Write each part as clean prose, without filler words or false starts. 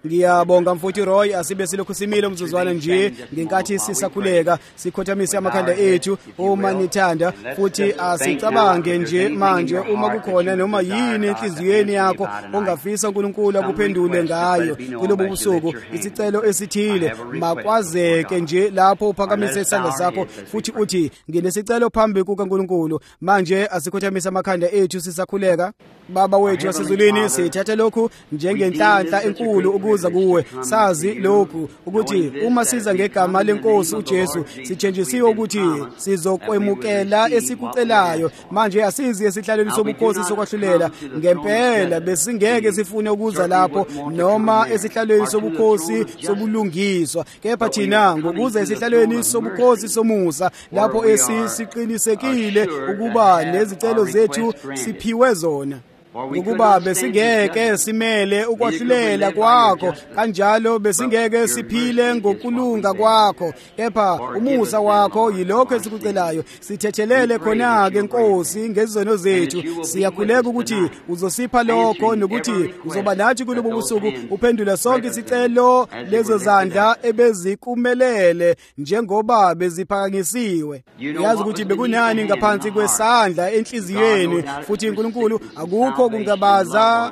Ngiyabonga mfowethu Roy, asibe silokhu simile umzuzwana nje ngenkathi sisakhuleka sikhothamisa amakhanda ethu uma nithanda, futhi asicabange nje manje uma kukhona noma yini enhliziyweni yakho ongafisa uNkulunkulu akuphendule ngayo kulobu busuku, isicelo esithile makwazeke nje lapho uphakamise isandla sakho futhi uthi nginesicelo phambi kukaNkulunkulu. Manje asikhothamisa amakhanda ethu sisakhuleka. Baba wethu wasezulwini, sithatha lokhu njengenhlanhla enkulu ukuza kuwe. Sazi lokhu ukuthi uma siza ngegama leNkosi uJesu sithenjisiwe ukuthi sizokwemukela esikucelayo. Manje asizi esihlalweni sobukhosi sokwahlulela. Ngempela besingeke sifune ukuza lapho noma esihlalweni sobukhosi sobulungiswa, kepha thina ngokuza esihlalweni sobukhosi somusa lapho esisiqinisekile ukuba nezicelo zethu siphiwe zona. Ukuba besingeke simele ukwahlulela kwakho, kanjalo besingeke siphile ngokulunga kwakho, kepha umusa wakho yilokho esikucelayo. Sithethelele khona-ke Nkosi ngezono zethu. Siyakhuleka ukuthi uzosipha lokho nokuthi uzoba nathi kulobu busuku uphendula sonke isicelo lezo zandla ebezikumelele njengoba beziphakanyisiwe. Yazi ukuthi bekunani ngaphansi kwesandla enhliziyweni, futhi uNkulunkulu akukho kungabaza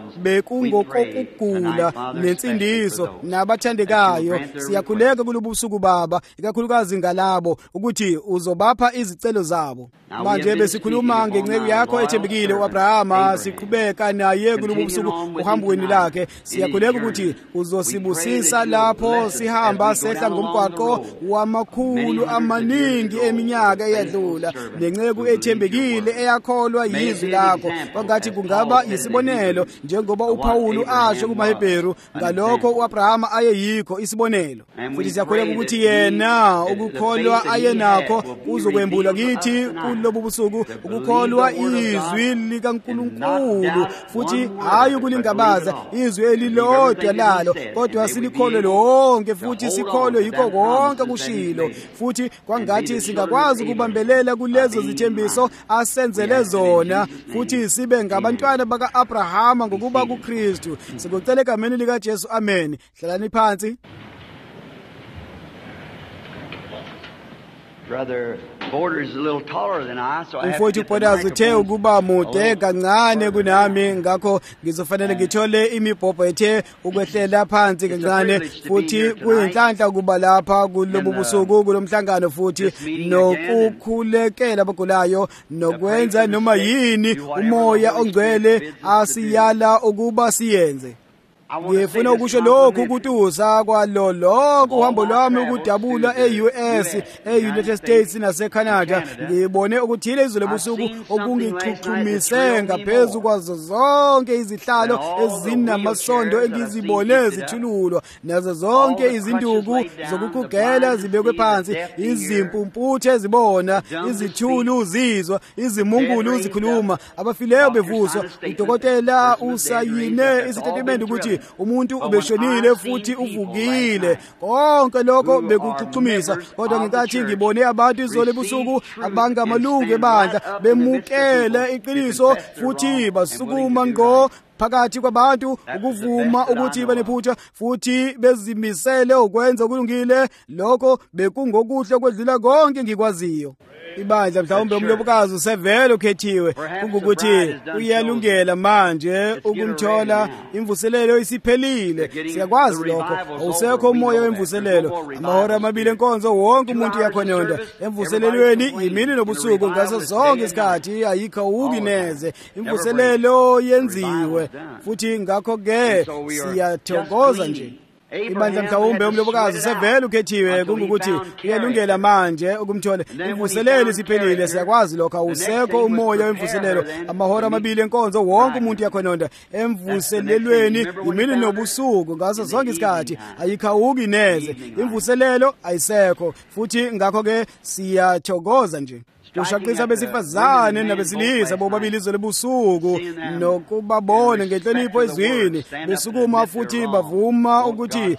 bekungokokugula nensindiso nabathandekayo. Siyakhuleka kulobu busuku Baba, ikakhulukazi ngalabo ukuthi uzobapha izicelo zabo. Manje besikhuluma ngenceku yakho ethembekile uAbrahama, siqhubeka naye kulobu busuku uhambweni lakhe. Siyakhuleka ukuthi uzosibusisa lapho sihamba sehla ngomgwaqo wamakhulu amaningi eminyaka eyadlula, nenceku ethembekile eyakholwa yizwi lakho. Kwangathi kungaba isibonelo njengoba uPawulu asho kumaHebheru, ngalokho uAbrahama ayeyikho isibonelo. Futhi siyakhuleka ukuthi yena ukukholwa ayenakho uzokwembula kithi kulobu busuku, ukukholwa izwi likaNkulunkulu, futhi hayi ukulingabaza izwi elilodwa lalo, kodwa silikholwe lonke futhi sikholwe yikho konke kushilo. Futhi kwangathi singakwazi ukubambelela kulezo zithembiso asenzele zona, futhi sibe ngabantwana baka-Abrahama ngokuba kuKristu. Sikucela egameni likaJesu, amen. Hlalani phansi. Brother Borders is a little taller than I, so I have to Umfowethu get the Borders uthe microphone. ukuba mude kancane kunami, ngakho ngizofanele ngithole imibhobho ethe ukwehlela phansi kancane, futhi kuyinhlanhla ukuba lapha kulobu busuku kulomhlangano, futhi nokukhulekela abagulayo nokwenza noma yini umoya ongcwele asiyala ukuba siyenze. Ngifuna ukusho lokhu kutusa kwalo lonke uhambo lwami ukudabula e-US, e-United States nase-Canada. Ngibone ukuthile izolo busuku okungichuchumise ngaphezu kwazo zonke izihlalo ezinamasondo engizibone zithululwa, nazo zonke izinduku zokukugela zibekwe phansi, izimpumputhe zibona, izithulu zizwa, izimungulu zikhuluma, abafileyo bevuswa. Udokotela usayine isitatimende ukuthi umuntu ubeshonile futhi uvukile. Konke lokho bekuchuchumisa, kodwa ngenkathi ngibone abantu izolo ebusuku abangamalungu ebandla bemukela iqiniso futhi basukuma ngo phakathi kwabantu ukuvuma ukuthi banephutha futhi bezimisele ukwenza okulungile, lokho bekungokuhle kwedlula konke ngikwaziyo. Ibandla mhlawumbe umlobokazi usevele ukhethiwe, kungukuthi uyalungela manje ukumthola imvuselelo isiphelile. Siyakwazi lokho, awusekho umoya wemvuselelo. Amahora amabili enkonzo wonke umuntu uyakhononda. Emvuselelweni yimini nobusuku ngaso zonke isikhathi, ayikho ukineze. Imvuselelo yenziwe, futhi ngakho-ke siyathokoza nje. Ibandla mhlawumbe umlobokazi usevele ukhethiwe, kungukuthi uyalungela manje ukumthola imvuselelo isiphelile. Siyakwazi lokho, awusekho umoya wemvuselelo. Amahora amabili enkonzo wonke umuntu uyakhononda. Emvuselelweni yimini nobusuku ngaso zonke isikhathi, ayikhawuki neze. Imvuselelo ayisekho, futhi ngakho-ke siyathokoza nje. kushaqisa besifazane nabesilisa bobabili izolo ebusuku nokubabona ngenhlonipho ezwini besukuma futhi bavuma ukuthi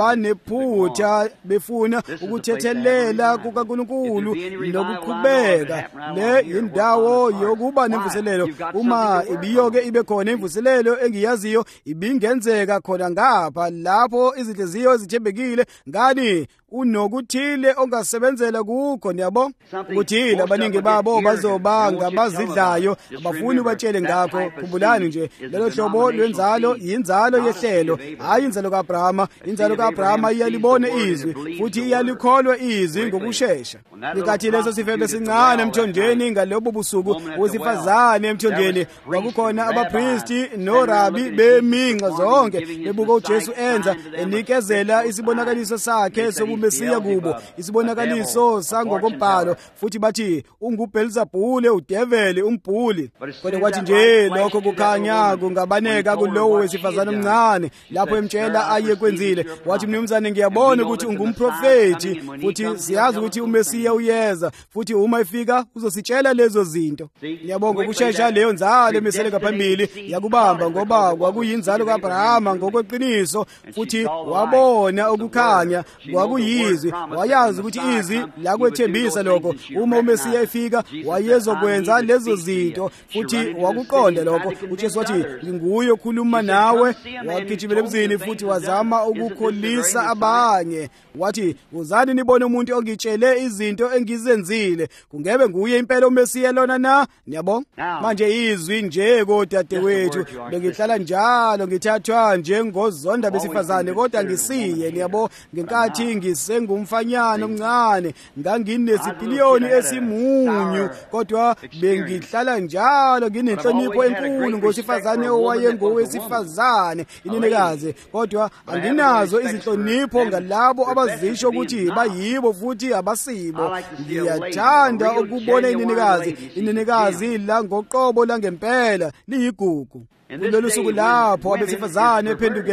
banephutha befuna ukuthethelela kukaNkulunkulu nokuqhubeka. Le indawo yokuba nemvuselelo. Uma ibiyoke ibe khona imvuselelo engiyaziyo ibingenzeka khona ngapha lapho izinhliziyo ezithembekile ngani unokuthile ongasebenzela kukho niyabo ukuthi abaningi babo bazobanga bazidlayo abafuni batshele ngakho. Khumbulani nje lelo hlobo lwenzalo yinzalo yehlelo, hayi inzalo kaAbrahama. Inzalo kaAbrahama iyalibona izwi futhi iyalikholwa izwi ngokusheshsha. Likathi leso sifebe sincane emthonjeni ngalobo busuku wesifazane emthonjeni kwakukhona abapristi norabi beminqa zonke bebuka uJesu enza enikezela isibonakaliso sakhe sobumesiya kubo, isibonakaliso sangokombhalo, futhi bathi unguBelzebule, udeveli, umbhuli. Kodwa kwathi nje lokho kukhanya kungabaneka kulowo wesifazane omncane lapho emtshela aye kwenzile. Wathi mnumzane, ngiyabona ukuthi ungumprofeti futhi siyazi ukuthi uMesiya uyeza futhi uma efika uzositshela lezo zinto. Ngiyabonga ukusheshsha leyo nzalo emisele ngaphambili yakubamba ngoba kwakuyinzalo kaAbrahama ngokweqiniso futhi wabona ukukhanya kwakuyizwi. Wayazi ukuthi izwi lakwethembisa lokho uma uMesiya efika wayezokwenza lezo zinto futhi wakuqonda lokho. uJesu wathi nginguye okhuluma nawe. Wagijimela emzini futhi wazama ukukholisa abanye. Wathi uzani nibone umuntu ongitshele izinto engizenzile. Kungebe nguye impela uMesiya lona na? Niyabonga. Manje izwi nje kodadewethu bengihlala njalo ngithathwa njengozonda besifazane kodwa ngisiye. Niyabo ngenkathi ngisengumfanyana omncane nganginesipiliyoni esimunyu kodwa bengihlala njalo nginenhlonipho enkulu ngosifazane owayengowesifazane inenekazi. Kodwa anginazo izinhlonipho ngalabo abazisho ukuthi bayibo futhi abasibo. Ngiyathanda ukubona inenekazi la ngoqobo langempela liyigugu. Kulolu suku lapho abesifazane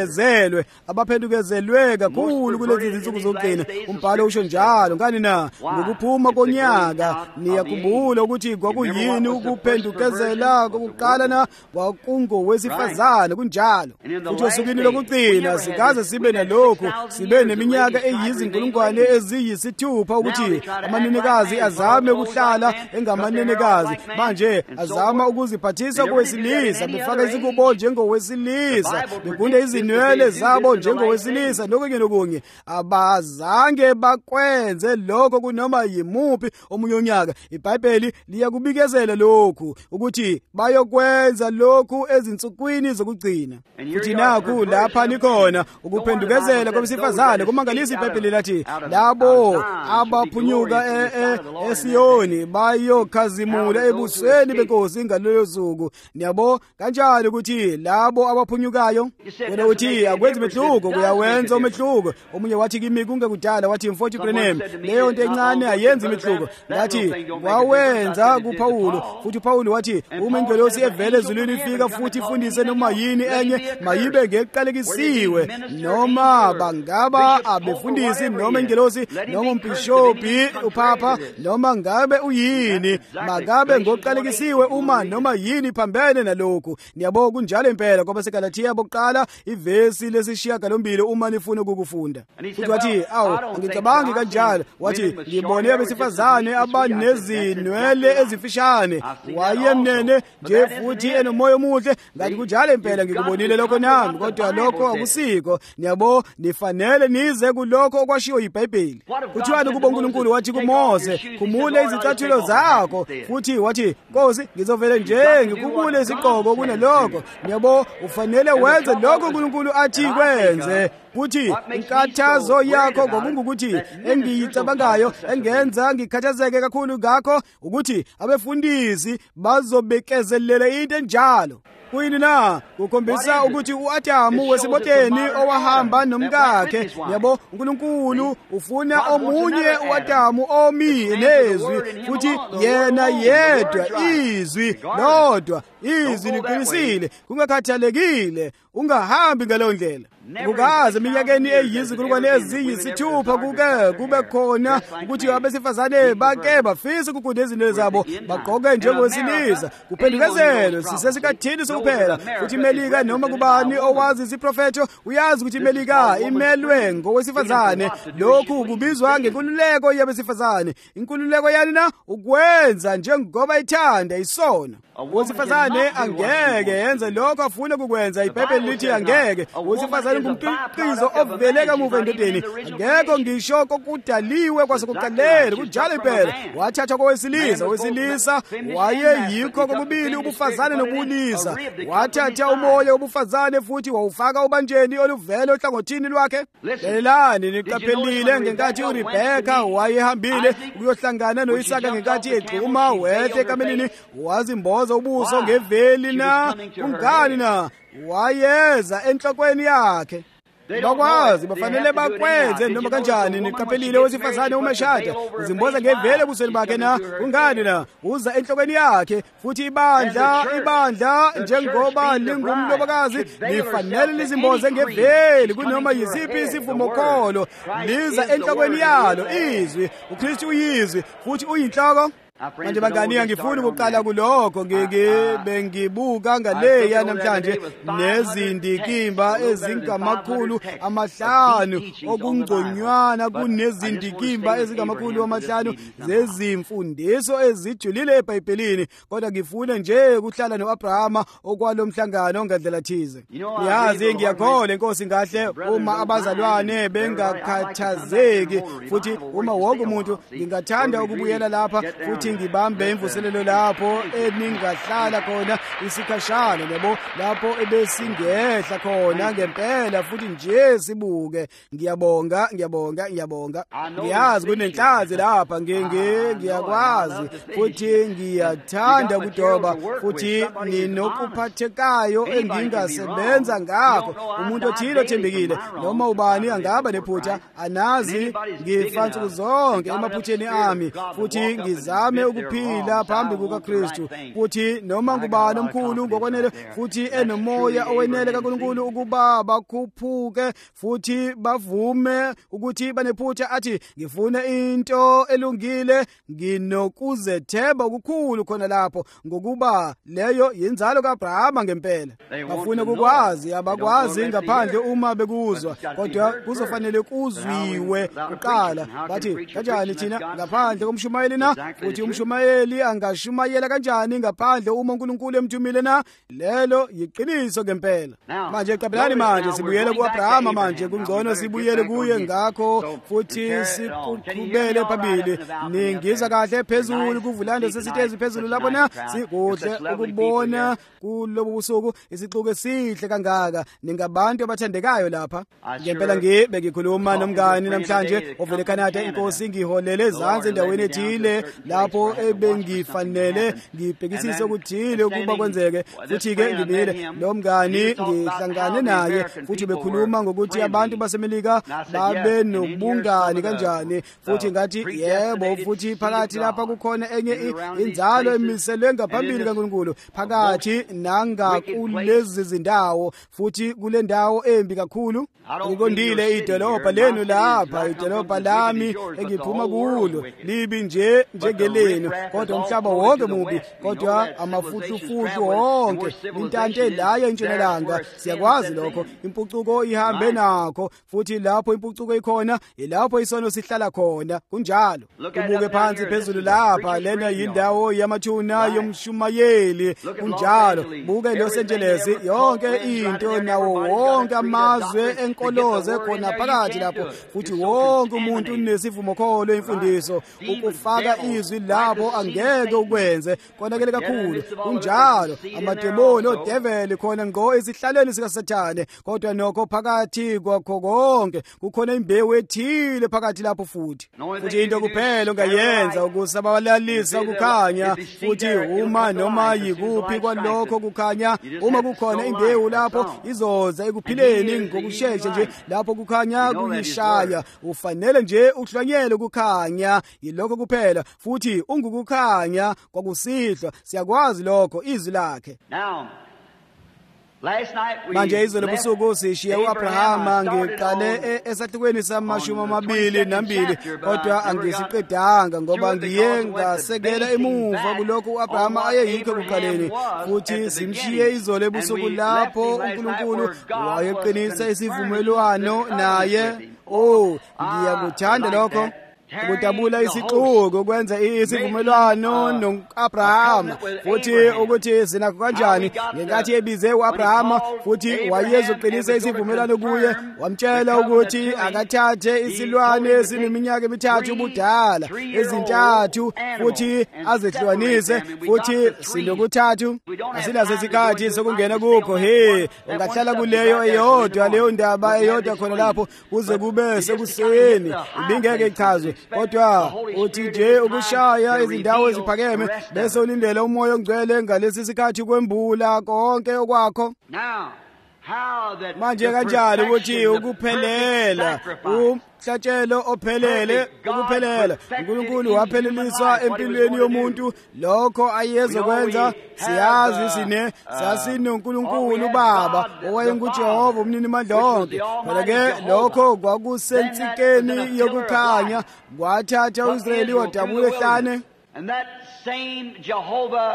abaphendukezelwe kakhulu kulezi zinsuku zokugcina. Umbhalo usho njalo ngani na ngokuphuma konyaka. Niyakhumbula ukuthi kwakuyini ukuphendukezela kokuqala na? Kwakungowesifazane kunjalo. Futhi osukwini lokugcina sikaze sibe nalokhu, sibe neminyaka eyizinkulungwane eziyisithupha ukuthi amanenekazi azame ukuhlala engamanenekazi. Manje azama ukuziphathisa kowesilisa, befaka izikubo njengowesilisa, begunde izinwele zabo njengowesilisa nokunye. Abazange bakwenze lokho kunoma yimuphi omunye unyaka. iBhayibheli liyakubikezela lokhu ukuthi bayokwenza lokhu ezinsukwini zokugcina. Futhi nakho lapha nikhona ukuphendukezela kwabesifazane kumangalisa. iBhayibheli lathi labo abaphunyuka eSiyoni bayokhazimula ebusweni benkosi ngaleyo suku. Niyabo kanjalo ukuthi labo abaphunyukayo wena uthi akwenzi umehluko, kuyawenza umehluko. Omunye wathi kimi kungekudala wathi mfowethu Branham leyo nto encane ayenzi umehluko. Ngathi wawenza kuPawulo. Futhi uPawulo wathi uma ingelosi evele ezulwini ifika futhi ifundise noma yini enye mayibe ngeqalekisiwe, noma bangaba abefundisi noma ingelosi noma umbhishophi uPapa noma ngabe uyini, makabe ngoqalekisiwe uma noma yini phambene nalokhu. Niyabo kunjalo impela ngoba seGalatiya bokuqala ivesi lesishiyagalombili uma nifuna ukukufunda. Futhi wathi angicabangi kanjalo. Wathi ngibone abesifazane abanezinwele ezifishane, wayemnene nje futhi enomoya omuhle. Ngathi kunjalo impela ngikubonile lokho nami, kodwa lokho akusiko. Niyabo nifanele nize kulokho okwashiwo iBhayibheli. Kuthiwa kubo uNkulunkulu wathi kuMose, khumule izicathulo zakho. Futhi wathi Nkosi ngizovele nje ngikubule isigqoko kunalokho. Niyabo ufanele wenze lokho uNkulunkulu athi kwenze. Kuthi inkathazo yakho ngokungukuthi engiyicabangayo engenza ngikhathazeke kakhulu ngakho ukuthi abefundisi bazobekezelela into enjalo. Kuyini na? Kukhombisa ukuthi uAdamu wesiboteni owahamba nomkakhe. Yabo uNkulunkulu ufuna omunye uAdamu omiye nezwi, futhi yena yedwa izwi lodwa. Izwi liqinisile kungakhathalekile ungahambi ngaleyo ndlela. Kukaze eminyakeni eyizinkulungwane eziyisithupha kube khona ukuthi abesifazane bake bafisa ukugunda izinto zabo bagqoke njengowesilisa. Kuphendukezelwe sisesikhathini sokuphela. Futhi iMelika noma kubani owazi isiprofetho uyazi ukuthi iMelika imelwe ngowesifazane. Lokhu kubizwa ngenkululeko yabesifazane. Inkululeko yani na ukwenza njengoba ithanda isona. Owesifazane angeke yenze lokho afuna ukukwenza. iBhayibheli lithi angeke. Owesifazane ngumkhiqizo ovele kamuva endodeni. Angeke ngisho kokudaliwe kwasekuqaleni kunjalo impela. Wathathwa kowesilisa. Owesilisa wayeyikho kokubili ubufazane nobulisa. Wathatha umoya wobufazane futhi wawufaka ubanjeni oluvele ohlangothini lwakhe. Lelani niqaphelile ngenkathi uRebecca wayehambile ukuyohlangana noIsaka ngenkathi egxuma wehle ekamelini wazimboza ubuso ngeveli na ungani na wayeza enhlokweni yakhe. Bakwazi bafanele bakwenze noma kanjani. Niqaphelile owesifazane umeshada uzimboza ngevele ebusweni bakhe na ungani na uza enhlokweni yakhe. Futhi ibandla njengoba lingumlobokazi lifanele lizimboze ngeveli kunoma yisiphi isivumokholo. Liza enhlokweni yalo izwi. uKristu uyizwi futhi uyinhloko. Manje bangani angifuni ukuqala kulokho bengibuka ngaleya namhlanje nezindikimba ezingamakhulu amahlanu okungconywana kunezindikimba ezingamakhulu amahlanu zezimfundiso ezijulile eBhayibhelini. Kodwa ngifuna nje ukuhlala noAbrahama okwalomhlangano ongadlela thize. Yazi ngiyakholwa inkosi ngahle uma abazalwane bengakhathazeki futhi uma wonke umuntu ngingathanda ukubuyela lapha futhi ngibambe imvuselelo lapho eningahlala khona isikhashana yabo lapho ebesingehla khona ngempela futhi nje sibuke. Ngiyabonga. Ngiyazi kunenhlazi lapha ngiyakwazi futhi ngiyathanda ukudoba futhi ninokuphathekayo engingasebenza ngakho. Umuntu othile othembekile noma ubani angaba nephutha anazi ngifanele zonke emaphutheni ami futhi ngizame ukuphila phambi kukaKristu futhi noma ngubani omkhulu ngokwanele futhi enomoya owenele kaNkulunkulu ukuba bakhuphuke futhi bavume ukuthi banephutha athi ngifuna into elungile. Nginokuzethemba okukhulu khona lapho ngokuba leyo yinzalo kaAbrahama ngempela. Bafuna ukukwazi abakwazi ngaphandle uma bekuzwa kodwa kuzofanele kuzwiwe kuqala. Bathi kanjani thina ngaphandle komshumayeli na futhi umshumayeli angashumayela kanjani ngaphandle uma uNkulunkulu emthumile na? Lelo yiqiniso ngempela. Manje qabelani manje sibuyele kuAbrahama. Manje kungcono sibuyele kuye ngakho futhi siqhubele phambili. Ningiza kahle phezulu kuvulando sesitezi phezulu lapho na sikuhle ukubona kulobu busuku isixuku esihle kangaka. Ningabantu abathandekayo lapha ngempela. Ngikhuluma nomngani namhlanje ovele eCanada. Inkosi ngiholele ezansi endaweni ethile lapho ebengifanele ngibhekisise ukuthile ukuba kwenzeke futhi ke ngibile lo mngani ngihlangane naye futhi bekhuluma ngokuthi abantu baseMelika babe nobungani kanjani futhi ngathi yebo futhi phakathi lapha kukhona enye inzalo emiselwe ngaphambili kaNkulunkulu phakathi nangakulezi zindawo futhi kule ndawo embi kakhulu. Ngikondile idolobha lenu lapha, idolobha lami engiphuma kulo libi njengelenu kodwa umhlaba wonke mubi kodwa amafuhlufuhlu wonke intante laya entshonalanga. Siyakwazi lokho. Impucuko ihambe nakho futhi lapho impucuko ikhona ilapho isono sihlala khona kunjalo. Ubuke phansi phezulu lapha lena yindawo yamathuna yomshumayeli kunjalo. Buke Los Angeles yonke into nawo wonke amazwe enkoloze khona phakathi lapho futhi wonke umuntu unesivumokholo imfundiso ukufaka izwi lapho angeke ukwenze konakele kakhulu kunjalo. Amademoni odeveli khona ngo esihlalweni sikaSathane kodwa nokho phakathi kwakho konke kukhona imbewu ethile phakathi lapho futhi into kuphela ongayenza ukusabalalisa ukukhanya futhi uma noma yikuphi kwalokho kukhanya. Uma kukhona imbewu lapho izoza ekuphileni ngokusheshsha nje lapho kukhanya kuyishaya. Ufanele nje uhlwanyele ukukhanya yilokho kuphela futhi ungukukhanya kwakusihlwa. Siyakwazi lokho izwi lakhe. manje izolo busuku sishiye u-Abrahama ngiqale esahlukweni sama-22 kodwa angisiqedanga ngoba ngiye ngasekela emuva kulokhu u-Abrahama ayeyikho kuqaleni futhi simshiye izolo ebusuku lapho uNkulunkulu wayeqinisa isivumelwano naye. Ngiyakuthanda lokho ukudabula isixuku ukwenza isivumelwano no-Abrahama futhi ukuthi sinakho kanjani ngenkathi ebize u-Abrahama futhi wayezoqinisa isivumelwano kuye wamtshela ukuthi akathathe isilwane esineminyaka 3 ubudala ezintathu futhi azehlukanise futhi sinokuthathu asilazo isikhathi sokungena kukho ungahlala kuleyo eyodwa leyo ndaba eyodwa khona lapho kuze kube sekuseni ibingeke ichazwe kodwa uthi nje ukushaya izindawo eziphakeme bese ulindele umoya ongcwele ngalesi sikhathi kwembula konke okwakho. Manje kanjalo ukuthi ukuphelela umhlatshelo ophelele ukuphelela uNkulunkulu wapheleliswa empilweni yomuntu lokho ayezokwenza siyazi sasinoNkulunkulu Baba owayenguJehova umnini mandonke kodwa ke lokho kwakusensikeni yokukhanya kwathatha uIsrayeli wadabula ehlane and that same Jehovah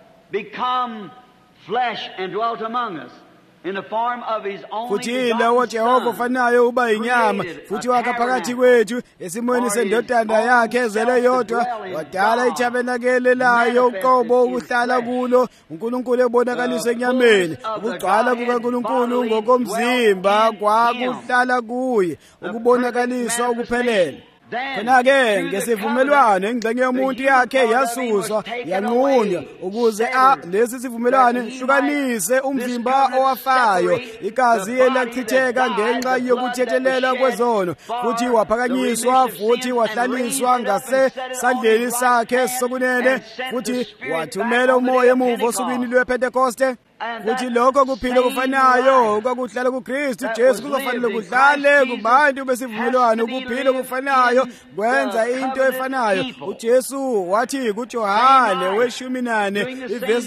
become flesh and dwelt among us in the form of his own futhi lawo Jehova ufanayo uba inyama futhi wakaphakathi kwethu esimweni sendodana yakhe ezele yodwa wadala ithabenakele layo uqobo ukuhlala kulo uNkulunkulu ebonakaliswe enyameni ukugcwala kukaNkulunkulu ngokomzimba kwakuhlala kuye ukubonakaliswa ukuphelele. Khona-ke ngesivumelwano ingxenye yomuntu yakhe yasuswa yanqunywa ukuze lesi sivumelwano hlukanise umzimba owafayo igazi elachitheka ngenxa yokuthethelela kwezono futhi waphakanyiswa futhi wahlaliswa ngasesandleni sakhe sokunene futhi wathumela umoya emuva osukwini lwePentekoste futhi lokho kuphila kufanayo kwakuhlala kuKristu Jesu kuzofanele kudlale kubantu besivumelwano kuphila kufanayo kwenza into efanayo. uJesu wathi kuJohane 14 ivesi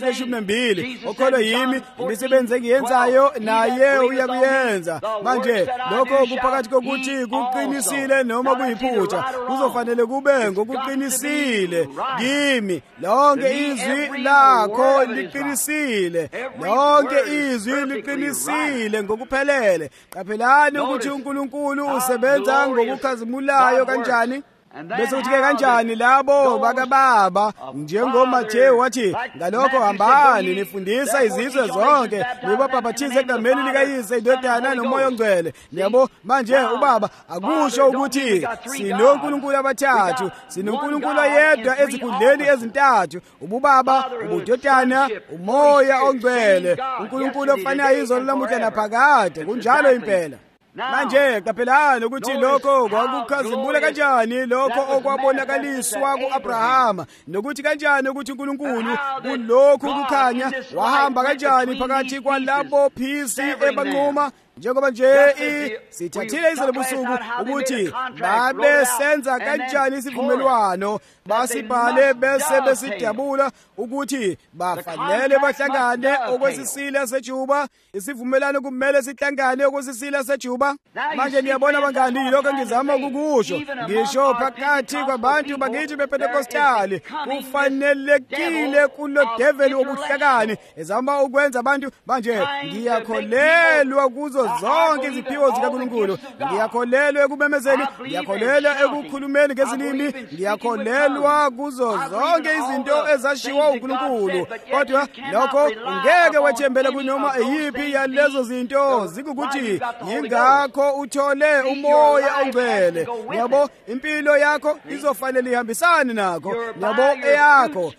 12 okholwa yimi imisebenzi engiyenzayo naye uyakuyenza. Manje lokho kuphakathi kokuthi kuqinisile noma kuyiphutha kuzofanele kube ngokuqinisile kimi lonke izwi lakho liqinisile lonke izwi liqinisile ngokuphelele. Qaphelani ukuthi uNkulunkulu usebenza ngokukhazimulayo kanjani bese uthi-ke kanjani labo bakababa njengoMathewu wathi ngalokho hambani nifundisa izizwe zonke nibabhaphathize egameni likayise indodana nomoya ongcwele. Yabo manje ubaba akusho ukuthi sinoNkulunkulu abathathu sinoNkulunkulu yedwa ezikhundleni ezintathu ububaba ubudodana umoya ongcwele uNkulunkulu ofanayo izolo lamuhla naphakade kunjalo impela. Manje qaphelani ukuthi lokho kwakukhazimula kanjani lokho okwabonakaliswa ku-Abrahama nokuthi kanjani ukuthi uNkulunkulu kulokhu kukhanya wahamba kanjani phakathi kwalabo phisi ebanquma njengoba nje sithathile izolo busuku ukuthi babe senza kanjani isivumelwano basibhale bese besidabula ukuthi bafanele bahlangane okwesisila seJuba isivumelano kumele sihlangane okwesisila seJuba. Manje niyabona bangani lokho ngizama ukukusho ngisho phakathi kwabantu bakithi bePentekostali kufanelekile kulo devil wobuhlakani ezama ukwenza abantu. Manje ngiyakholelwa kuzo zonke iziphiwo zikaNkulunkulu ngiyakholelwa ekubemezeni ngiyakholelwa ekukhulumeni ngezilimi ngiyakholelwa kuzo zonke izinto ezashiwa uNkulunkulu kodwa lokho ungeke wethembele kunoma eyiphi yalezo zinto zikukuthi yingakho uthole umoya ongcwele. Yabo impilo yakho izofanele ihambisane nakho yabo eyakho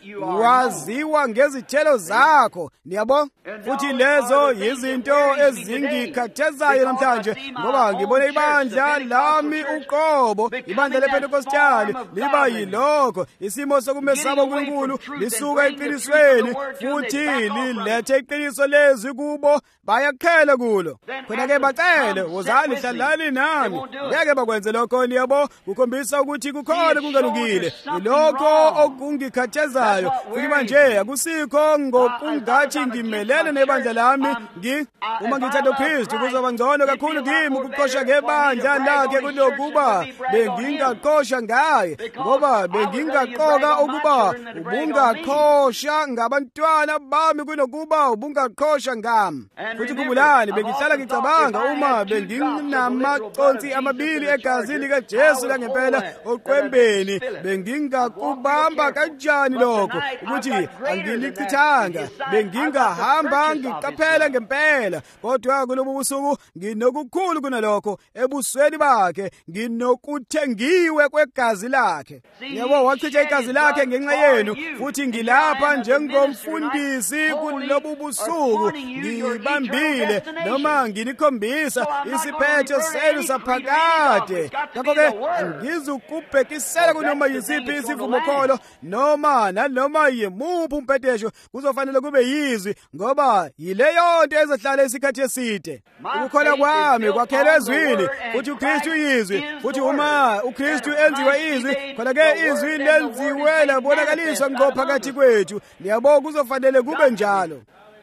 waziwa ngezithelo zakho yabo futhi lezo izinto ezingikhathi okungikhathazayo namhlanje ngoba ngibona ibandla lami uqobo, ibandla lePentekostali liba yilokho isimo sokumesaba uNkulunkulu lisuka eqinisweni futhi lilethe iqiniso lezi kubo, bayakhela kulo. Khona-ke bacele, wozani hlalani nami. Ngeke bakwenze lokho niyabo, kukhombisa ukuthi kukhona kungalungile. Yilokho okungikhathazayo futhi manje akusikho ngokungathi ngimelene nebandla lami. Uma ngithanda uKristu kuzoba ngcono kakhulu kimi ukuqosha ngebandla lakhe kunokuba bengingaqosha ngaye, ngoba bengingaqoka ukuba ubungaqosha ngabantwana bami kunokuba ubungaqosha ngami. Futhi khumbulani, bengihlala ngicabanga uma benginamaconsi amabili egazini likaJesu langempela oqwembeni, bengingakubamba kanjani lokho ukuthi angilichithanga, bengingahamba ngiqaphela ngempela. Kodwa kulobu busuku nginokukhulu kunalokho ebusweni bakhe, nginokuthengiwe kwegazi lakhe. Yebo, wachitha igazi lakhe ngenxa yenu, futhi ngilapha njengomfundisi kulobu busuku, ngibambile noma nginikhombisa isiphetho senu saphakade. Ngakho-ke angizukubhekisela kunoma yisiphi isivumokholo nanoma yimuphi umpetesho, kuzofanele kube yizwi, ngoba yileyo nto ezohlala isikhathi eside. Ukukholwa kwami kwakhelwe ezwini, futhi uKristu yizwi, futhi uma uKristu enziwe izwi, khona-ke izwi lenziwe labonakaliswa ngqo phakathi kwethu. Liyabona, kuzofanele kube njalo.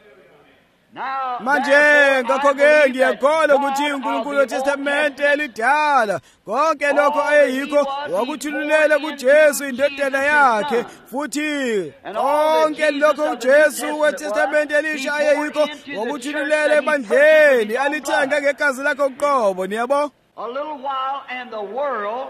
Manje ngakho-ke ngiyakholwa ukuthi uNkulunkulu weTestamente elidala konke lokho ayeyikho wakuthululela kuJesu indodana yakhe, futhi konke lokho uJesu weTestamente elisha ayeyikho wakuthululela ebandleni alithenga ngegazi lakhe uqobo. Niyabo, a little while and the world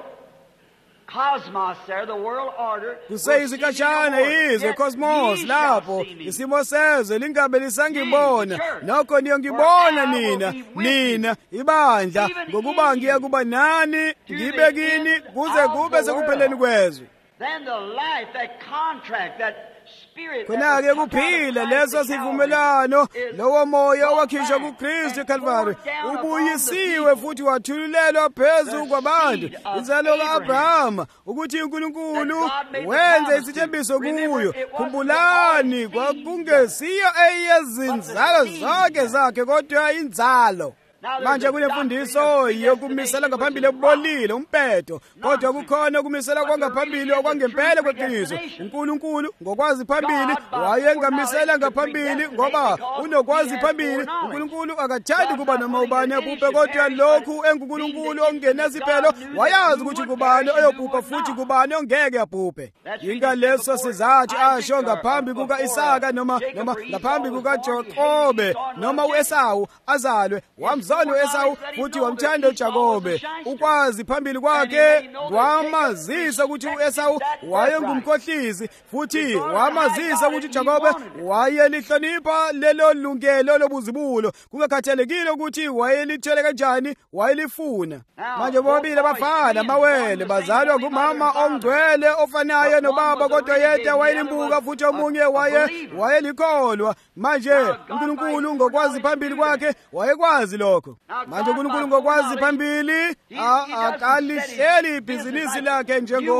cosmos there, the world order, kuseyizikashana izwe cosmos lapho isimo sezwe lingabe lisangibona, nokho niyongibona nina ibandla, ngokuba ngiya kuba nani ngibe kini kuze kube sekupheleni kwezwe. Then the life, that contract, that khona-ke kuphila leso sivumelano, lowo moya owakhishwa kuKristu eKalvari ubuyisiwe futhi wathululelwa phezu kwabantu, inzalo ka-Abrahama, ukuthi uNkulunkulu wenze isithembiso kuyo. Khumbulani, kwakungesiyo eyezinzalo zonke zakhe, kodwa inzalo. Manje kunemfundiso yokumisela ngaphambili ebolile umpedo, kodwa kukhona ukumisela kwangaphambili okwangempela kweqiniso. uNkulunkulu ngokwazi phambili wayengamisela ngaphambili ngoba unokwazi phambili. uNkulunkulu akathandi kuba noma ubani abhubhe, kodwa lokhu enguNkulunkulu ongenasiphelo wayazi ukuthi kubani oyobhubha futhi kubani ongeke abhubhe. Ingaleso sizathu asho ngaphambi kuka-Isaka noma ngaphambi kukaJakobe noma u-Esawu azalwe, wamzona u-Esawu futhi wamthanda uJakobe. Ukwazi phambili kwakhe wamazisa ukuthi u-Esawu wayengumkhohlisi, futhi wamazisa ukuthi uJakobe wayelihlonipha lelo lungelo lobuzibulo, kungakhathalekile ukuthi wayelithole kanjani, wayelifuna. Manje bobabili abafana amawele bazalwa ngumama ongcwele ofanayo nobaba, kodwa yedwa wayelimbuka futhi omunye wayelikholwa. Manje uNkulunkulu ngokwazi phambili kwakhe wayekwazi lokho. Manje uNkulunkulu ngokwazi phambili akalihleli ibhizinisi lakhe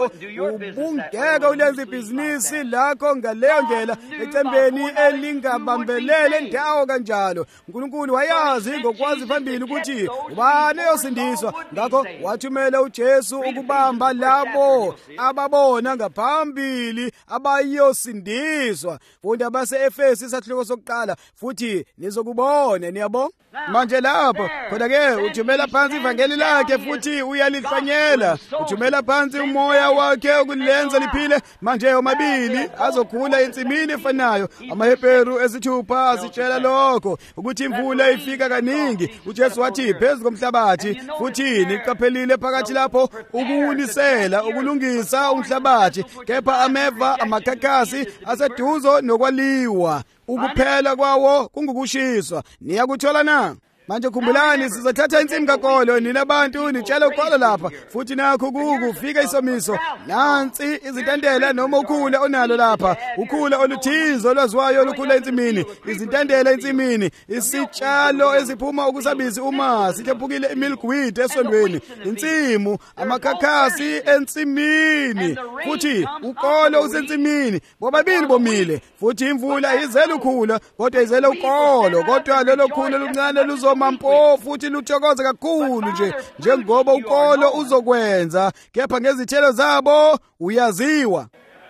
ubungeke ulenze ibhizinisi lakho ngaleyo ndlela ecembeni elingabambelele ndawo kanjalo. uNkulunkulu wayazi ngokwazi phambili ukuthi ubani eyosindiswa, ngakho wathumela uJesu ukubamba labo ababona ngaphambili abayosindiswa. Funda base-Efesi isahluko sokuqala futhi nizokubona. Niyabo, manje lapho khona-ke uthumela phansi ivangeli lakhe futhi uyalihlanyela, uthumela phansi umoya wakhe ukulenza liphile. Manje omabili azokhula ensimini efanayo. AmaHebheru 6 asitshela lokho ukuthi imvula ifika kaningi. uJesu wathi phezu komhlabathi, futhi niqaphelile phakathi lapho ukuwunisela, ukulungisa umhlabathi, kepha ameva amakhakhasi aseduzo nokwaliwa, ukuphela kwawo kungukushiswa. Niyakuthola na? Manje khumbulani sizothatha insimu kakolo nina abantu nitshela ukolo lapha futhi nakho kufika isomiso. Nansi izintandela noma ukhula onalo lapha, ukhula oluthizo olwaziwayo olukhula ensimini, izintandela ensimini, isitshalo esiphuma ukusabisi uma sitephukile imilkweed esondweni, insimu, amakhakhasi ensimini, futhi ukolo usensimini, bobabili bomile, futhi imvula izela ukhula kodwa izela ukolo, kodwa lelo khula oluncane luzoma mpo futhi luthokoze kakhulu njengoba ukolo uzokwenza, kepha ngezithelo zabo uyaziwa.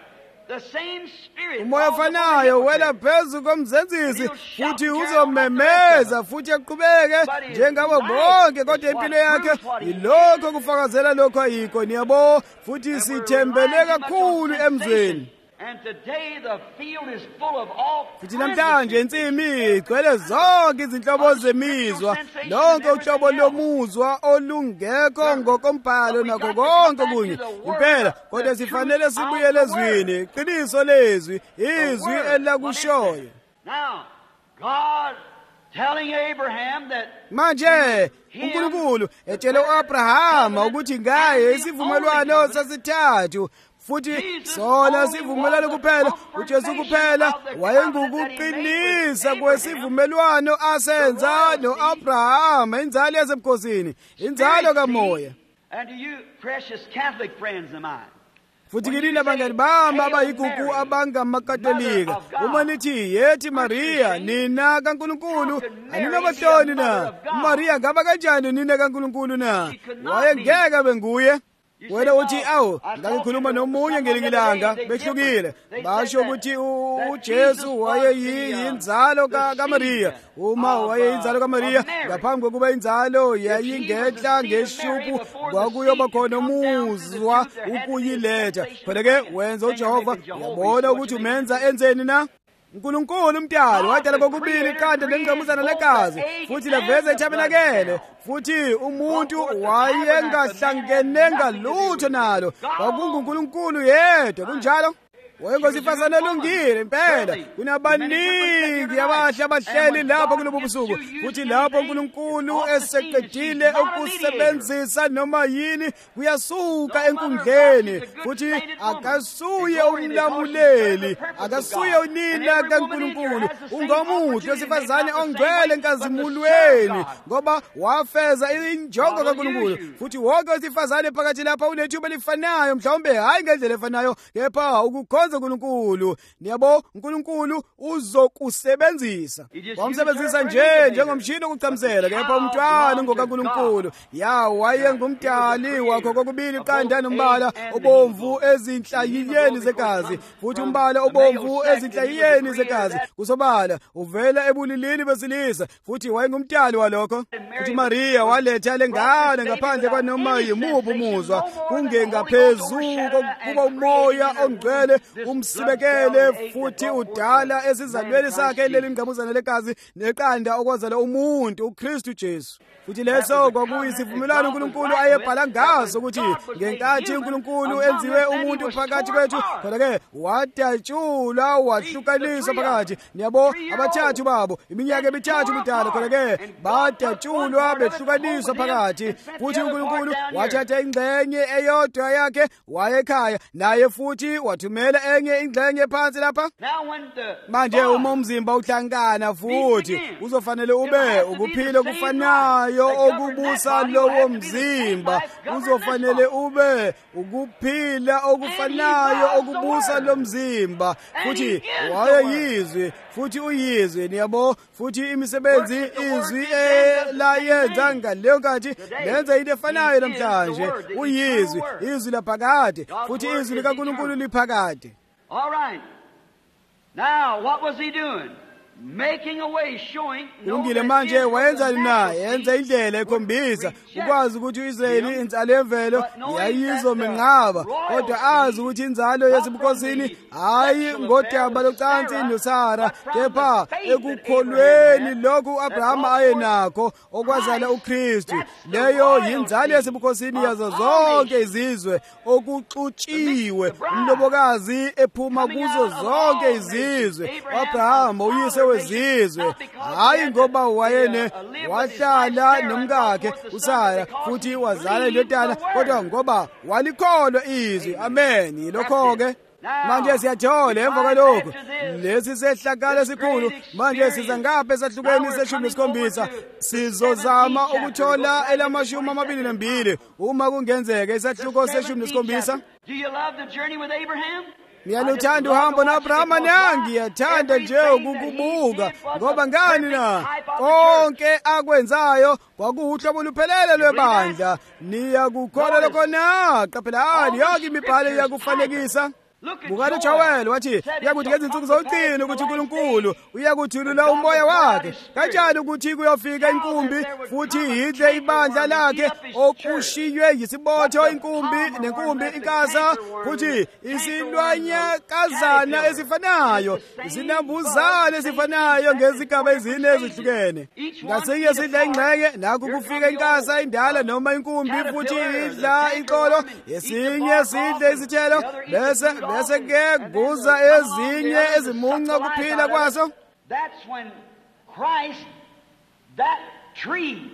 Umoya ofanayo wela phezu komzenzisi futhi uzomemeza futhi aqhubeke njengabo bonke, kodwa impilo yakhe ilokho kufakazela lokho ayikho, niyabo, futhi sithembele kakhulu emzweni. Futhi namhlanje insimi igcwele zonke izinhlobo zemizwa, lonke uhlobo lomuzwa olungekho ngokombhalo nakho konke kunye impela, kodwa sifanele sibuyele ezwini, iqiniso lezwi, izwi elakushoyo. Manje uNkulunkulu etshele u-Abrahama ukuthi ngaye isivumelwano sasithathu, futhi sona sivumelwano kuphela, uJesu kuphela wayengukuqinisa kwesivumelwano asenza no-Abrahama, inzalo yasebukhosini, inzalo kamoya. Futhi kilina bangani bami abayigugu abangamakatolika, uma nithi yethi Mariya nina kaNkulunkulu, aninabahloni na? Mariya ngaba kanjani nina kaNkulunkulu na? Wayengeke benguye. Wena uthi awu ngikhuluma nomunye ngelinye ilanga behlukile, basho ukuthi uJesu wayeyinzalo kaMariya. Uma wayeyinzalo kaMariya, ngaphambi kokuba inzalo yayingenhla ngeshuphu kwakuyoba khona umuzwa ukuyiletha. Phela-ke wenza uJehova, uyabona ukuthi umenza enzeni na? uNkulunkulu umdali wadala kokubili iqanda nengqamuzana legazi, futhi laveza ithabenakele, futhi umuntu wayengahlangene ngalutho nalo, kwakunguNkulunkulu yedwa. Kunjalo wayengosifazane olungile impela. Kunabaningi abahle abahleli lapho kulobu busuku, futhi lapho uNkulunkulu eseqedile ukusebenzisa noma yini kuyasuka enkundleni, futhi akasuye umlamuleli, akasuye unina kaNkulunkulu, ungomuntu wesifazane ongcwele enkazimulweni, ngoba wafeza injongo kaNkulunkulu. Futhi wonke wesifazane phakathi lapha unethuba elifanayo, mhlawumbe hayi ngendlela efanayo, kepha ukukhonza uNkulunkulu. Niyabo, uNkulunkulu uzokusebenzisa. Wamsebenzisa njengomshini wokuchamsela, kepha umntwana ngokaNkulunkulu. Wayengumdali wakho kokubili iqanda nombala obomvu ezinhlayiyeni zegazi, futhi umbala obomvu ezinhlayiyeni zegazi kusobala uvela ebulilini besilisa, futhi wayengumdali walokho. Futhi Mariya waletha lengane ngaphandle kwanoma yimuphi umuzwa, kungengaphezulu kokuba umoya ongcwele umsibekele, futhi udala esizalweni sakhe leli ngqamuzana legazi neqanda okwazala umuntu uKristu Jesu. Futhi leso kwakuyisivumelwano uNkulunkulu ayebhala ngaso ukuthi ngenkathi uNkulunkulu enziwe umuntu phakathi kwethu, kodwa-ke wadatshulwa wahlukaniswa phakathi. Niyabo, abathathu babo iminyaka emithathu budala, kodwa-ke badatshulwa behlukaniswa phakathi. Futhi uNkulunkulu wathatha ingxenye eyodwa yakhe waya ekhaya, naye futhi wathumela enye ingxenye phansi lapha. Manje uma umzimba uhlangana futhi uzofanele ube ukuphila okufanayo okubusa lowo mzimba, uzofanele ube ukuphila okufanayo okubusa lo mzimba. Futhi wayeyizwi, futhi uyizwi, niyabo, futhi imisebenzi izwi elayenza ngaleyo nkathi lenza into efanayo namhlanje. Uyizwi, izwi laphakade, futhi izwi likaNkulunkulu liphakade. All right. Now, what was he doing? Making a way, showing Kulungile manje wayenza na yenza indlela ekhombisa ukwazi ukuthi uIsraeli inzalo yemvelo yayizomenqaba, kodwa azi ukuthi inzalo yasebukhosini hayi ngodaba locansi noSara, kepha ekukholweni lokhu uAbrahama ayenakho okwazala uKristu. Leyo yinzalo yasebukhosini yazo zonke izizwe, okuxutshiwe, umlobokazi ephuma kuzo zonke izizwe. uAbrahama uyise wezizwe, hayi ngoba wayene wahlala nomkakhe uSara futhi wazala indodana, kodwa ngoba walikholwa izwi. Amen. Yilokho-ke manje siyathola emva kwalokho lesi sehlakalo esikhulu. Manje siza ngapha esahlukweni se-17 sizozama ukuthola elamashumi 22 uma kungenzeka isahluko se-17. Do you love the journey with Abraham? Niyaluthanda uhambo no-Abrahama? Ngiyathanda nje ukukubuka. Ngoba ngani na? Konke akwenzayo kwakuwuhlobo luphelele lwebandla. Niyakukholwa lokho na? Qaphelani yonke imibhalo iyakufanekisa. Bukani uJoel wathi uyakuthi ngezinsuku zokucina ukuthi uNkulunkulu uyakuthulula umoya wakhe. Kanjani ukuthi kuyofika inkumbi futhi yidle ibandla lakhe okushiywe yisibotho, inkumbi nenkumbi inkasa, futhi isilwanyakazana ezifanayo, izinambuzane ezifanayo ngezigaba ezine ezihlukene. Ngasinye sidla ingxenye, nakho kufika inkasa indala noma inkumbi futhi idla iqolo, esinye sidle izithelo, bese ke kuza ezinye ezimunca kuphila kwaso. That's when Christ, that tree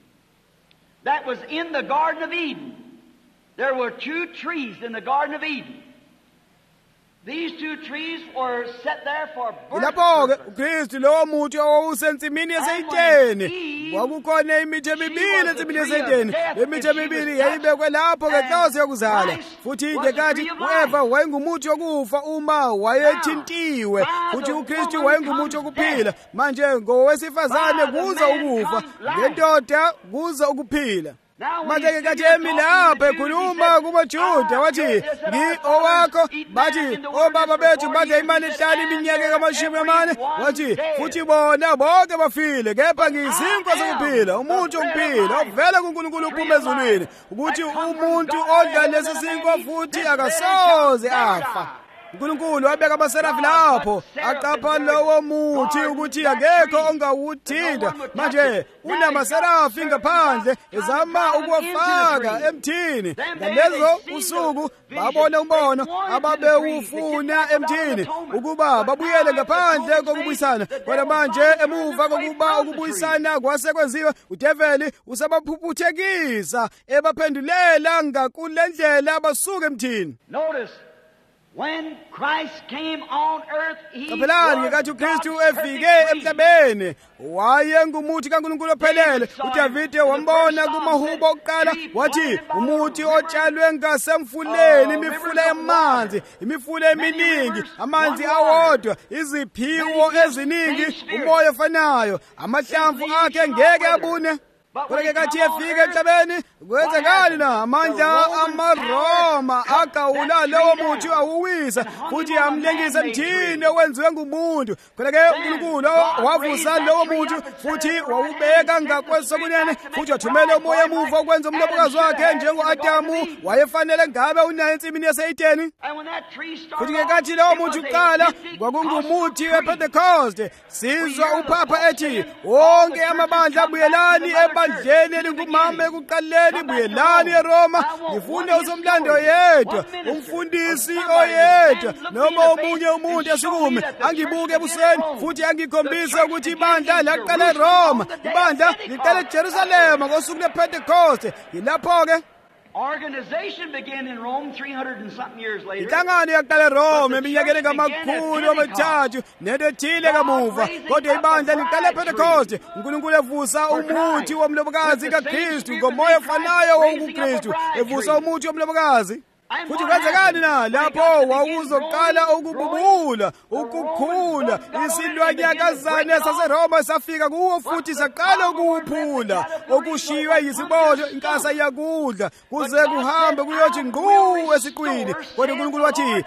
that was in the Garden of Eden. There were 2 trees in the Garden of Eden. These 2 trees were set there for birth. Lapho-ke uKristu lowo muthi owawusensimini yaseyiteni, kwakukhona imithi emibili ensimini yaseyiteni. Imithi emibili yayibekwe lapho ngenhloso yokuzala, futhi ngekathi u-Eva wayengumuthi wokufa uma wayethintiwe, futhi uKristu wayengumuthi wokuphila. Manje ngowesifazane kuza ukufa, ngendoda kuza ukuphila. Manje kathi emilapha ekhuluma kumaJuda wathi owakho, bathi obaba bethu badla imali ehlala iminyaka ka40, wathi futhi bona bonke bafile, kepha ngiyisinkwa sokuphila, umuntu wokuphila ovela kuNkulunkulu uphuma ezulwini, ukuthi umuntu odla lesi sinkwa futhi akasoze afa. uNkulunkulu wabeka amaserafi lapho, aqapha lowo muthi ukuthi akekho ongawuthinta. Manje unamaserafi ngaphandle ezama ukuwafaka emthini. Ngalezo usuku babona umbono ababewufuna emthini ukuba babuyele ngaphandle kokubuyisana. Kodwa manje emuva kokuba ukubuyisana kwase kwenziwa, uDeveli usabaphuphethekisa ebaphendulela ngakulendlela basuka emthini. Notice when Christ came on earth, he Kapelani ngekathi uKristu efike emhlabeni wayengumuthi kaNkulunkulu ophelele. uDavide wambona kumahubo okuqala wathi umuthi otshalwe ngasemfuleni, imifula emanzi, imifula eminingi, amanzi awodwa, iziphiwo eziningi, umoya ofanayo, amahlamvu akhe ngeke abune. Kodwa kathi efika emhlabeni kwenzekani na? Amandla amaRoma agawula lowo muthi awuwisa futhi amlengisa emthini owenziwe ngumuntu. Kodwa-ke uNkulunkulu wavusa lowo muthi futhi wawubeka ngakwesokunene, futhi wathumela umoya emuva ukwenza umlobokazi wakhe njengo-Adamu wayefanele ngabe unayo ensimini yaseyiteni. Futhi-ke kathi lowo muthi uqala kwakungumuthi wePentecost. Sizwa uPhapha ethi wonke amabandla abuyelani ebandleni elingumama ekuqaleni, buyelani eRoma. Ngifuna usomlando oyedwa, umfundisi oyedwa, noma omunye umuntu asukume angibuke ebusweni futhi angikhombise ukuthi ibandla laqala eRoma, ibandla liqala eJerusalema ngosuku lePentecost. Yilapho-ke organization began in Rome 300 and something years later. Inhlangano yaqala eRoma eminyakeni ngamakhulu amathathu nento ethile kamuva. Kodwa ibandla liqala ePentecost. uNkulunkulu evusa umuthi womlobokazi kaKristu ngomoya ofanayo wokuKristu, evusa umuthi womlobokazi. Futhi kwenzekani na? Lapho wawuzoqala ukububula, ukukhula, isilwanyakazane saseRoma safika kuwo futhi saqala ukuwuphula, okushiywe yisibotho, inkasa iyakudla kuze kuhambe kuyothi ngqu esiqwini. Kodwa uNkulunkulu wathi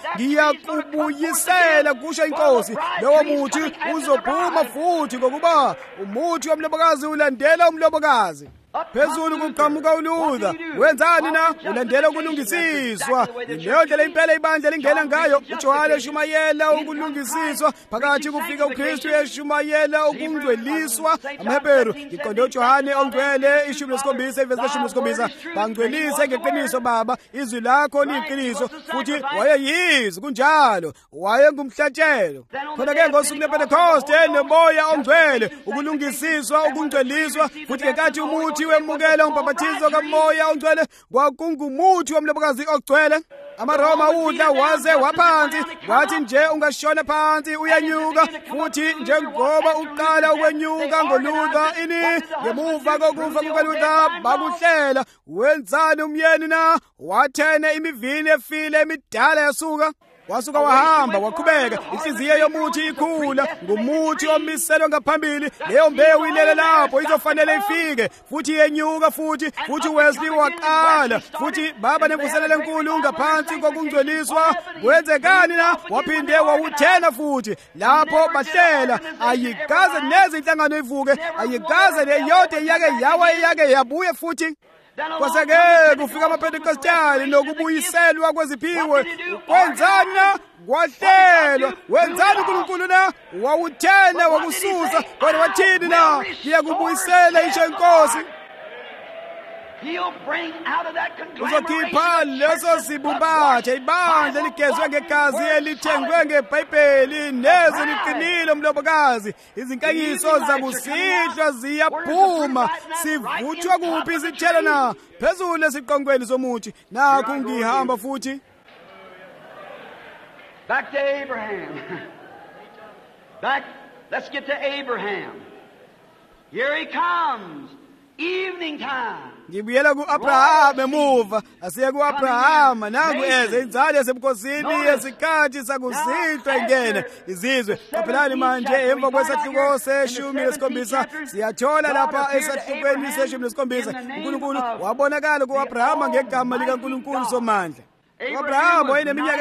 ngiyakubuyisela, kusho inkosi, lowo muthi uzophuma futhi ngokuba umuthi womlobokazi ulandela umlobokazi. phezulu kuqhamuka uLuther. Wenzani na? Ulandela ukulungisiswa. Leyo ndlela impela ibandla lingena ngayo. uJohane eshumayela ukulungisiswa, phakathi kufika uKristu eshumayela ukungcweliswa. AmaHebheru iqonde uJohane ongcwele 17 verse 17, bangcwelise ngeqiniso Baba, izwi lakho liyiqiniso, futhi wayeyizwi kunjalo, wayengumhlatshelo. Khona-ke ngosuku lePentecoste nomoya ongcwele, ukulungisiswa, ukungcweliswa, futhi ngenkathi umuthi wemukela umbhaphathizo kamoya ongcwele kwakungumuthi womlobokazi ogcwele. AmaRoma udla waze waphansi, wathi nje ungashona phansi uyanyuka, futhi njengoba uqala ukwenyuka ngoLuther ini ngemuva kokufa kukaLuther bakuhlela. Wenzani umyeni na? Wathene imivini efile emidala yasuka. Wasuka wahamba waqhubeka, inhliziyo yomuthi ikhula ngumuthi omiselwe ngaphambili. Leyo mbewu ilele lapho izofanele ifike, futhi yenyuka futhi Wesley waqala, futhi baba nemvuselelo enkulu ngaphansi kokungcweliswa. Kwenzekani na? Waphinde wawuthena futhi lapho bahlela. Ayikaze nezinhlangano ivuke, ayikaze neyodwa iyake yabuye futhi. Kwaseke kufika amaPentekostali nokubuyiselwa kweziphiwe. Kwenzani na? Kwahlelwa. Wenzani uNkulunkulu na? Wawuthena wakususa, kodwa wathini na? Ngiyakubuyisela isho inkosi. Uzokhipha leso sibumbathe, ibandla ligezwe ngegazi elithengwe ngeBhayibheli, nezwi liqinile umlobokazi. Izinkanyiso zabusihlwa ziyaphuma. Sivuthwa kuphi isithelo na? Phezulu esiqongweni somuthi. Nakho ngihamba futhi back to Abraham. Let's get to Abraham. Here he comes. Evening time. Ngibuyela ku-Abrahama emuva, asiye ku-Abrahama. Nangu eze inzalo yasebukhosini yesikhathi sakusihlwa ingene izizwe. Qaphelani manje emva kwesahluko se-17 siyathola lapha esahlukweni se-17 uNkulunkulu wabonakala ku-Abrahama ngegama likaNkulunkulu Somandla. U-Abrahama wayeneminyaka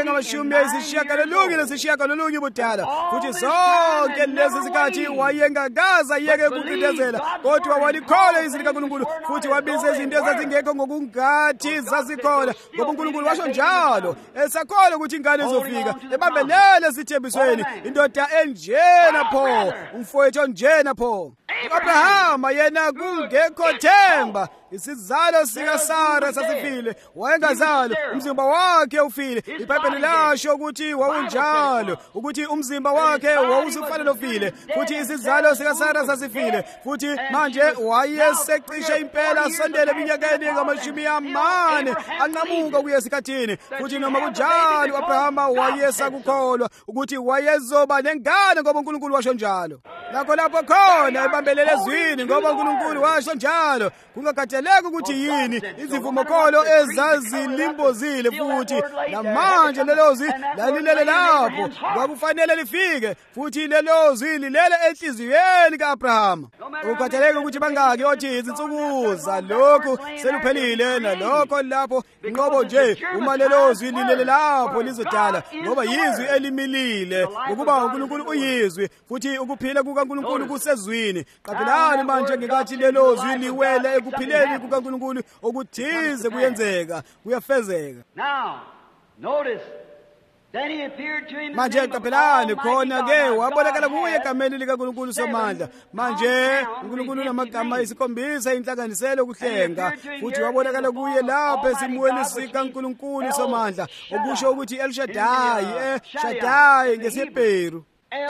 engu-9 budala, futhi zonke lezi zikhathi wayengakaze ayeke ukucindezela, kodwa walikholwa izwi likaNkulunkulu, futhi wabiza izinto ezazingekho ngokungathi zazikhona, ngoba uNkulunkulu washo njalo, esakholwa ukuthi ingane izofika, ebambelele esithembisweni. Indoda enjena pho, umfowethu onjena pho. U-Abrahama yena kungekho themba, isizalo sikaSara sasifile, wayengazalo, umzimba wakhe ufile. iBhayibheli lasho ukuthi wawunjalo, ukuthi umzimba wakhe wawusufanele ufile, futhi isizalo sikaSara sasifile, futhi manje wayesecishe impela sondele eminyakeni engama-40 anqamuka kuye esikhathini. Futhi noma kunjalo u-Abrahama wayesakukholwa ukuthi wayezoba nengane ngoba uNkulunkulu washo njalo. Lakho lapho khona ebambelele ezwini ngoba uNkulunkulu washo njalo, kungakhathaleki ukuthi yini izivumokholo ezazilimbozile, futhi namanje lelo zwi lalilele lapho kwakufanele lifike, futhi lelo zwi lilele enhliziyweni ka-Abrahama. Ukhathaleki ukuthi bangaki othi izinsuku zalokhu seluphelile, nalokho lapho inqobo nje uma lelo zwi lilele lapho lizodala, ngoba yizwi elimilile ukuba uNkulunkulu uyizwi, futhi ukuphila kukaNkulunkulu kusezwini. Qaphelani manje ngenkathi lelo zwi liwele ekuphileni kukaNkulunkulu okuthize kuyenzeka, kuyafezeka. Now, notice, then he appeared to him. Manje qaphelani khona-ke wabonakala kuye egameni likaNkulunkulu Somandla. Manje uNkulunkulu unamagama 7 inhlanganiselo kuhlenga, futhi wabonakala kuye lapho esimweni sikaNkulunkulu Somandla, okusho ukuthi El Shaddai, Shaddai ngesiHebheru.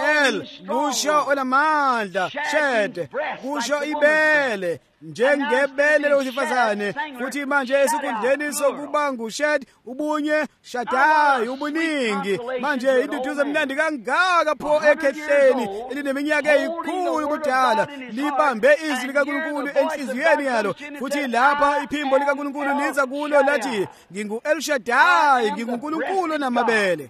El kusho onamandla, Shed kusho ibele, njengebele lowesifazane. Futhi manje esikhundleni sokuba nguShed ubunye, Shaddai ubuningi. Manje induduzo emnandi kangaka pho ekhehleni elineminyaka eyikhulu budala, libambe izwi likaNkulunkulu enhliziyweni yalo, futhi lapha iphimbo likaNkulunkulu liza kulo lathi, ngingu-El Shaddai, nginguNkulunkulu onamabele.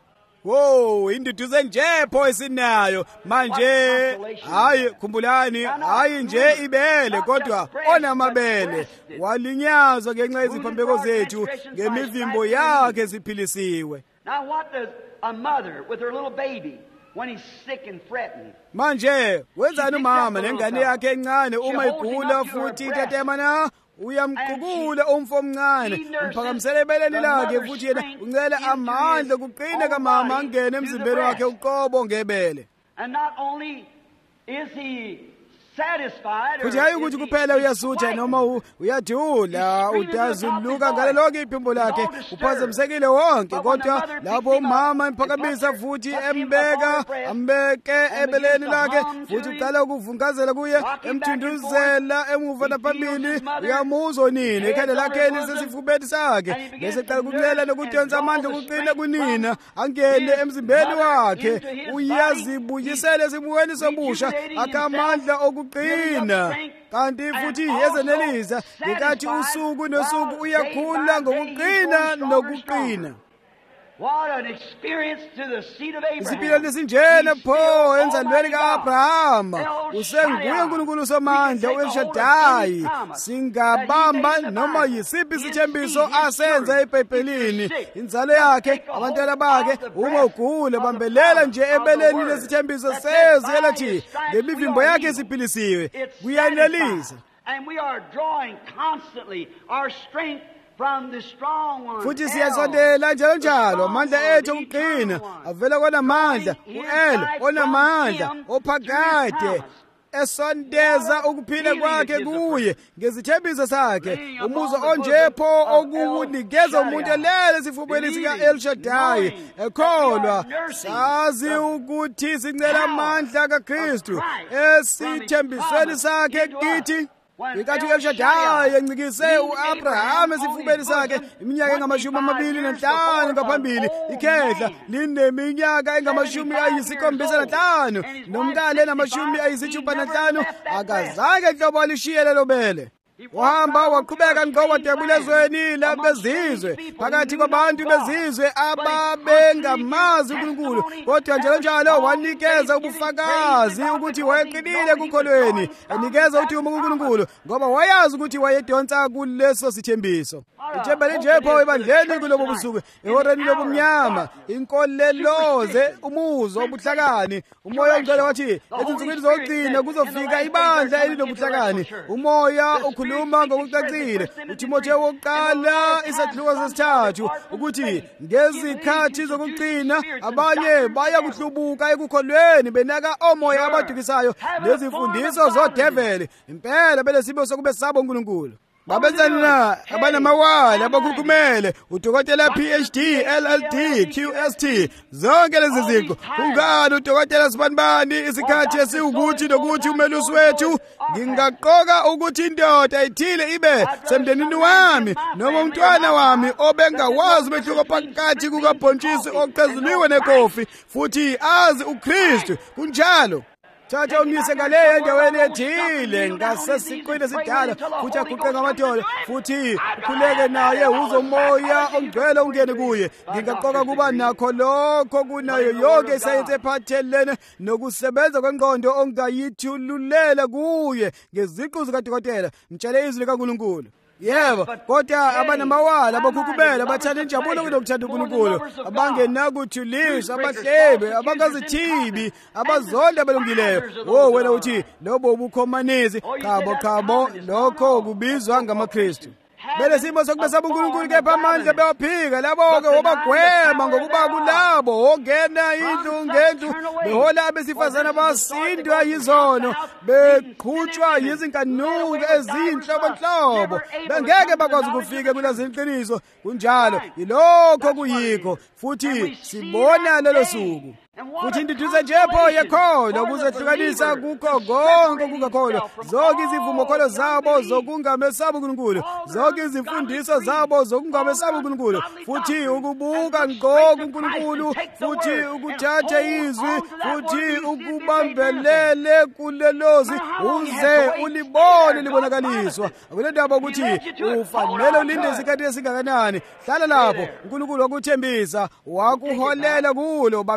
Wo, induduzo nje pho esinayo manje. Hayi, khumbulani, hayi nje ibele, kodwa onamabele. Walinyazwa ngenxa yeziphambeko zethu, ngemivimbo yakhe ziphilisiwe. Now what does a mother with her little baby when he's sick and fretting? Manje wenzani umama nengane yakhe encane uma igula futhi itatema na? uyamqukula umfo omncane, umphakamisele ebeleni lakhe, futhi yena uncela amandla kuqina kamama angene emzimbeni wakhe uqobo ngebele. Futhi hayi ukuthi kuphela uyasutha noma uyajula, udazuluka ngale lonke iphimbo lakhe, uphazamisekile wonke, kodwa lapho umama emphakamisa futhi ambeke ebeleni lakhe, futhi uqala ukuvungazela kuye, emthunduzela emuva naphambili, uyamuzwa unina ikhanda lakhe lisesifubeni sakhe, bese qala ukuncela nokudonsa amandla okuqina kunina angene emzimbeni wakhe, uyazibuyisela esimweni sobusha, akha amandla okuqina, kanti futhi yezenelisa ngenkathi usuku nosuku uyakhula ngokuqina nokuqina. What an experience to the seed of Abraham. Isipilo lesinjena pho enzalweni ka-Abrahama. Usenguye uNkulunkulu somandla uElshadai. Singabamba noma yisiphi isithembiso asenza eBhayibhelini. Inzalo yakhe, abantwana bakhe, uma ugula bambelela nje ebeleni lesithembiso seziyela thi ngemivimbo yakhe siphilisiwe. Kuyanelisa. And we are drawing constantly our strength from the strong one. Futhi siyasondela njalo amandla ethu okuqina avela konamandla, uEl onamandla ophakade esondeza ukuphila kwakhe kuye ngezithembiso sakhe, umuzo onjepho okunikeza umuntu elele esifubeni sika-Elshadai ekholwa. Sazi ukuthi sincela amandla kaKristu esithembisweni sakhe kithi. Ngenkathi uElshadai encikise u-Abrahama esifubeni sakhe iminyaka engamashumi-25 ngaphambili, ikhehla lineminyaka engamashumi-75 nomkalo enamashumi-65, akazange nhlobo alishiye lelo bele. Wahamba waqhubeka ngqowatebulezweni labezizwe phakathi kwabantu bezizwe ababengamazi uNkulunkulu, kodwa njalo wanikeza ubufakazi ukuthi wayeqinile kukholweni, enikeza uthuma kuNkulunkulu ngoba wayazi ukuthi wayedonsa kuleso sithembiso. Ithembele nje pho ebandleni kulobo busuku, ehoreni lobumnyama, inkoleloze, umuzwa obuhlakani. Umoya ongcwele wathi ezinsukwini zokugcina kuzofika ibandla elinobuhlakani. Umoya ukhuluma ngokucacile uTimotheo wokuqala isahluko sesithathu ukuthi ngezikhathi zokugcina abanye baya kuhlubuka ekukholweni benaka omoya abadukisayo nezimfundiso zodeveli. Impela belesimo sokube sabo uNkulunkulu. Babenzani na abanamawala abakhukhumele udokotela PhD, LLD, QST, zonke lezi zinto. Kungani udokotela sibanibani isikhathi esiwukuthi nokuthi umelusi wethu? Ngingaqoka ukuthi indoda ithile ibe semndenini wami noma umntwana wami obengawazi umehluko phakathi kukabhontshisi ocezuliwe nekofi, futhi azi uKristu. Kunjalo thatha umise ngaleyo endaweni ethile ngasesiqwini esidala, futhi aguqe ngamadolo, futhi ukhuleke naye uze umoya ongcwele ungene kuye. Ngingaqoka kuba nakho lokho kunayo yonke isayensi ephathelene nokusebenza kwengqondo ongayithululela kuye ngeziqu zikadokotela. Mtshele izwi likaNkulunkulu. Yebo, kodwa abanamawala abakhukhumela abathanda injabulo kunokuthanda uNkulunkulu, abangenakuthuliswa, abahlebe, abangazithibi, abazonda abelungileyo. Wena uthi lobo ubukhomanisi, qabo lokho kubizwa ngamaKristu. Belesimo sokubesaba uNkulunkulu kepha amandla bewaphika labo-ke wabagwema ngokuba kulabo ongena indlu ngendlu behola abesifazane abasindwa yizono, beqhutshwa yizinkanuko ezinhlobonhlobo, bengeke bakwazi ukufika kuleziniqiniso. Kunjalo yilokho kuyikho, futhi sibona lelo suku. Futhi induduze nje pho yekholo ukuzehlukanisa kukho konke okungakholwa, zonke izivumokholo zabo zokungamesaba uNkulunkulu, zonke izimfundiso zabo zokungamesaba uNkulunkulu, futhi ukubuka ngqo kuNkulunkulu, futhi ukuthatha izwi, futhi ukubambelele kulelozi uze ulibone libonakaliswa. Akulendaba ukuthi ufanele ulinde isikhathi esingakanani. Hlala lapho uNkulunkulu wakuthembisa, wakuholela kulo, bambelela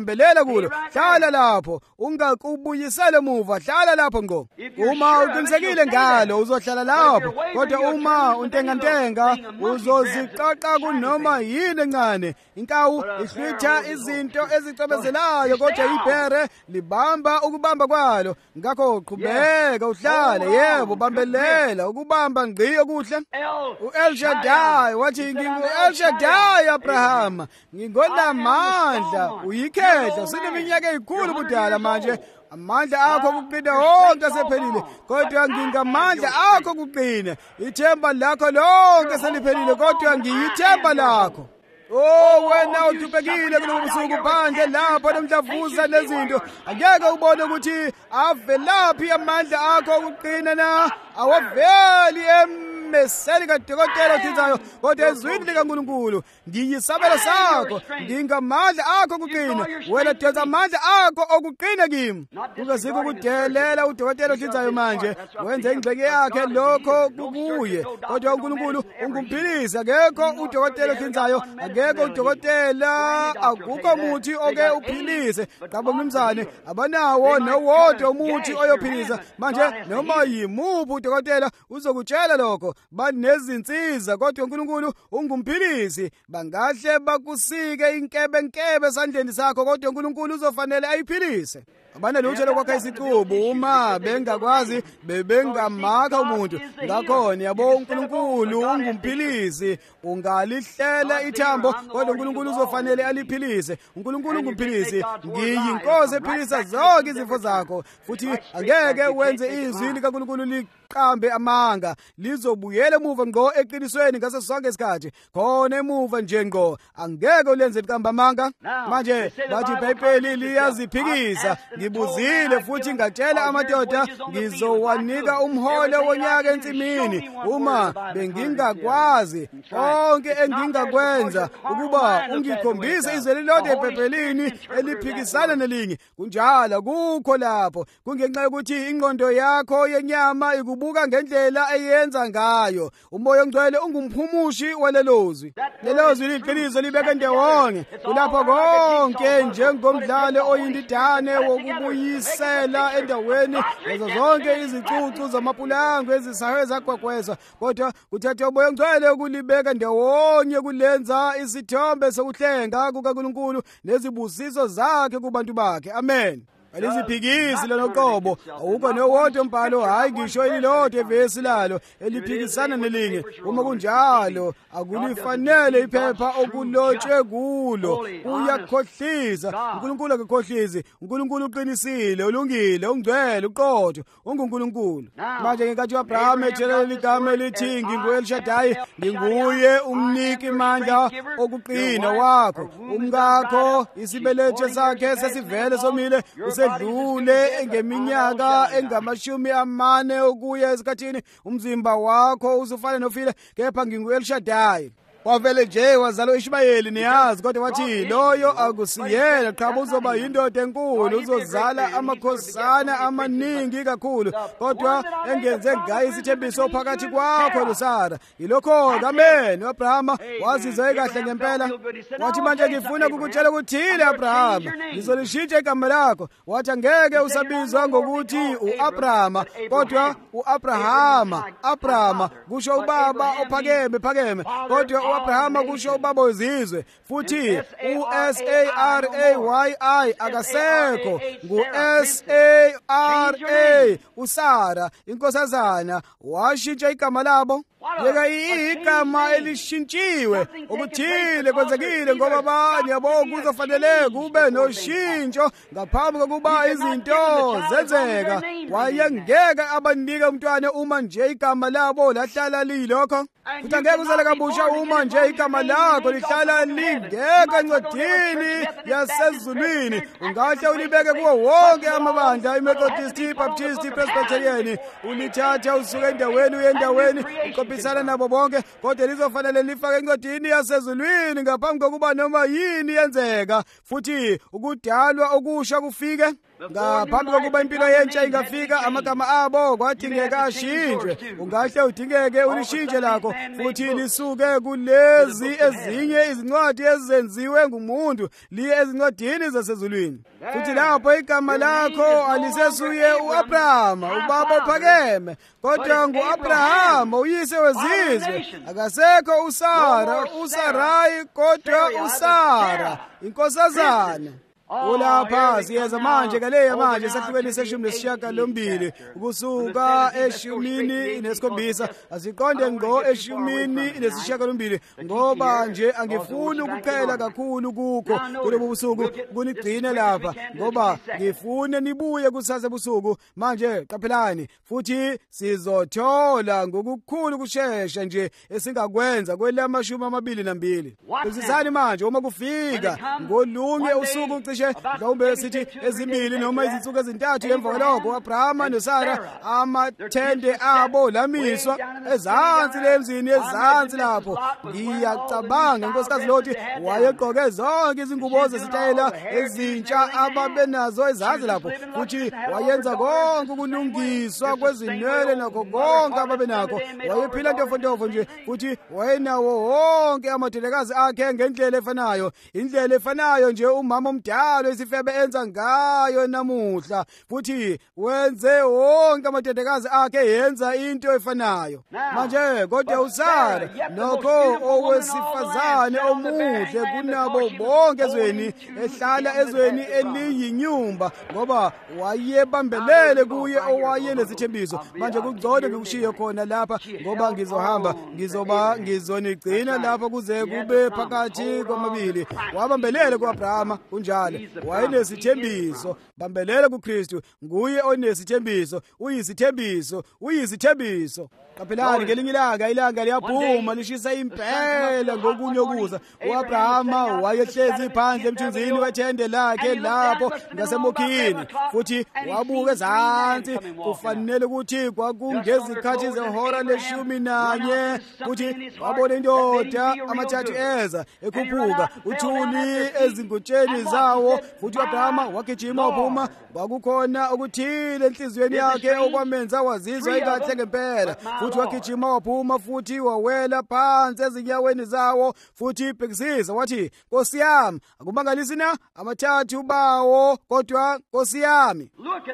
kulo, hlala lapho, ungakubuyisele emuva, hlala lapho ngqo. Uma uqinisekile ngalo uzohlala lapho, kodwa uma untengantenga uzoziqaqa kunoma yini encane. Inkawu ihlwitha izinto ezicebezelayo, kodwa ibhere libamba ukubamba kwalo. Ngakho qhubeka uhlale, yebo, bambelela ukubamba ngqi okuhle. U-El Shaddai wathi, ngingu-El Shaddai Abrahama, ngingonamandla, uyikhehla, sineminyaka eyikhulu budala manje. Amandla akho okuqina wonke asephelile, kodwa ngingamandla akho okuqina. Ithemba lakho lonke seliphelile, kodwa ngiyithemba lakho. Oh, wena uthubekile kulo busuku phandle lapho nomdlavuza nezinto, angeke ubone ukuthi avelaphi amandla akho okuqina na? Awaveli meseli kadokotela othinzayo, kodwa ezwini likaNkulunkulu. Ngiyisabelo sakho, ngingamandla akho okuqina, wena donsa amandla akho okuqina kimi. Ungazike ukudelela udokotela othinzayo manje, wenze ingxeki yakhe lokho kukuye, kodwa uNkulunkulu ungumphilisi. Akekho udokotela othinzayo, akekho udokotela, akukho muthi oke uphilise. Qaba mnumzane, abanawo nowodwa umuthi oyophilisa. Manje noma yimuphi udokotela uzokutshela lokho. Banezinsiza, kodwa uNkulunkulu ungumphilisi. Bangahle bakusike inkebenkebe esandleni sakho, kodwa uNkulunkulu uzofanele ayiphilise. Abanalutho lokwakha isicubu uma bengakwazi bebengamakha umuntu. Ngakhona yabo uNkulunkulu ungumphilisi. Ungalihlela ithambo, kodwa uNkulunkulu uzofanele aliphilise. uNkulunkulu ungumphilisi. Ngiyinkosi ephilisa zonke izifo zakho, futhi angeke wenze izwi likaNkulunkulu liqambe amanga. Lizobuyela emuva ngqo eqinisweni ngaso sonke isikhathi. Khona emuva nje ngqo, angeke ulenze liqambe amanga. Manje bathi iBhayibheli liyaziphikisa. Ngibuzile futhi ngatshela amadoda, ngizowanika umholo wonyaka ensimini uma bengingakwazi konke engingakwenza ukuba ungikhombise izwe lilodwa eBhayibhelini eliphikisana nelinye. Kunjalo kukho lapho, kungenxa yokuthi ingqondo yakho yenyama ikubuka ngendlela eyenza ngayo. Umoya oNgcwele ungumphumushi walelozwi. Lelozwi liqiniso libeke ndawonye. Kulapho konke njengomdlalo oyindidane wokubuyisela endaweni lezo zonke izicucu zamapulango ezisayo zagwagwezwa, kodwa kuthatha umoya oNgcwele ukulibeka ndawonye kulenza isithombe sokuhlenga kukaNkulunkulu nezibusiso zakhe kubantu bakhe. Amen. Aliziphikisi loqobo, awukho nowodwa umbhalo, hayi ngisho ililodwa ivesi lalo eliphikisana nelinye. Uma kunjalo, akulifanele iphepha okulotshwe kulo. Uyakhohliza. uNkulunkulu akakhohlizi. uNkulunkulu uqinisile, ulungile, ungcwele, uqotho, unguNkulunkulu. Manje ngenkathi uAbraham etshela ligama elithi ngingu-El Shaddai, nginguye umniki amandla okuqina wakho. Umkakho isibeletho sakhe sesivele somile, sedlule ngeminyaka engama40 ukuya esikhathini. Umzimba wakho usufana nofile, kepha ngingu-El Shaddai. Wavele nje wazalo Ishmayeli niyazi, kodwa wathi loyo akusiyena qhaba uzoba yindoda enkulu, uzozala amakhosana amaningi kakhulu, kodwa engenze ngayo isithembiso phakathi kwakho loSara. Yilokho amen. uAbrahama wazizwa kahle ngempela. Wathi manje ngifuna ukukutshela ukuthile Abrahama, ngizolishintsha igama lakho. Wathi angeke usabizwa ngokuthi uAbrahama, kodwa uAbrahama. Abrahama kusho ubaba ophakeme, kodwa uAbrahama kusho ubaba wezizwe. Futhi uSarai akasekho, nguSara. uSara inkosazana washintsha igama labo. Yeka igama elishintshiwe okuthile kwenzekile, ngoba abanye yabo kuzofanele kube noshintsho ngaphambi kokuba izinto zenzeka. Wayengeke abanike umntwana uma nje igama labo lahlala lilokho. Futhi angeke uzale kabusha uma nje igama lakho lihlala lingekho encwadini yasezulwini. Ungahle ulibeke kuwo wonke amabandla, iMethodist, Baptist, Presbyterian, ulithatha usuke endaweni uye endaweni uqophisana nabo bonke, kodwa lizofanele lifake encwadini yasezulwini ngaphambi kokuba noma yini yenzeka, futhi ukudalwa okusha kufike. ngaphambi kokuba impilo yentsha ingafika amagama abo kwadingeka ashintshwe. Ungahle udingeke ulishintshe lakho futhi lisuke kulezi ezinye izincwadi ezenziwe ngumuntu liye ezincwadini zasezulwini. Futhi lapho igama lakho alisesuye u-Abrahama ubaba ophakeme, kodwa ngu-Abrahama uyise wezizwe. Akasekho uSara, uSarayi, kodwa uSara inkosazana. Ulapha siyeza manje kaleya manje sahlukene seshumi nesishiyagalombili ukusuka eshumini nesikhombisa asiqonde ngo eshumini nesishiyagalombili, ngoba nje angifuni ukuphela kakhulu kukho kulobu busuku kunigcine lapha, ngoba ngifune nibuye kusasa busuku. Manje qaphelani, futhi sizothola ngokukhulu kushesha nje esingakwenza kwelamashumi 22. Sizisani manje uma kufika ngolunye usuku mhlawumbe sithi ezimbili noma izinsuku ezintathu emva kwalokho u-Abrahama noSara amathende abo lamiswa ezansi lemzini ezansi lapho. Ngiyacabanga inkosikazi Loti wayegqoke zonke izingubo zesitayela ezintsha ababenazo ezansi lapho, futhi wayenza konke ukulungiswa kwezinwele nakho konke ababenakho. Wayephila ntofontofo nje, futhi wayenawo wonke amadodakazi akhe ngendlela efanayo, indlela efanayo nje umama omdala isifebe enza ngayo namuhla, futhi wenze wonke amadodakazi akhe yenza into efanayo. Manje kodwa uSara nokho owesifazane omuhle kunabo bonke ezweni, ehlala ezweni eliyinyumba, ngoba wayebambelele kuye owayenesithembiso. Manje kugcone ngikushiye khona lapha, ngoba ngizohamba ngizonigcina lapha kuze kube phakathi kwamabili. Wabambelele ku-Abrahama kunjalo, wayenesithembiso. Bambelela kuKristu, nguye onesithembiso, uyisithembiso. Qaphelani, ngelinye ilanga liyaphuma lishisa impela ngokunyokuza. U-Abrahama wayehlezi phandle emthunzini wethende lakhe lapho ngasemokhini, futhi wabuka ezansi. Kufanele ukuthi kwakungezikhathi zehora le-11, futhi wabona indoda amathathu eza ekhuphuka uthuli ezingutsheni zawo, futhi u-Abrahama wagijima waphuma. Kwakukhona okuthile enhliziyweni yakhe okwamenza wazizwa ikahle ngempela, futhi wagijima waphuma, futhi wawela phansi ezinyaweni zawo, futhi bhekisisa wathi, Nkosi yami, akumangalisi na amathathu bawo, kodwa Nkosi yami.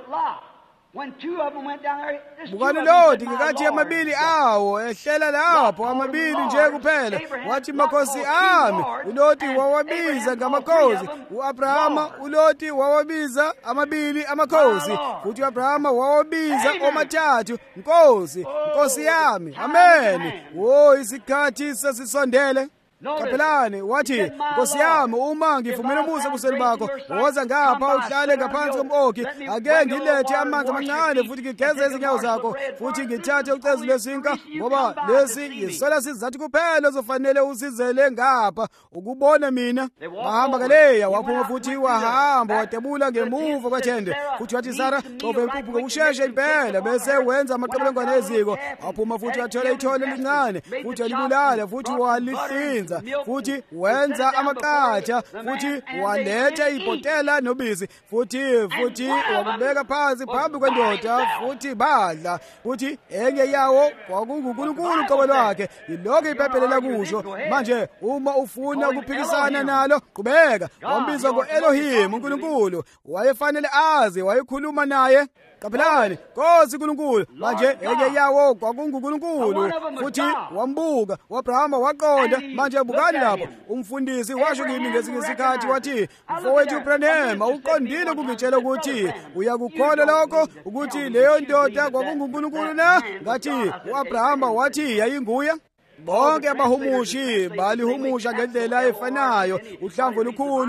Bukani Loti ngekathi amabili awo ehlela lapho, amabili nje kuphela. Wathi, makhosi ami. uLoti wawabiza ngamakhosi. U-Abrahama uLoti wawabiza amabili amakhosi, futhi u-Abrahama wawabiza omathathu Nkosi, Nkosi yami. Amen. Isikhathi sesisondele. Qaphelani, wathi, Nkosi yami, uma ngifumene umusa ebusweni bakho, woza ngapha uhlale ngaphansi kom'okhi. Ake ngilethe amanzi amancane, futhi ngigeze izinyawo zakho, futhi ngithathe ucezu lwesinka, ngoba lesi yisona sizathu kuphela ozofanele usizele ngapha ukubona mina. Wahamba kaleya, waphuma futhi wahamba wadabula ngemuva kwethende. Futhi wathi, Sara, xobe impuphu ngokushesha impela, bese wenza amaqebelengwane eziko. Waphuma futhi wathola ithole elincane, futhi walibulala, futhi walihlinza, futhi wenza amaqatha, futhi waletha ibhotela nobisi, futhi wakubeka phansi phambi kwendoda, futhi badla. Futhi enye yawo kwakunguNkulunkulu uqobo lwakhe. Yilokho iphepelela kusho. Manje uma ufuna ukuphikisana nalo, qhubeka. Wambizwa ngo-Elohim, uNkulunkulu. Wayefanele azi, wayekhuluma naye. Qaphelani, Nkosi uNkulunkulu. Manje enye yawo kwakunguNkulunkulu, futhi wambuka. U-Abrahama waqonda. Manje bukani lapho, umfundisi washo kimi ngesinye isikhathi wathi, mfowethu uBranham, uqondile ukungitshela ukuthi uyakukholwa lokho, ukuthi leyo ndoda kwakunguNkulunkulu na? Ngathi u-Abrahama wathi yayinguye. Bonke abahumushi balihumusha ngendlela efanayo. Uhlamvu olukhulu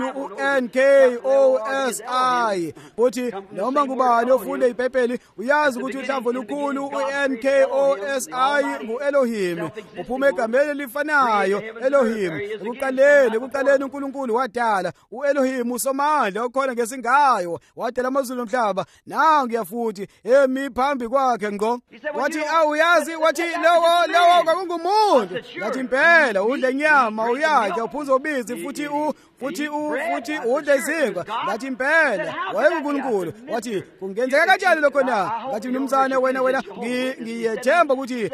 uNKOSI, futhi noma ngubani ofunde iBhayibheli uyazi ukuthi uhlamvu olukhulu uNKOSI ngu-Elohim. Uphuma egameni elifanayo, Elohim. Ekuqaleni uNkulunkulu wadala. U-Elohim uSomandla okhona ngesingayo wadala amazulu nomhlaba. Nangu yafuthi emi phambi kwakhe ngqo. Wathi awuyazi, wathi lowo kwakungumuntu. umuntu ngathi impela udla inyama uyadla uphuza ubisi futhi udla izinkwa ngathi impela wayenguNkulunkulu wathi kungenzeka kanjani lokho na ngathi mnumzane wena ngiyethemba ukuthi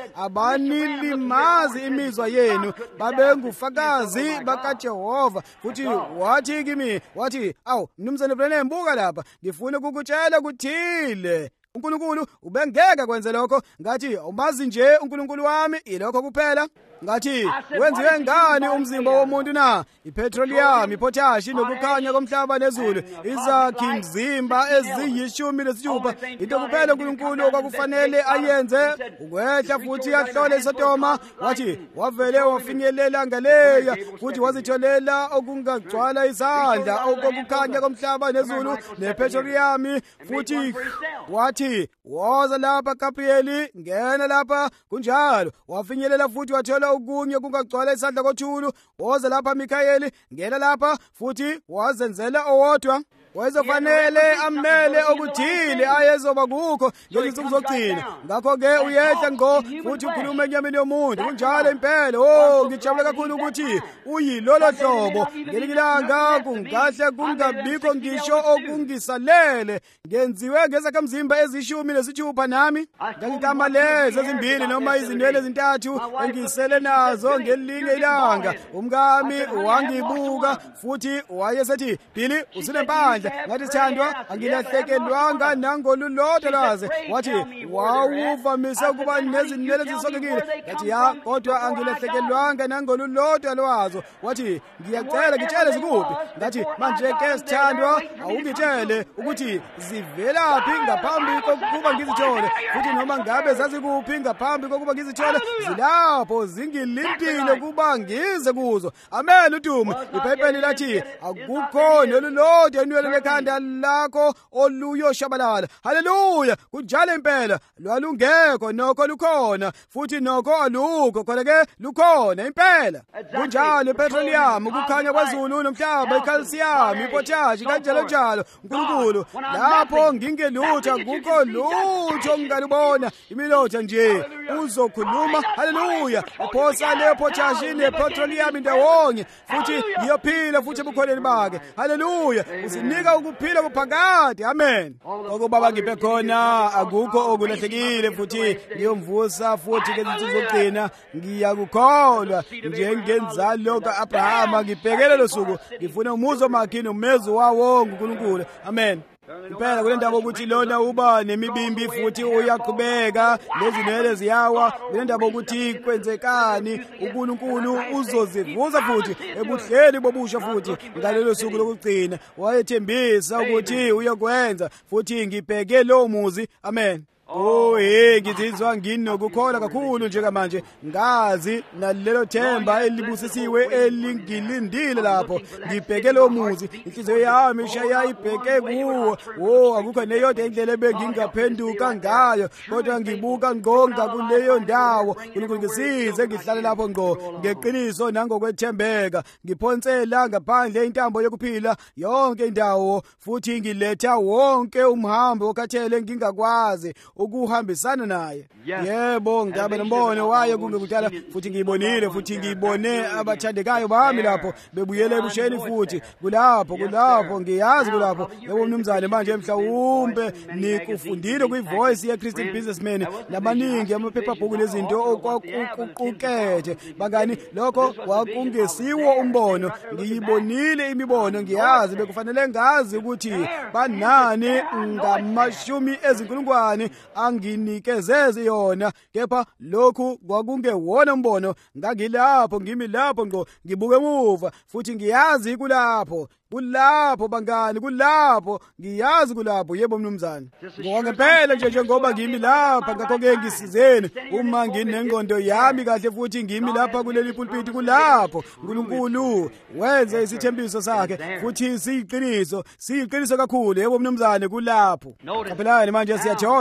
abanilimazi imizwa yenu babengufakazi bakaJehova futhi wathi kimi wathi awu mnumzane Branham buka lapha ngifuna ukukutshela kuthile uNkulunkulu ubengeke kwenze lokho ngathi umazi nje uNkulunkulu wami ilokho kuphela ngathi wenziwe ngani umzimba womuntu na ipetroleum ipotash nokukhanya komhlaba nezulu izakhi mzimba eziyishumi into kuphela uNkulunkulu okwakufanele ayenze ukwehla futhi ahlole iSodoma wathi wavele wafinyelela ngaleya futhi wazitholela okungagcwala izandla okukhanya komhlaba nezulu nepetroleum futhi wathi woza lapha Gabriel ngena lapha kunjalo wafinyelela futhi wathola okunye kungagcwala isandla kothulu woza lapha Mikhaeli ngena lapha futhi wazenzela owodwa wayezofanele amele okuthile ayezoba kukho ngezinsuku zokugcina ngakho-ke uyehla ngo futhi ukhuluma enyameni yomuntu kunjalo impela ngijabule kakhulu ukuthi uyilolo hlobo ngelinye ilanga kungahle kungabikho ngisho okungisalele ngenziwe ngezakhamzimba eziyishumi nami ngangigama lezi ezimbili noma izinwele ezintathu engisele nazo ngelinye ilanga umkami wangibuka futhi wayesethi Billy usinempandla ngathi Thandwa angilahlekelwanga nangolulodwa lwaze wathi wawuvamise ukuba nezinwele ezisokekile ngathi ya kodwa angilahlekelwanga nangolulodwa lwazo wathi ngiyacela ngitshele zikuphi ngathi manje ke Thandwa awungitshele ukuthi zivelaphi ngaphambi kokuba ngizithole futhi noma ngabe zazikuphi ngaphambi kokuba ngizithole zilapho zingilindile ukuba ngize kuzo amen udumo iBhayibheli lathi akukho nolulodwa inwele lekhanda lakho oluyoshabalala haleluya kunjalo impela lwalungekho nokho lukhona futhi nokho alukho khona ke lukhona impela kunjalo ipetroleum ukukhanya kwezulu nomhlaba icalcium ipotash kanjalo njalo uNkulunkulu lapho ngingelutho akukho lutho ngalubona imilotha nje uzokhuluma haleluya uphosa le potash nepetroleum ndawonye futhi iyophila futhi ebukholeni bakhe haleluya usinika ukuphila kuphakade amen okubaba ngiphe khona akukho okulahlekile futhi ngiyomvusa futhi ngezinsuku zokugcina ngiyakukholwa njengenzalo kaAbrahama ngibhekele losuku ngifuna umuzo makhe nomezo wawo uNkulunkulu amen impela kule ndaba ukuthi lona uba nemibimbi futhi uyaqhubeka lezinwele ziyawa kule ndaba ukuthi kwenzekani uNkulunkulu uzozivuza futhi ebuhleli bobusha futhi ngalelo suku lokugcina wayethembisa ukuthi uyakwenza futhi ngibheke lo muzi amen ngizizwa nginokukholwa kakhulu njengamanje ngazi nalelo themba elibusisiwe elingilindile lapho ngibheke lo muzi inhliziyo yami ishaya ibheke kuwo akukho neyodwa indlela ebengingaphenduka ngayo kodwa ngibuka ngonga kuleyo ndawo uNkulunkulu ngisize ngihlale lapho ngqo ngeqiniso nangokwethembeka ngiphonsela ngaphandle intambo yokuphila yonke indawo futhi ngiletha wonke umhambo okhathele ngingakwazi ukuhambisana naye yebo ngabe nombono waye kungekudala futhi ngiyibonile futhi ngiyibone abathandekayo bami lapho bebuyele ebusheni futhi kulapho ngiyazi kulapho yebo mnumzane manje mhlawumbe nikufundile kuivoice ye Christian Businessman nabaningi amaphephabhuku lezinto okwakuqukethe bangani lokho kwakungesiwo umbono ngiyibonile imibono ngiyazi bekufanele ngazi ukuthi banani ngamashumi ezinkulungwane anginikezeze yona kepha lokhu kwakungewona umbono ngangilapho ngimi lapho ngqo ngibuke emuva futhi ngiyazi kulapho bangani kulapho ngiyazi kulapho yebo mnumzane ngongempela njengoba ngimi lapha ngakho-ke ngisizeni uma nginengqondo yami kahle futhi ngimi lapha kuleli pulpiti kulapho uNkulunkulu wenze isithembiso sakhe futhi siyiqiniso kakhulu yebo mnumzane kulapho kaphelani manje siyathola lawo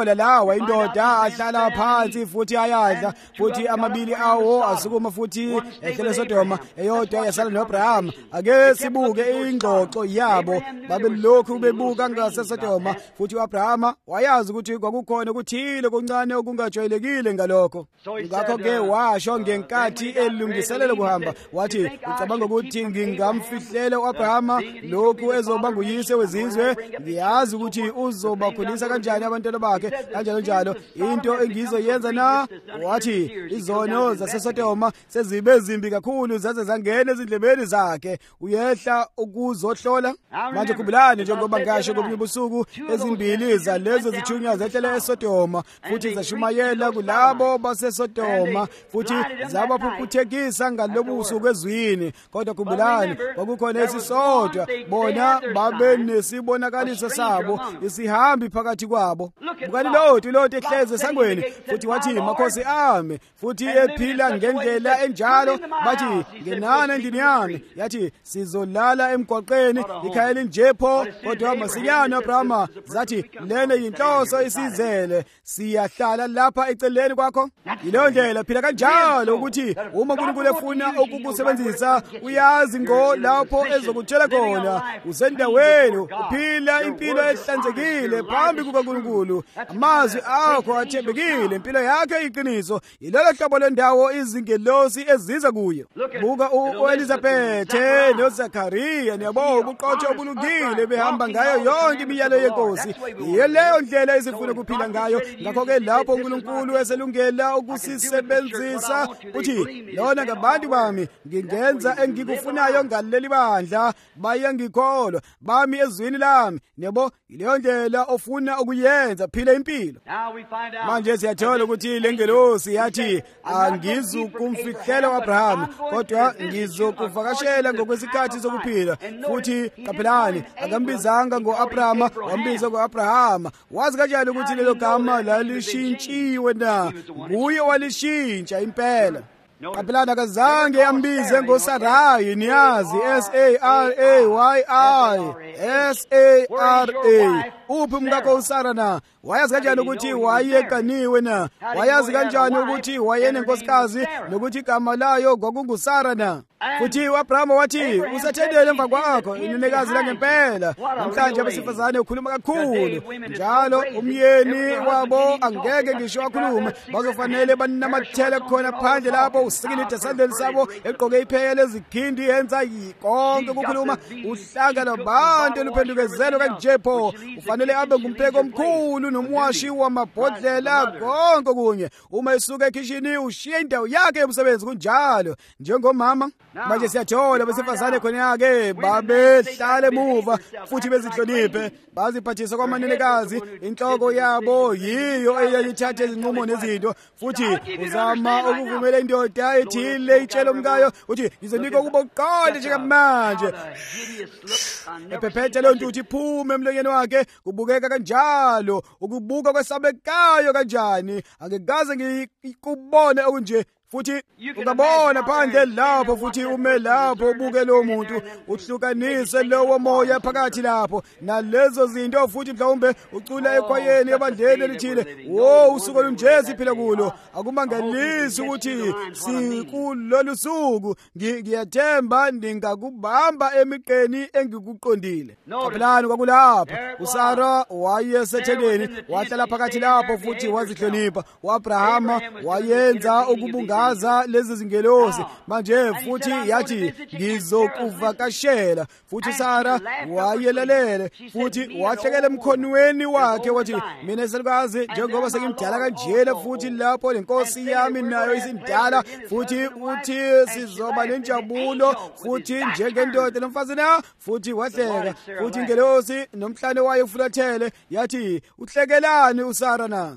ibulawa indoda ahlala phansi futhi ayadla futhi amabili awo asukuma futhi ehlele Sodoma eyodwa yasala noAbraham. Ake sibuke ingxoxo yabo babelokhu bebuka ngaseSodoma futhi uAbraham wayazi ukuthi kwakukhona ukuthile okuncane okungajwayelekile ngalokho. Ngakho ke washo ngenkathi elungiselela ukuhamba wathi ucabanga ukuthi ngingamfihlela uAbraham lokhu ezoba nguyise wezizwe, ngiyazi ukuthi uzobakhulisa kanjani abantwana bakhe kanjalo njalo. Into engizoyenza na, wathi izono zaseSodoma sezibe zimbi kakhulu zaze zangena ezindlebeni zakhe, uyehla ukuzohlola. Manje kubulani njengoba ngasho kobunye ubusuku ezimbili zalezo zithunywa zehlele eSodoma futhi zashumayela kulabo baseSodoma futhi zabaphukuthekisa ngalobu busuku ezwini. Kodwa kubulani kwakukhona isisodwa, bona babe nesibonakaliso sabo, isihambi phakathi kwabo. Bukani Loti ehleze esangweni futhi wathi makhosi ame futhi ephila ngendlela enjalo. Bathi ngenana endlini yami, yathi sizolala emgwaqeni ikhaya linjepho. Kodwa masinyane uAbraham zathi lena yinhloso isizele, siyahlala lapha eceleni kwakho. Yileyo ndlela phila kanjalo ukuthi uma uNkulunkulu efuna ukukusebenzisa uyazi ngo lapho ezokutshela khona usendaweni uphila impilo ehlanzekile phambi kukaNkulunkulu. Amazwi akho athembekile, impilo yakhe iqiniso. Yilelo hlobo lendawo izingelosi eziza kuyo. Buka uElizabeth noZakhariya, niyabo ubuqotho obulungile behamba ngayo yonke imiyalo yenkosi. Yileyo ndlela esifuna ukuphila ngayo. Ngakho ke lapho uNkulunkulu eselungela ukusisebenzisa uthi lona ngabantu bami ngingenza engikufunayo ngaleli bandla bayangikholwa bami ezwini lami. Yebo yileyo ndlela ofuna ukuyenza, phila impilo. Manje siyathola ukuthi lengelosi yathi angizukumfihlela uAbraham kodwa ngizokuvakashela ngokwesikhathi sokuphila. Futhi qaphelani, akambizanga ngoAbraham, wambiza ngoAbraham. Wazi kanjani ukuthi lelo gama lalishintshiwe na? Nguye walishintsha impela. Qaphelani, akazange ambize ngoSarai, niyazi Sarai. Uphi umkakho uSara na? Wayazi kanjani ukuthi wayekaniwe na? Wayazi kanjani ukuthi wayenenkosikazi nokuthi igama layo kwakunguSara na? Futhi uAbraham wathi usathendele emva kwakho inenekazi langempela. Namhlanje abesifazane ukhuluma kakhulu njalo, umyeni wabo angeke ngisho akhulume, bazofanele banamathele khona phandle lapho usikilide esandleni sabo egqoke iphele ezikhindi yenza konke ukukhuluma. Uhlanga labantu eluphendukezelo kanjepho ufanele abe ngumpheki omkhulu nomwashi wamabhodlela konke kunye. Uma esuka ekhishini ushiya indawo yakhe yomsebenzi kunjalo njengomama. Manje siyathola besifazane khona-ke babehlala emuva futhi bezihloniphe, baziphathisa kwamanenekazi. Inhloko yabo yiyo eyayithatha izinqumo nezinto. Futhi uzama ukuvumela indoda ethile itshela umkayo uthi ngizonika ukuba uqonde njengamanje. Ephephethe leyo nto uthi iphume emlonyeni wakhe. Kubukeka kanjalo, ukubuka kwesabekayo kanjani. Angikaze ngikubone okunje. Futhi ungabona phandle lapho futhi ume lapho ubuke lo muntu, uhlukanise lowo moya phakathi lapho nalezo zinto. Futhi mhlawumbe ucula ekhwayeni ebandleni elithile, usuku olunje siphila kulo. Akumangalisi ukuthi sikulolu suku. Ngiyathemba ndingakubamba emiqeni engikuqondile. Qaphelani, kwakulapho uSara wayesethendeni, wahlala phakathi lapho futhi wazihlonipha. uAbraham wayenza ukubunga lezi zingelosi. Manje futhi yathi ngizokuvakashela. Futhi Sara wayelalele futhi wahlekela emkhonweni wakhe wathi mina eselukazi njengoba sengimdala kanjena futhi lapho lenkosi yami nayo isindala futhi uthi sizoba nenjabulo futhi njengendoda nomfazi na. Futhi wahleka. Futhi ingelosi nomhlane wayo ufulathele yathi uhlekelani uSara na?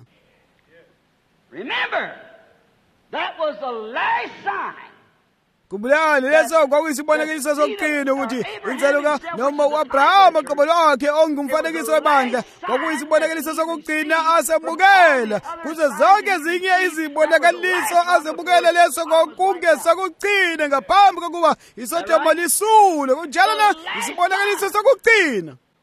Remember, that was the last sign. Kubulani leso kwakuyisibonakaliso sokuqina ukuthi inseluka noma uAbraham aqobo lwakhe ongumfanekiso webandla kwakuyisibonakaliso sokuqina asebukela. Kuze zonke ezinye izibonakaliso azebukela leso kwakungesakuqina ngaphambi kokuba iSodoma lisule. Kunjalo na isibonakaliso sokuqina.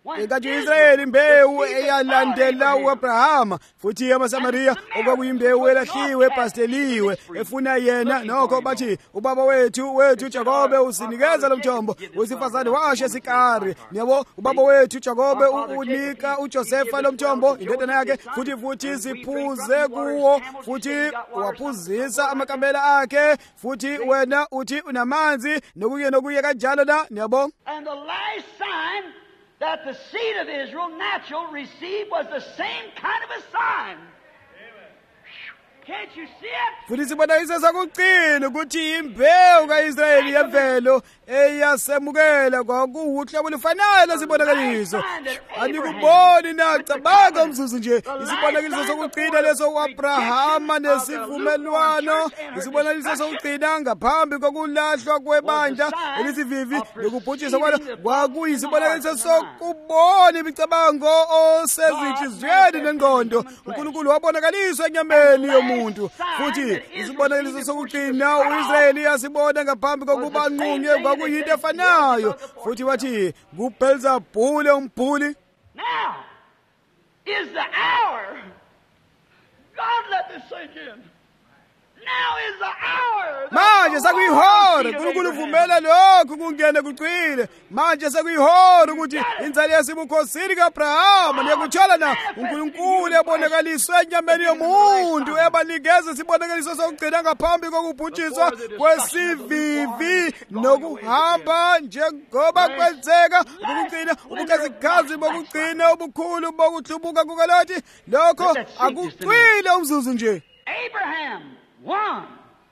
ngenkathi u-Israyeli imbewu eyalandela u-Abrahama, futhi amaSamariya okwakuyimbewu elahliwe epasteliwe efuna yena, nokho bathi ubaba wethu Jakobe usinikeza lo mthombo, wesifazane washo esikari. Yabo, ubaba wethu Jakobe unika uJosefa lo mthombo indodana yakhe, futhi siphuze kuwo, futhi waphuzisa amakamela akhe, futhi wena uthi unamanzi nokuye kanjalo na. Yabo, And the last sign that the seed of Israel, natural, received was the same kind of a sign. Can't you see it? futhi sibona isesakugcina ukuthi imbewu ka-Israyeli yemvelo eyasemukela kwakuwuhlobo lufanayo lwesibonakaliso. Anikuboni na, cabanga umzuzu nje, isibonakaliso sokugcina leso u-Abrahama nesivumelwano, isibonakaliso sokugcina ngaphambi kokulahlwa kwebandla elisivivi nokubhujiswa kwalo, kwakuyisibonakaliso sokubona imicabango osezinhliziyweni nengqondo. uNkulunkulu wabonakaliswa enyameni yomuntu, futhi isibonakaliso sokugcina u-Israyeli yasibona ngaphambi kokuba anqunye kwakuyinto efanayo, futhi wathi kuBhelizebhuli umbhuli. Now is the hour. God, let this sink in. Now is the hour. Manje sekuyihora, uNkulunkulu uvumela lokhu kungene kucwile. Manje sekuyihora ukuthi inzalo yasibukhosini kaAbrahama niyakuthola na uNkulunkulu ebonakaliswe enyameni yomuntu, ebanikeza isibonakaliso sokugcina ngaphambi kokubhujiswa kwesivivi nokuhamba njengoba kwenzeka ukugcina ubukhazikhazi bokugcina ubukhulu bokuhlubuka kukaLoti. Lokho akucwile umzuzu nje. Abraham one.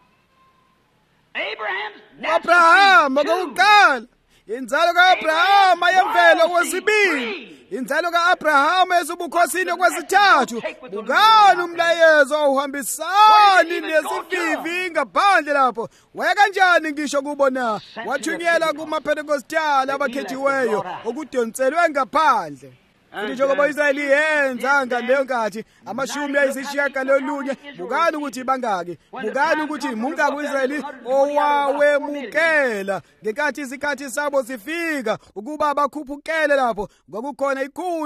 Abrahama kokuqala, inzalo ka-Abrahama yemvelo kwesibili, inzalo ka-Abrahama yesubukhosini kwesithathu. Bukani umlayezo awuhambisani nesivivi ngaphandle lapho. Waya kanjani ngisho kubona wathunyelwa kumaPhentekostali abakhethiweyo okudonselwe ngaphandle. Futhi njengoba u-Israyeli yenza ngaleyo nkathi 80, bukani ukuthi bangaki, bukani ukuthi mungaki u-Israyeli owawemukela ngenkathi isikhathi sabo sifika ukuba bakhuphukele lapho. Kwakukhona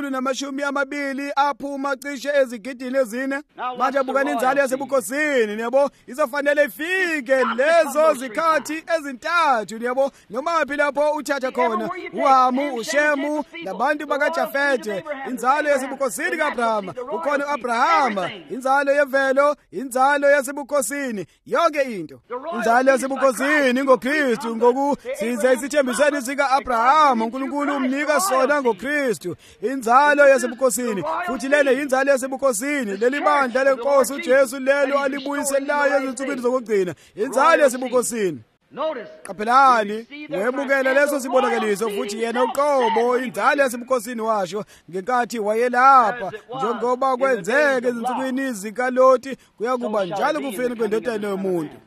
120 aphuma cishe ezigidini ezine. Manje bukani inzalo yasebukhosini, yabo, izofanele ifike lezo zikhathi ezintathu, yabo, nomaphi lapho uthatha khona uHamu, uShemu nabantu bakaJafete. Inzalo yasebukhosini kaAbrahama, ukhona u-Abrahama, inzalo yemvelo, inzalo yasebukhosini, yonke into. Inzalo yasebukhosini ngoKristu, ngokusiza isithembisweni sika-Abrahama uNkulunkulu umnika sona ngoKristu. Inzalo yasebukhosini, futhi lena inzalo yasebukhosini, leli bandla lenkosi uJesu lelo alibuyiselayo ezinsukwini zokugcina. Inzalo yasebukhosini. Qaphelani, wemukela leso sibonakaliso, futhi yena uqobo inzalo yasebukhosini washo ngenkathi wayelapha, njengoba kwenzeka ezinsukwini zikaLoti kuyakuba njalo kufeni kwendodana yomuntu.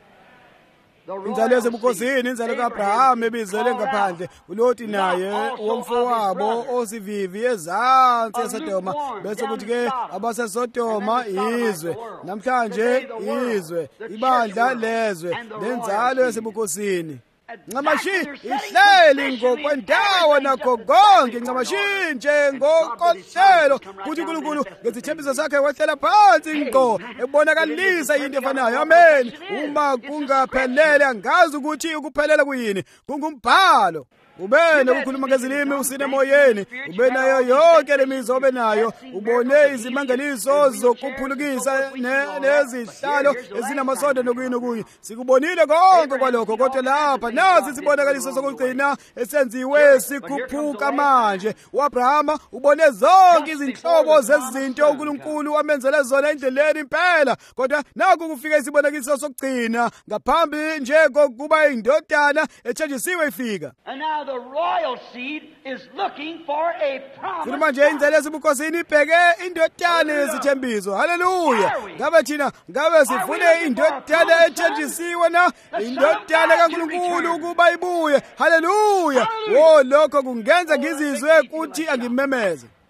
Inzalo yasebukhosini, inzalo ka-Abrahama ebizele ngaphandle, uLoti naye womfowabo osivivi ezansi eSodoma, bese kuthi-ke abaseSodoma izwe, namhlanje izwe, ibandla lezwe lenzalo yasebukhosini. Ncamashi ihleli ngokwendawo nakho konke, ncamashi nje ngokohlelo, futhi uNkulunkulu ngezithembiso zakhe wehlela phansi ngqo ebonakalisa into efanayo. Amen. Uma kungaphelele angazi ukuthi ukuphelela kuyini, kungumbhalo. Ube nokukhuluma ngezilimi, usine emoyeni, ube nayo yonke lemizwa obe nayo, ubone izimangaliso zokuphulukisa nezihlalo ezinamasondo nokuyi. Sikubonile konke kwalokho, kodwa lapha nasi isibonakaliso sokugcina esenziwe sikhuphuka manje. U-Abrahama ubone zonke izinhlobo zezinto uNkulunkulu amenzele zona endleleni impela, kodwa naku kufika isibonakaliso sokugcina ngaphambi nje kokuba indodana ethenjisiwe ifika. The royal seed is looking for a promise. Futhi manje inzalo yasebukhosini ibheke indodana yesithembiso. Haleluya. Ngabe sifune indodana ethenjisiwe na, indodana kaNkulunkulu ukuba ibuye. Haleluya. Lokho kungenza ngizizwe ukuthi angimemeze.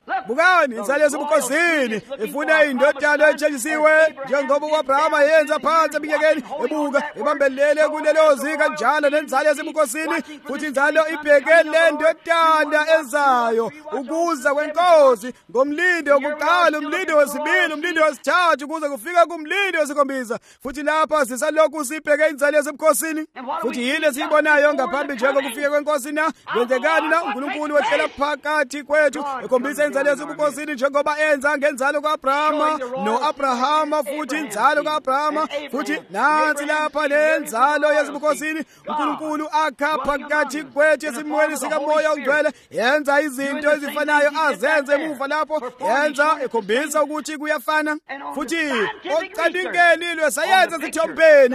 bukani inzalo yasebukhosini ifuna indodana etshengisiwe njengoba u-Abrahama yenza phansi eminyakeni ebuka ebambelele kulelozi kanjalo nenzalo yasebukhosini futhi inzalo ibheke le ndodana ezayo ukuza kwenkosi ngomlindo wokuqala umlindo wesibili umlindo wesithathu kuze kufika kumlindo wesikhombisa futhi lapha sisalokhu sibheke inzalo yasebukhosini futhi yile siyibonayo ngaphambi nje kokufika kwenkosi na kwenzekani na uNkulunkulu wehlela phakathi kwethu ekhombisa inzalo yasebukhosini njengoba enza ngenzalo ka-Abrahama no-Abrahama futhi inzalo ka-Abrahama futhi nansi lapha lenzalo yasebukhosini uNkulunkulu akha phakathi kwethu esimweni sikamoya ongcwele yenza izinto ezifanayo azenze emuva lapho yenza ekhombisa ukuthi kuyafana futhi ocandingeni lwesayensi esithombeni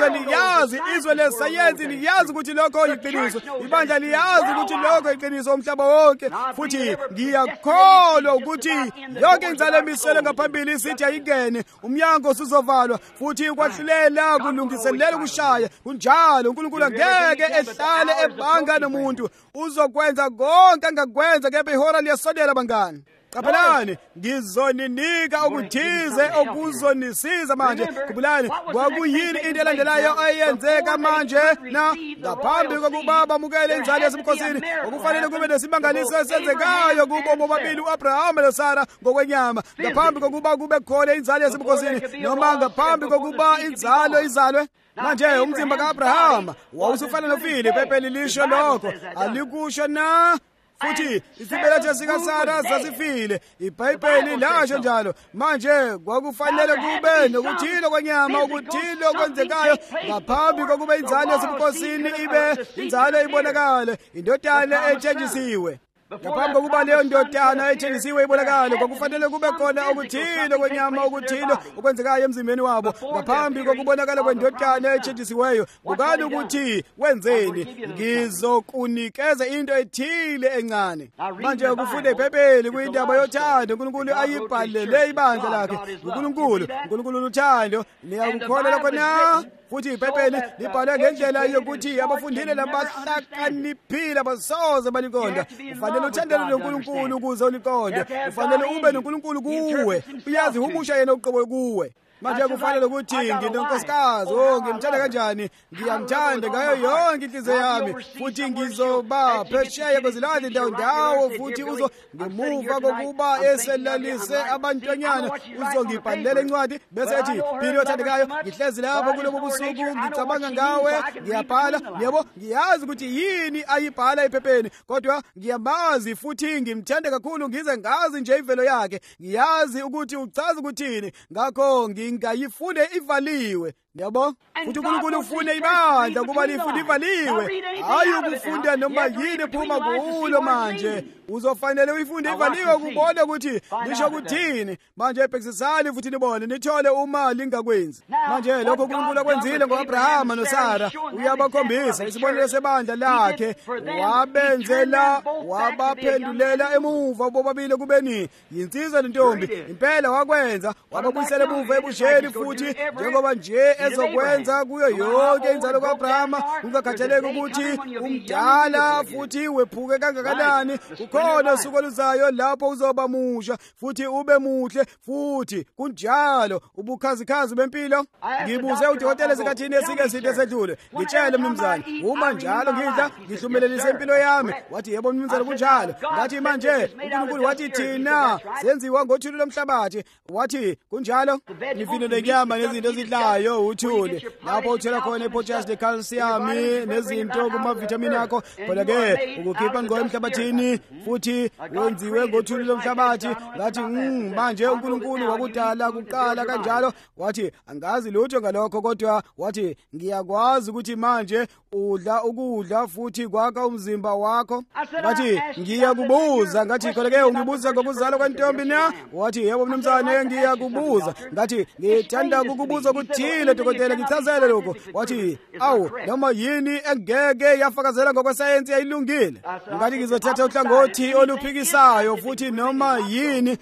izwe lesayensi liyazi ukuthi lokho yiqiniso ibandla liyazi ukuthi lokho yiqiniso umhlaba wonke futhi ngiyakholwa ukuthi yonke inzalo emisele ngaphambili isithi ayingene umnyango usuzovalwa futhi ukwahlulela kulungiselela ukushaya kunjalo uNkulunkulu angeke ehlale ebanga nomuntu uzokwenza konke angakwenza kepha ihora liyasondela bangani Kapelani ngizoninika okuthize okuzonisiza manje kubulani kwakuyini into elandelayo ayenzeka manje na ngaphambi kokuba bamukele inzalo yasebukhosini okufanele kube nesibangaliso esenzekayo kubo bobabili uAbrahama noSara ngokwenyama ngaphambi kokuba kube khona inzalo yasebukhosini noma ngaphambi kokuba inzalo izalwe manje umzimba kaAbrahama wawusufana nofile iphepha lisho lokho alikusho na futhi isibeletho sikaSara sasifile iBhayibheli lasho njalo manje kwakufanele kube nokuthilo kwenyama ukuthilo kwenzekayo ngaphambi kokuba inzalo yasebukhosini ibe inzalo ibonakale indodana ethenjisiwe ngaphambi kokuba leyo ndodana ethenjisiwe ibonakale kwakufanele kube khona okuthilo kwenyama okuthilo okwenzekayo emzimbeni wabo ngaphambi kokubonakala kwendodana ethenjisiweyo bukani ukuthi wenzeni ngizokunikeza into ethile encane manje ukufunda iBhayibheli kuyindaba yothando uNkulunkulu ayibhalele ibandla lakhe uNkulunkulu uthando niyakukholwa lokho na futhi iBhayibheli libhalwe ngendlela yokuthi abafundile labahlakaniphile basoze baliqonda ufanele uthandane noNkulunkulu ukuze uliqonde ufanele ube noNkulunkulu kuwe uyazi umusha yena uqobo kuwe manje kufanele ukuthi nginonkosikazi ngimthanda kanjani ngiyamthanda ngayo yonke inhliziyo yami futhi ngizoba phesheya kwezilwandle ndawo futhi ngemuva kokuba eselalise abantwanyana uzongibhalela incwadi bese ethi phili othandekayo ngihlezi lapho kulobo busuku ngicabanga ngawe ngiyabhala yebo ngiyazi ukuthi yini ayibhala ephepheni kodwa ngiyamazi futhi ngimthanda kakhulu ngize ngazi nje imvelo yakhe ngiyazi ukuthi uchaza ukuthini ngakho ngayifunde ivaliwe yabo futhi uNkulunkulu ufune ibandla kuba lifunde ivaliwe hayi ukufunda noma yini phuma kulo manje uzofanele uyifunde ivaliwe kubona ukuthi lisho ukuthini manje ebhekisisani futhi nibone nithole uma lingakwenzi manje lokho uNkulunkulu akwenzile ngoAbrahama noSara uyabakhombisa isibonelo sebandla lakhe wabenzela wabaphendulela emuva bobabili kubeni yinsizwa nentombi impela wakwenza wababuyisela emuva ebusheni futhi njengoba nje ezokwenza kuyo yonke inzalo kaAbrahama ungakhathaleki ukuthi umdala futhi wephuke kangakanani kukhona usuku oluzayo lapho uzoba musha futhi ube muhle futhi kunjalo ubukhazikhazi bempilo ngibuze udokotela esikhathini esike eside esedlule ngitshele mnumzane uma njalo ngidla ngihlumelelise impilo yami wathi yebo mnumzane kunjalo ngathi manje uNkulunkulu wathi thina senziwa ngothuli lomhlabathi wathi kunjalo imifino lenyama nezinto ezidlayo uthuli lapho uthola khona ipotassium necalcium nezinto kumavitamini akho kodwa ke ukukhipha ngqo emhlabathini futhi wenziwe ngothuli lomhlabathi ngathi manje uNkulunkulu wakudala kuqala kanjalo wathi angazi lutho ngalokho kodwa wathi ngiyakwazi ukuthi manje udla ukudla futhi kwakha umzimba wakho ngathi ngiyakubuza ngathi kodwa ke ungibuza ngokuzalwa kwentombi na wathi yebo mnumzane ngiyakubuza ngathi ngithanda ukukubuza ukuthile dokotela ngichazele lokho. Wathi awu noma yini engeke yafakazela ngokwesayensi yayilungile. Ngathi ngizothatha uhlangothi oluphikisayo futhi noma yini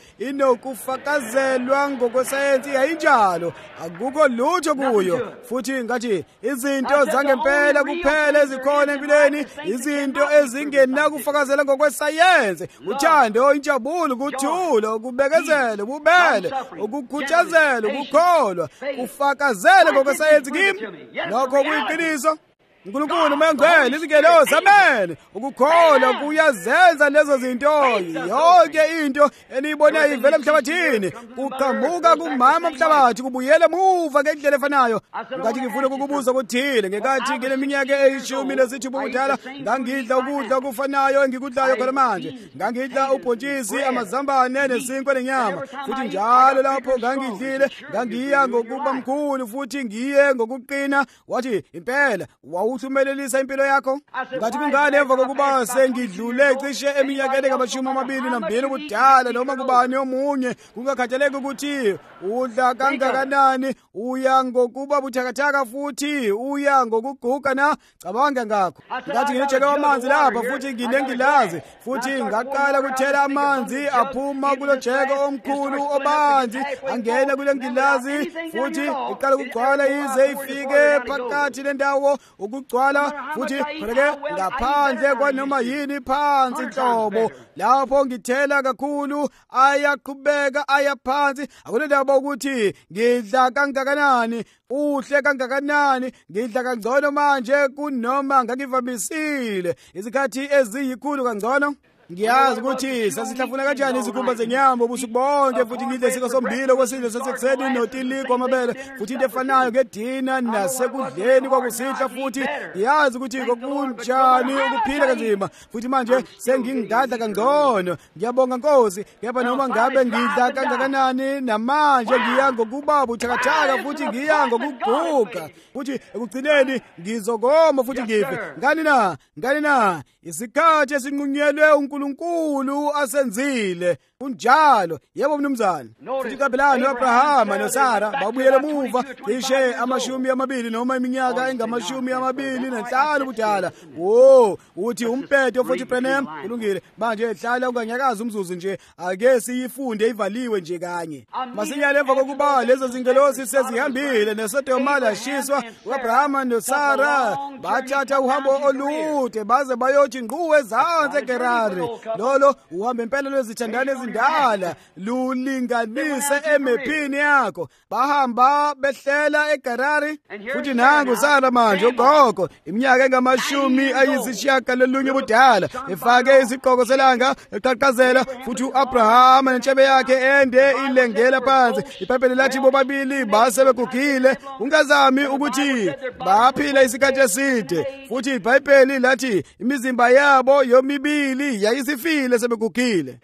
inokufakazelwa ngokwesayensi yayinjalo. Akukho lutho kuyo. Futhi ngathi izinto zangempela kuphela ezikhona empilweni, izinto ezingenakufakazela ngokwesayensi. Uthando, injabulo, ukuthula, ukubekezela, ububele, ukukhuthazela, ukukholwa, kufakazela ngokwesayensi kimi. Lokho kuyiqiniso. uNkulunkulu mengcwele izingelosi amen. Ukukholwa kuyazenza lezo zinto. Yonke into eniyibonayo ivela emhlabathini kuqhamuka kumama omhlabathi kubuyele emuva ngendlela efanayo. Ngathi ngifuna ukukubuza ukuthile ngenkathi ngineminyaka eyi10 ubudala ngangidla ukudla okufanayo engikudlayo khona manje. Ngangidla ubhontshisi, amazambane nesinkwa nenyama. Futhi njalo lapho ngangidlile ngangiya ngokuba mkhulu futhi ngiye ngokuqina. Wathi impela wawuthumelelisa impilo yakho. Ngathi kungani emva kokuba sengidlule cishe eminyakeni engama22 ubudala noma kubani omunye kungakhathaleki ukuthi udla kangakanani, uya ngokuba buthakathaka futhi uya ngokuguga na cabanga ngakho. Ngathi nginejeke wamanzi lapha futhi nginengilazi futhi ngaqala ukuthela amanzi aphuma kulo jeke omkhulu obanzi angena kule ngilazi futhi iqala ukugcwala ize ifike phakathi lendawo ukugcwala futhi khoneke ngaphandle kwanoma yini phansi inhlobo. Lapho ngithela kakhulu ayaqhubeka ayaphansi. Akunendaba ukuthi ngidla kangakanani, uhle kangakanani, ngidla kangcono manje kunoma ngangivamisile izikhathi eziyikhulu kangcono. Ngiyazi ukuthi sasihlafuna kanjani izikhumba zenyama ubusuku bonke futhi ngidle isiko sombili kwesidlo sasekuseni notiliko amabele futhi into efanayo ngedina nasekudleni kwakusihla futhi ngiyazi ukuthi kokunjani ukuphila kanzima futhi manje sengingadla kangcono. Ngiyabonga Nkosi, kepha noma ngabe ngidla kangakanani namanje ngiya ngokuba buthakathaka futhi ngiya ngokuguga futhi ekugcineni ngizokoma futhi ngife. Ngani na isikhathi esinqunyelwe uNkulunkulu asenzile kunjalo. Yebo mnumzane. Futhi kabelani uAbrahama noSara babuyele emuva cishe 20 noma iminyaka engama25 ubudala. Uthi umpetho futhi Brenham kulungile manje hlala unganyakaza umzuzu nje ake siyifunde ivaliwe nje kanye. Masinyane emva kokuba lezo zingelosi sezihambile neSodoma lashiswa, uAbrahama noSara bathatha uhambo olude baze bayothi ngqu ezansi eGerari. Lolo uhambe impela lwezithandane ezindala lulinganise emephini yakho. Bahamba behlela eGerari futhi nangu uSara manje ugogo iminyaka engama-90 ubudala efake isigqoko selanga eqhaqhazela futhi uAbrahama nentshebe yakhe ende ilengela phansi. IBhayibheli lathi bobabili base begugile. Ungazami ukuthi baphila isikhathi eside futhi iBhayibheli lathi imizimba yabo yomibili yayisifile sebegugile.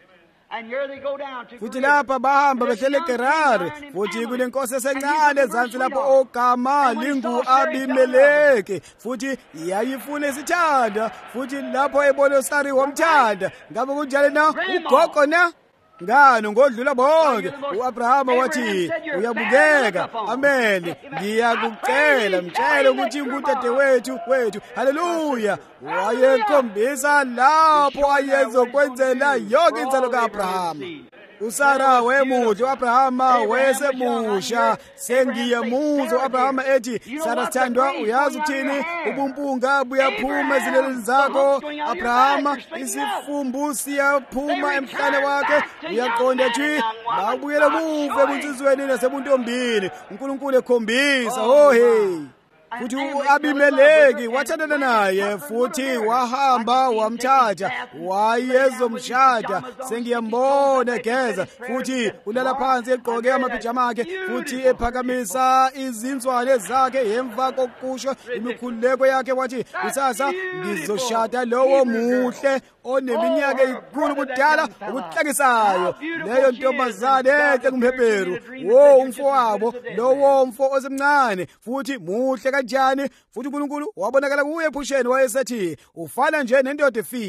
Futhi lapha bahamba behlele eGerari futhi kulenkosi esencane ezansi lapho ogama lingu-Abimeleki futhi yayifuna isithanda futhi lapho ebona uSari wamthanda. Ngabe kunjalo na ugogo na ngani ngodlula bonke? uAbrahama wathi uyabukeka amen. Ngiyakucela mtshele ukuthi ngudade wethu haleluya wayekhombisa lapho ayezokwenzela yonke inzalo kaAbrahama. uSara wemuhle, uAbrahama wesemusha. Sengiyamuzwa uAbrahama ethi Sara sithandwa uyazi uthini ubumpunga buyaphuma ezileleni zakho. Abrahama isifumbu siyaphuma emhlane wakhe. Uyaqonda thi babuyele muve ebunsizweni nasebuntombini uNkulunkulu ekhombisa futhi uAbimeleki wathandana naye futhi wahamba wamthatha wayezomshada. Sengiyambona egeza futhi ulala phansi egqoke amapijama akhe futhi ephakamisa izinswane zakhe emva kokusho imikhuleko yakhe. Wathi kusasa ngizoshada lowo muhle oneminyaka eyikhulu ubudala okuhlekisayo, leyo ntombazane enhle kumHebheru. Umfowabo lowo mfo osemncane futhi muhle kanjani futhi uNkulunkulu wabonakala kuye ephusheni wayesethi ufana nje nendoda efile.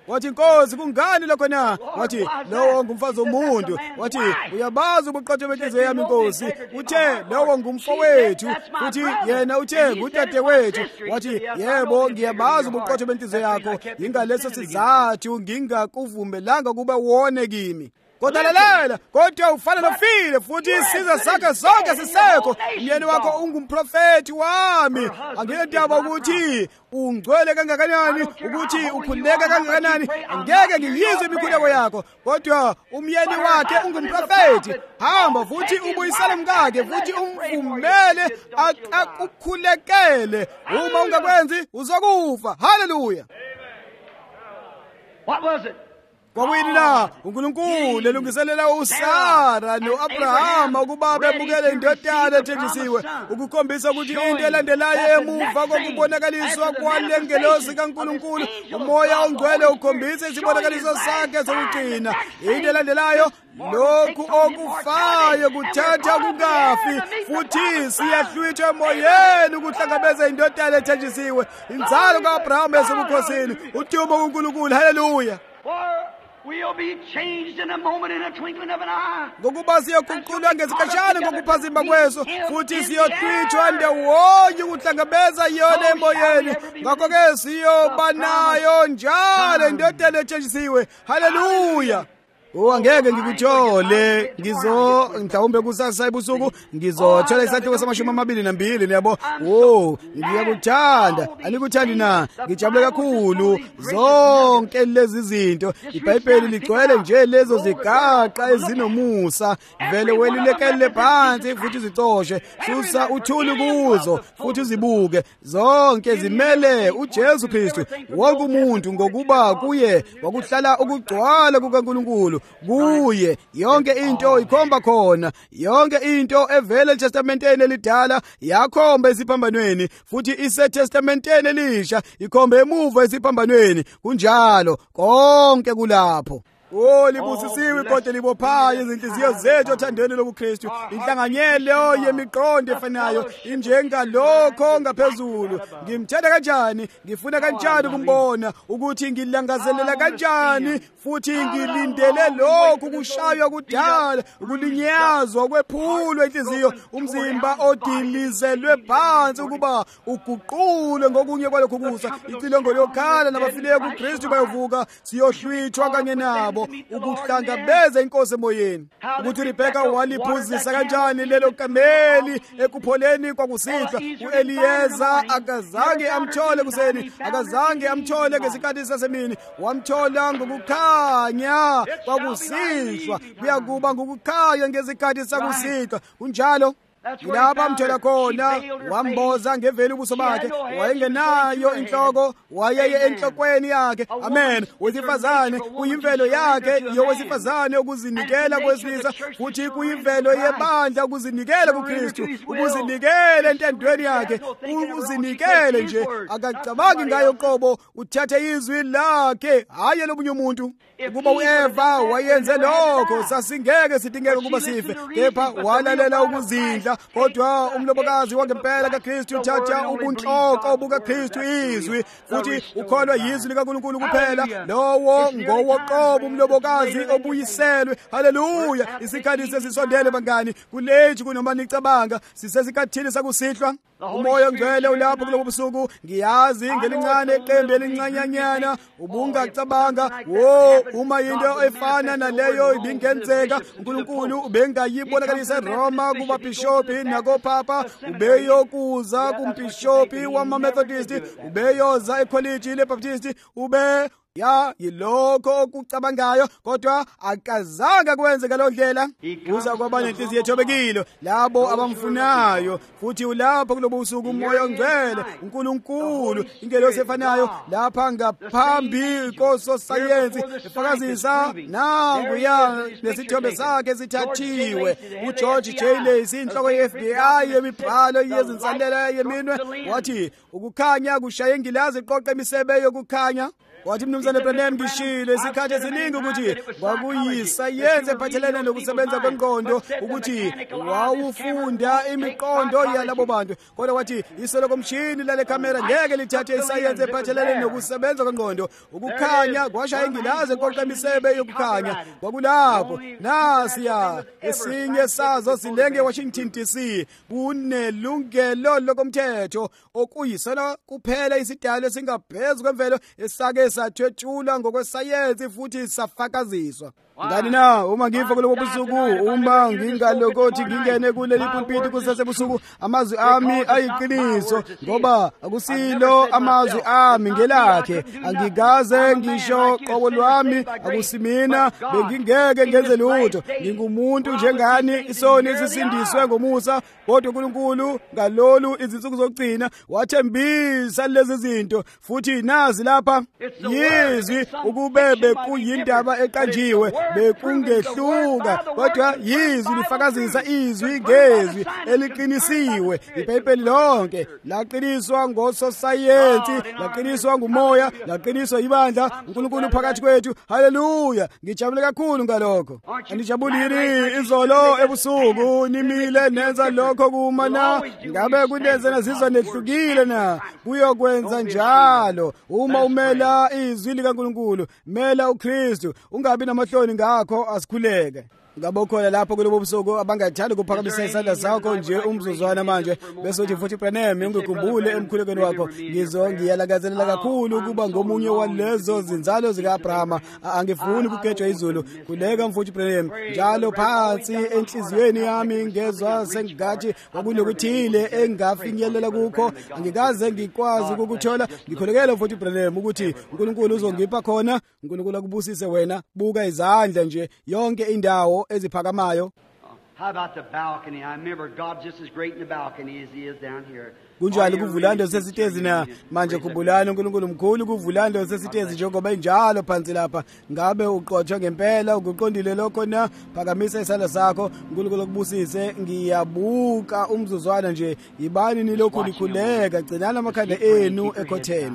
wathi Nkosi kungani lokho na? Wathi lowo ngumfazi womuntu. Wathi uyabazi ubuqotho benhliziyo yami Nkosi. Uthe lowo ngumfowethu futhi yena uthe ngudade wethu. Wathi yebo ngiyabazi ubuqotho benhliziyo yakho, ingaleso sizathu ngingakuvumelanga kube wone kimi. Kodwa lalela, kodwa ufana nofile futhi isizwe sakhe sonke sisekho. Umyeni wakho ungumprofeti wami. Angiyendaba ukuthi ungcwele kangakanani, ukuthi ukhuleka kangakanani, angeke ngiyizwe imikhuleko yakho. Kodwa umyeni wakhe ungumprofeti. Hamba futhi ubuyisele umkakhe futhi umvumele akukhulekele. Uma ungakwenzi uzokufa. Hallelujah. What was it? Kwawini la uNkulunkulu elungiselela uSara noAbrahama ukuba bemukele indodana ethenjisiwe, ukukhombisa ukuthi into elandelayo emuva kokubonakaliswa kwalengelosi kaNkulunkulu, umoya ongcwele ukhombisa isibonakaliso sakhe sokugcina. Into elandelayo lokhu okufayo kuthatha kungafi, futhi siyahlwithwa emoyeni ukuhlangabeza indodana ethenjisiwe, inzalo kaAbrahama yasebukhosini. Udumo kuNkulunkulu. Hallelujah. We'll be changed in a moment, in a twinkling of an eye. Ngokuba siyoguqulwa ngesikhashana ngokuphazima kweso, futhi siyohlwithwa ndawonye ukuhlangabeza yona emoyeni. Ngakho-ke siyoba nayo njalo indodana ethenjisiwe. Hallelujah. Angeke ngikuthole mhlawumbe kusasa ebusuku ngizothola isahluko sama-22 niyabo. Ngiyakuthanda, anikuthandi na? Ngijabule kakhulu zonke lezi zinto. iBhayibheli ligcwele nje lezo zigaqa ezinomusa. Vele welulekele phansi futhi uzicoshe, susa uthuli kuzo futhi uzibuke. Zonke zimele uJesu Kristu. Wonke umuntu ngokuba kuye wakuhlala ukugcwala kukaNkulunkulu. Kuye yonke into ikhomba khona, yonke into evela eTestamenteni elidala yakhomba esiphambanweni, futhi iseTestamenteni elisha ikhomba emuva esiphambanweni. Kunjalo konke kulapho. Libusisiwe kodwa libophayo izinhliziyo zethu othandweni lobuKristu. Inhlanganyelo yemiqondo efanayo injengalokho ngaphezulu. Ngimthanda kanjani, ngifuna kanjani ukumbona, ukuthi ngilangazelela kanjani futhi ngilindele lokhu kushaywa kudala, ukulinyazwa kwephulwe inhliziyo, umzimba odilizelwe phansi ukuba uguqulwe ngokunye kwalokho kusa. Icilongo lokhala nabafileyo kuKristu bayovuka, siyohlwithwa kanye nabo ukuhlangabeza inkosi emoyeni. Ukuthi uRebeka waliphuzisa kanjani lelo kameli ekupholeni kwakusihlwa. U-Eliyeza akazange amthole kuseni, akazange amthole ngesikhathi sasemini, wamthola ngokukhanya kwakusihlwa. Kuyakuba ngokukhanya ngesikhathi sakusihlwa. Kunjalo lapha amthola khona, wamboza ngeveli ubuso bakhe. Wayengenayo inhloko, wayeye enhlokweni yakhe. Amen. Wesifazane kuyimvelo yakhe yowesifazane ukuzinikela kwesilisa, futhi kuyimvelo yebandla ukuzinikela kuKristu, ukuzinikela entendweni yakhe, ukuzinikele nje. Akacabangi ngayo qobo, uthathe izwi lakhe, hayi lobunye umuntu. Ukuba uEva wayenze lokho, sasingeke sidingeke ukuba sife, kepha walalela ukuzindla. Kodwa umlobokazi wangempela kaKristu uthatha ubunhloko bukaKristu, izwi, futhi ukholwa yizwi likaNkulunkulu kuphela. Lowo ngowoqobo umlobokazi obuyiselwe. Haleluya. Isikhathi sesisondele bangani, kulethi kunoma nicabanga sisesikhathini sakusihlwa. Umoya ongcwele ulapho kulobo busuku. Ngiyazi ngelincane iqembu elincanyanyana ubungacabanga, uma into efana naleyo ibingenzeka, uNkulunkulu ubengayibonakalisa eRoma kubabhishophi nakopapa, ubeyokuza kumbhishophi wamaMethodist, ubeyoza ekholeji leBaptist, yilokho okucabangayo, kodwa akazange kwenze ngalo ndlela. Uza kwaba nenhliziyo ethobekile labo abamfunayo, futhi ulapho kulobo usuku umoya ongcwele uNkulunkulu, ingelosi efanayo lapha ngaphambi kososayensi efakazisa nangu nesithombe sakhe sithathiwe. uGeorge J. Lacey, inhloko ye-FBI yemibhalo yezinsalela yeminwe, wathi ukukhanya kushaya ingilazi iqoqa imisebe yokukhanya. wathi mnumzane Branham ngishilo isikhathi esiningi ukuthi kwakuyisayenze ephathelene nokusebenza kwengqondo ukuthi wawufunda imiqondo yalabo bantu kodwa wathi iselo komshini lale camera ngeke lithathe isayenze ephathelene nokusebenza kwengqondo ukukhanya kwashaya ingilazi eqoqa imisebe yokukhanya kwakulapho nasiya esinye sazo silenge Washington DC kunelungelo lokomthetho okuyisona kuphela isidalo singaphezulu kwemvelo esake sathwetshulwa ngokwesayensi futhi safakaziswa. Ngani na uma ngifa kulobo busuku uma ngingalokothi ngingene kuleli pulpiti kusesebusuku amazwi ami ayiqiniso ngoba akusilo amazwi ami ngelakhe angikaze ngisho qobo lwami akusimina bengingeke ngenze lutho ngingumuntu njengani isoni esisindiswe ngomusa kodwa uNkulunkulu ngalolu izinsuku zokugcina wathembisa lezi zinto futhi nazi lapha yizwi ukube bekuyindaba eqanjiwe bekungehluka kodwa yizwi lifakazisa izwi ngezwi eliqinisiwe iBhayibheli lonke laqiniswa ngososayensi laqiniswa ngumoya laqiniswa ibandla uNkulunkulu phakathi kwethu haleluya ngijabule kakhulu ngalokho andijabulini izolo ebusuku nimile nenza lokho kuma na ngabe kunenze nazizwa nehlukile na kuyokwenza njalo uma umela izwi likaNkulunkulu mela uKristu ungabi namahloni ngakho asikhuleke ngabokhona lapho kulobo busuku abangathanda ukuphakamisa isandla sakho nje umzuzwana manje bese uthi futhi Branham ngikukhumbule emkhulekweni wakho ngiyalakazelela kakhulu ukuba ngomunye walezo zinzalo zikaAbrahama angifuni ukugejwa izulu kuleka mfuthi Branham njalo phansi enhliziyweni yami ngezwe sengathi kwakunokuthile engafinyelela kukho angikaze ngikwazi ukukuthola ngikholekela mfuthi Branham ukuthi uNkulunkulu uzongipha khona uNkulunkulu akubusise wena buka izandla nje yonke indawo eziphakamayo. How about the balcony? I remember God just as great in the balcony as he is down here. Kunjalo kuvulando sesitezi na manje kubulana uNkulunkulu mkhulu kuvulando sesitezi njengoba injalo phansi lapha ngabe uqothwa ngempela ukuqondile lokho na phakamisa isandla sakho uNkulunkulu kubusise ngiyabuka umzuzwana nje ibani nilokhu likhuleka gcinana amakhanda enu ekhotheni.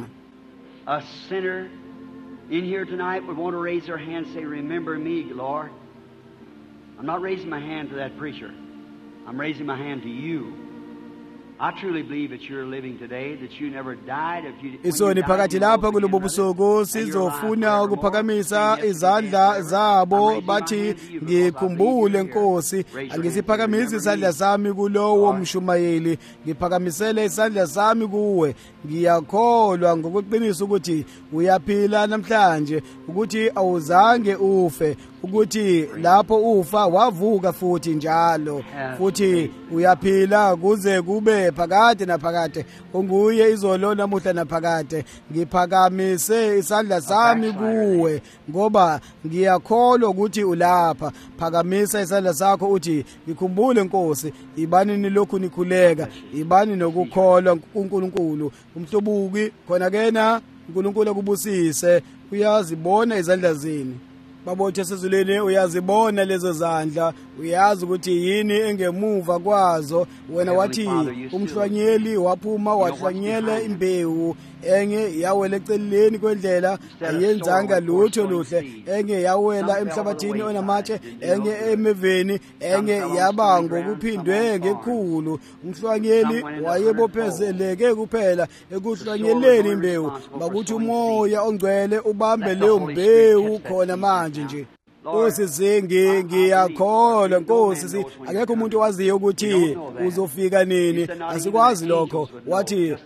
A sinner in here tonight would want to raise their hand and say remember me Lord. I'm not raising my hand to that preacher. I'm raising my hand to you. I truly believe that you're living today, that you never died. Isoni phakathi lapha kulobo busuku sizofuna ukuphakamisa izandla zabo bathi ngikhumbule Nkosi angisiphakamisa isandla sami kulowo mshumayeli ngiphakamisele isandla sami kuwe ngiyakholwa ngokuqinisa ukuthi uyaphila namhlanje ukuthi awuzange ufe ukuthi lapho ufa wavuka futhi njalo futhi uyaphila kuze kube phakade naphakade unguye izolo namuhla naphakade ngiphakamise isandla sami kuwe ngoba ngiyakholwa ukuthi ulapha phakamisa isandla sakho uthi ngikhumbule Nkosi ibani nilokhu nikhuleka ibani nokukholwa kuNkulunkulu umhlobuki khona kena uNkulunkulu akubusise uyazibona izandla zini babothe sezuleni uyazibona lezo zandla uyazi ukuthi yini engemuva kwazo wena wathi umhlwanyeli waphuma wahlwanyela imbewu enye yawela eceleni kwendlela ayenzanga lutho luhle enye yawela emhlabathini onamatshe enye emeveni enye yaba ngokuphindwe ngekhulu umhlwanyeli wayebophezeleke kuphela ekuhlwanyeleni imbewu bakuthi umoya ongcwele ubambe leyo mbewu khona manje nje Nkosi ngiyakholwa Nkosi akekho umuntu owaziyo ukuthi uzofika nini asikwazi lokho wathi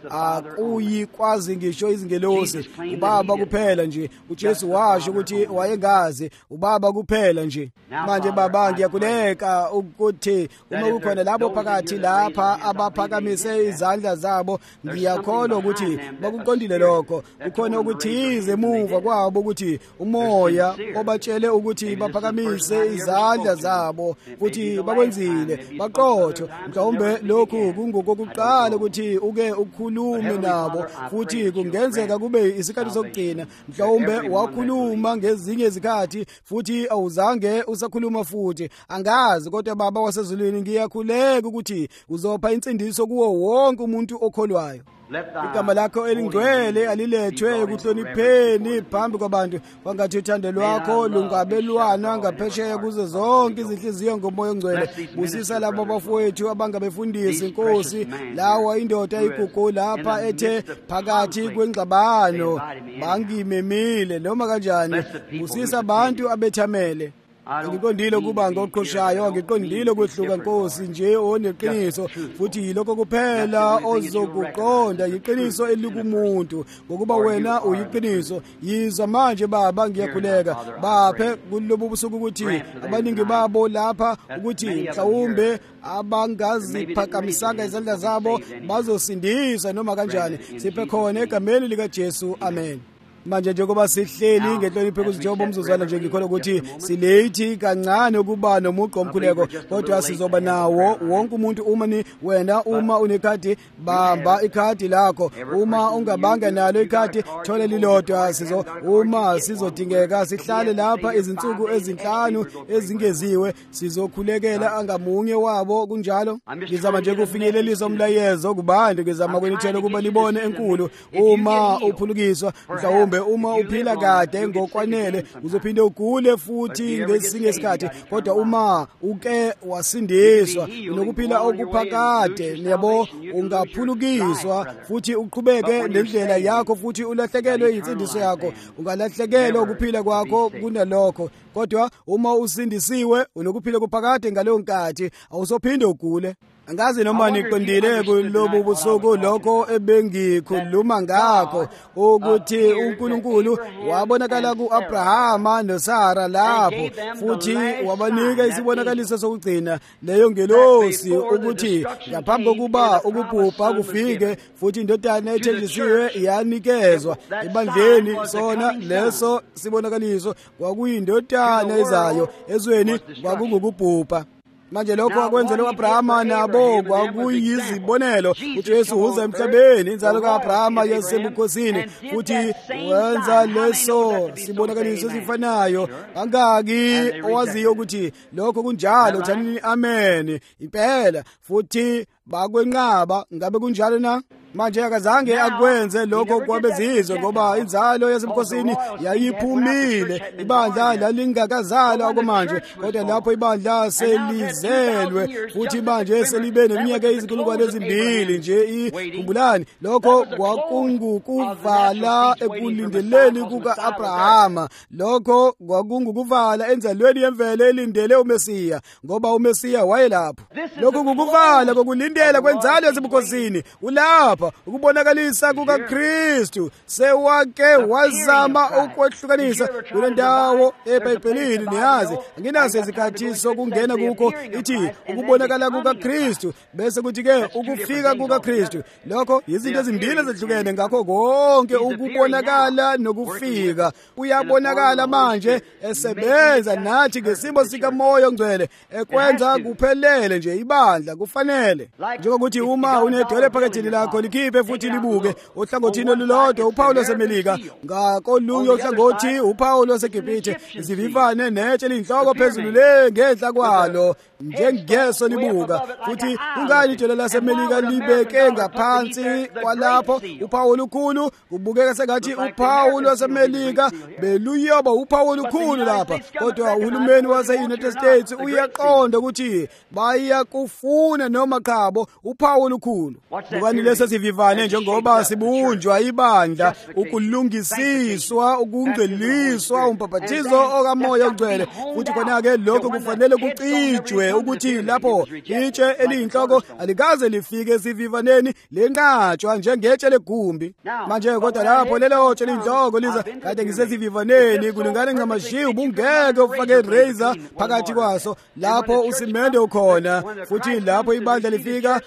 akuyikwazi ngisho izingelosi ubaba kuphela nje uJesu washo ukuthi wayengazi ubaba kuphela nje manje baba ngiyakuleka ukuthi uma kukhona labo phakathi lapha abaphakamise izandla zabo ngiyakholwa ukuthi bakuqondile lokho ukhona ukuthize emuva kwabo ukuthi umoya obatshele ukuthi baphakamise izandla zabo futhi bakwenzile baqotho mhlawumbe lokhu kungokokuqala ukuthi uke ukhulume nabo futhi kungenzeka kube isikhathi sokugcina mhlawumbe wakhuluma ngezinye izikhathi futhi awuzange usakhuluma futhi angazi kodwa baba wasezulwini ngiyakhuleka ukuthi uzopha insindiso kuwo wonke umuntu okholwayo igama lakho elingcwele alilethwe ekuhlonipheni phambi kwabantu, kwangathi uthando lwakho lungabelwana ngaphesheya kuzo zonke izinhliziyo ngomoya ongcwele. Busisa labo bafowethu abangabefundisi, Nkosi, lawa indoda igugu lapha ethe phakathi kwengxabano bangimemile noma kanjani. Busisa abantu abethamele. Ngiqondile ukuba ngoqhoshayo, ngiqondile kwehluka Nkosi nje oneqiniso, futhi yilokho kuphela ozokuqonda, iqiniso elikumuntu, ngokuba wena uyiqiniso. Yizwa manje Baba, ngiyakhuleka baphe kulobu busuku ukuthi abaningi babo lapha ukuthi mhlawumbe abangaziphakamisanga izandla zabo bazosindiswa noma kanjani. Siphe khona egameni likaJesu, amen. Manje njengoba sihleli ngenhlonipho kuzijoba umzuzwana nje, ngikholwa ukuthi silethi kancane ukuba nomuqo omkhuleko, kodwa sizoba nawo wonke umuntu. Uma unekhadi, bamba ikhadi lakho. Uma ungabanga nalo ikhadi, thola lilodwa. Uma sizodingeka sihlale lapha izinsuku ezinhlanu ezingeziwe, sizokhulekela angamunye wabo kunjalo. Ngizama nje kufinyelelisa umlayezo kubantu, ngizama kwenithela ukuba libone enkulu. Uma uphulukiswa, mhlawumbe uma uphila kade ngokwanele, uzophinde ugule futhi ngesinye isikhathi, kodwa uma uke wasindiswa nokuphila okuphakade, yabo, ungaphulukiswa futhi uqhubeke nendlela yakho, futhi ulahlekelwe insindiso yakho. Ungalahlekelwa ukuphila kwakho kunalokho, kodwa uma usindisiwe unokuphila kuphakade ngaleyo nkathi, awusophinde ugule. Angazi noma niqondile kulobu busuku lokho ebengikhuluma ngakho, ukuthi uNkulunkulu wabonakala ku-Abrahama noSara lapho, futhi wabanika isibonakaliso sokugcina leyo ngelosi, ukuthi ngaphambi kokuba ukubhubha kufike, futhi indodana ethenjisiwe yanikezwa ebandleni. Sona leso sibonakaliso kwakuyindodana ezayo, ezweni kwakungukubhubha. Manje lokho akwenzele u-Abrahama nabo kwakuyizibonelo. uJesu uza emhlabeni, inzalo ka-Abrahama yasebukhosini, futhi wenza leso sibonakaliso esifanayo. Angaki owaziyo ukuthi lokho kunjalo? Thanini amen. Impela futhi bakwenqaba. Ngabe kunjalo na? Manje akazange akwenze lokho kwabezizwe, ngoba inzalo yasebukhosini yayiphumile. Ibandla lalingakazalwa okwamanje, kodwa lapho ibandla selizelwe, futhi manje selibe neminyaka eyizinkulungwane ezimbili nje. Khumbulani, lokho kwakungukuvala ekulindeleni kuka-Abrahama. Lokho kwakungukuvala enzalweni yemvelo elindele uMesiya, ngoba uMesiya wayelapho. Lokho kukuvala kokulindela kwenzalo yasebukhosini ulapho. Ukubonakalisa kukaKristu sewake wazama ukwehlukanisa kule ndawo eBhayibhelini. Niyazi, anginaso isikhathi sokungena kukho. Ithi ukubonakala kukaKristu, bese kuthi-ke ukufika kukaKristu. Lokho izinto ezimbili ezehlukene. Ngakho konke ukubonakala nokufika uyabonakala manje esebenza nathi ngesimo sikaMoya oNgcwele, ekwenza kuphelele nje ibandla kufanele. Njengokuthi uma unedole phakethini lakho, likhiphe futhi libuke. Ohlangothini olulodwa uPawulo waseMelika, ngakolunye uhlangothi uPawulo waseGibhithe, zivivane netshe linhloko phezulu le ngenhla kwalo njengeso libuka. Futhi ungani idole laseMelika libeke ngaphansi kwalapho uPawulo ukhulu? Kubukeka sengathi uPawulo waseMelika beluyoba uPawulo ukhulu lapha, kodwa uhulumeni wase-United States uyaqonda ukuthi bayakufuna noma khabo uPawulo ukhulu. Bukani leso sivivane njengoba sibunjwa ibandla, ukulungisiswa, ukungcweliswa, umbhaphathizo okaMoya oNgcwele. Futhi khona-ke lokho kufanele kucijwe ukuthi lapho itshe eliyinhloko alikaze lifike esivivaneni lenqatshwa njengetshe legumbi. Manje kodwa lapho lelo tshe eliyinhloko liza kade ngisesivivaneni, kulingane ncamashiya, ubungeke ufake irazor phakathi kwaso lapho usimende ukhona. Futhi lapho ibandla lifika,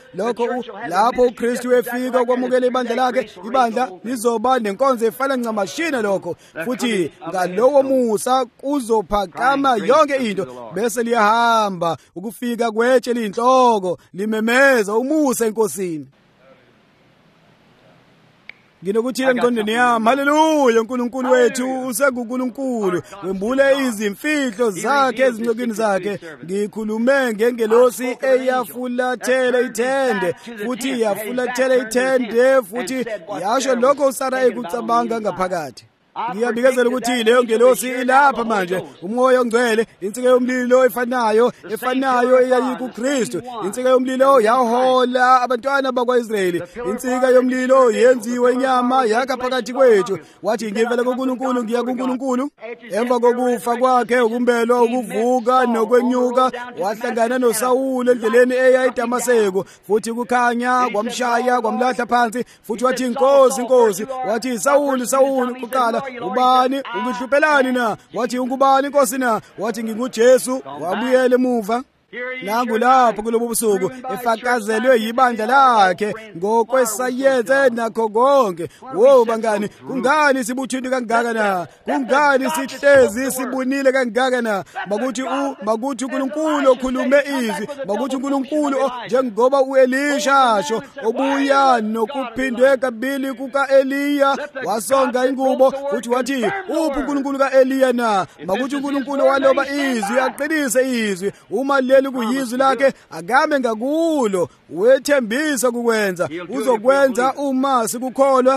lapho uKristu efika ukwamukela ibandla lakhe, ibandla lizoba nenkonzo efana ncamashina lokho. Futhi ngalowo musa kuzophakama yonke into, bese liyahamba ukufika kwetshe eliyinhloko limemeza umusa enkosini. nginokuthile engqondweni yami. Haleluya! uNkulunkulu wethu usenguNkulunkulu, wembule izimfihlo zakhe ezincokini zakhe. Ngikhulume ngengelosi eyafulathela ithende, futhi yafulathela ithende, futhi yasho lokho uSara ekucabanga ngaphakathi. Ngiyabikezela ukuthi leyo ngelosi ilapha manje, umoya ongcwele, insika yomlilo efanayo eyayikuKristu. Insika yomlilo yahola abantwana bakwaIsrayeli. Insika yomlilo yenziwe inyama yakha phakathi kwethu. Wathi ngivela kuNkulunkulu ngiya kuNkulunkulu. Emva kokufa kwakhe, ukumbelwa, ukuvuka nokwenyuka, wahlangana noSawule endleleni eya eDamaseko, futhi kukhanya kwamshaya kwamlahla phansi, futhi wathi Nkosi, Nkosi. Wathi Sawuli, Sawuli. Kuqala, ubani ungihluphelani na? Wathi ungubani Nkosi na? Wathi nginguJesu. Wabuyela emuva. Nangu lapho kulobu busuku efakazelwe yibandla lakhe ngokwesayense nakho konke. Wo bangani, kungani sibuthini kangaka na? Kungani sihlezi sibunile kangaka na? Bakuthi uNkulunkulu okhulume izwi, bakuthi uNkulunkulu njengoba uElisha asho, obuya nokuphindwe kabili kukaEliya, wasonga ingubo, futhi wathi uphi uNkulunkulu kaEliya na? Bakuthi uNkulunkulu waloba izwi, aqinise izwi. Uma kuyizwi lakhe agame ngakulo, wethembisa kukwenza, uzokwenza uma sikukholwa.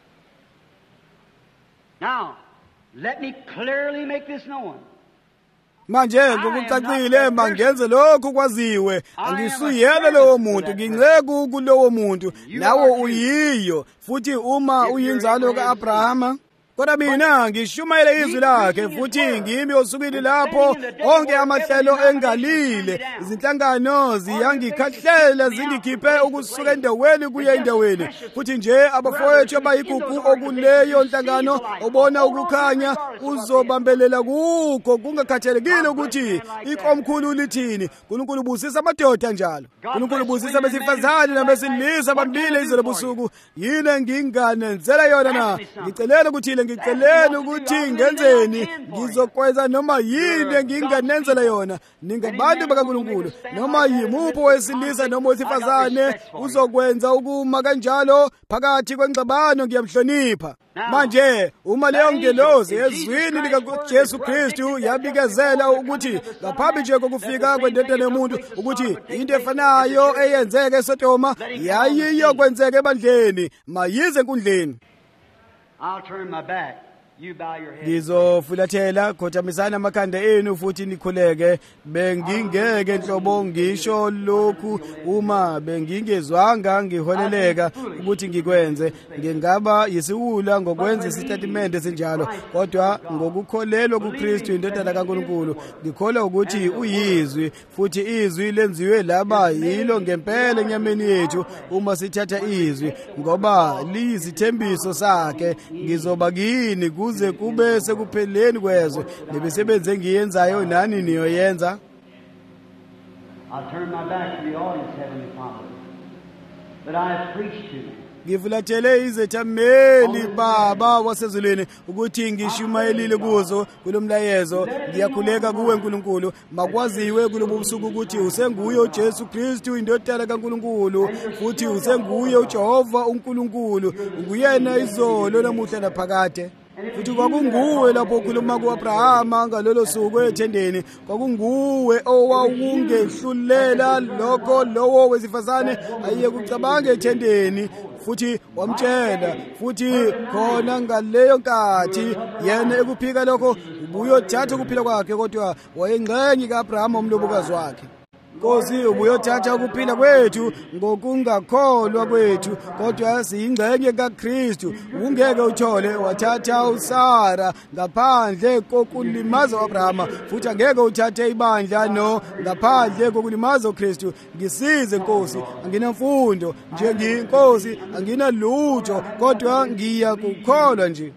Now, let me clearly make this known. Manje ngokucacile mangenze lokho kwaziwe, angisuyela lowo muntu, nginceku kulowo muntu, nawo uyiyo, futhi uma uyinzalo kaAbrahama. Kodwa mina ngishumayele izwi lakhe, futhi ngimi osukwini lapho onke amahlelo engalile, izinhlangano ziyangikhahlela zingikhiphe ukusuka endaweni kuye endaweni. Futhi nje abafowethu abayigugu okuleyo nhlangano obona ukukhanya uzobambelela kukho, kungakhathalekile ukuthi ikomkhulu lithini. uNkulunkulu busisa amadoda njalo. uNkulunkulu busisa abesifazane nabesilisa bambile izolo busuku. Yini nginganenzela yona na? Ngiceleni ukuthi ngenzeni, ngizokwenza noma yini nginganenzela yona. Ningabantu bakaNkulunkulu, noma yimuphi wesilisa noma wesifazane uzokwenza ukuma kanjalo phakathi kwengxabano, ngiyamhlonipha. Manje uma leyo ngelozi ezwini likaJesu Kristu yabikezela ukuthi ngaphambi nje kokufika kwendodana yomuntu ukuthi into efanayo eyenzeke eSodoma yayiyokwenzeka ebandleni, mayize enkundleni. I'll turn my back. You bow your head. Ngizofulathela, khothamisana amakhanda enu futhi nikhuleke. Bengingeke nhlobo ngisho lokhu uma bengingezwanga ngiholeleka ukuthi ngikwenze. Ngingaba yisiwula ngokwenza isitatimende esinjalo, kodwa ngokukholelwa kuKristu indodana kaNkulunkulu ngikholwa ukuthi uyizwi, futhi izwi lenziwe laba yilo ngempela enyameni yethu uma sithatha izwi, ngoba liyizithembiso sakhe. Ngizoba kini kuze kube sekupheleni kwezwe, nemisebenzi engiyenzayo nani niyoyenza. I'll turn my back to the audience, Heavenly Father, that I have preached to. Ngifulathele izethameli Baba wasezulwini ukuthi ngishumayelile kuzo kulomlayezo. Ngiyakhuleka kuwe Nkulunkulu, makwaziwe kulobu busuku ukuthi usenguye uJesu Kristu indodana kaNkulunkulu, futhi usenguye uJehova uNkulunkulu, nguyena izolo namuhla naphakade. Futhi kwakunguwe lapho ukhuluma kuAbrahama ngalolo suku ethendeni, kwakunguwe owawungehlulela lokho lowo wesifazane ayiye kucabanga ethendeni, futhi wamtshela futhi khona ngaleyo nkathi yena ekuphika lokho ubuyothatha ukuphila kwakhe, kodwa wayengxenye kaAbrahama umlobokazi wakhe. Nkosi, ubuyothatha ukuphila kwethu ngokungakholwa kwethu, kodwa siyingxenye kaKristu. Ungeke uthole wathatha uSara ngaphandle kokulimaza uAbrahama, futhi angeke uthathe ibandla ngaphandle kokulimaza uKristu. Ngisize Nkosi, anginemfundo nje ngiyinkosi, anginalutho, kodwa ngiyakukholwa nje.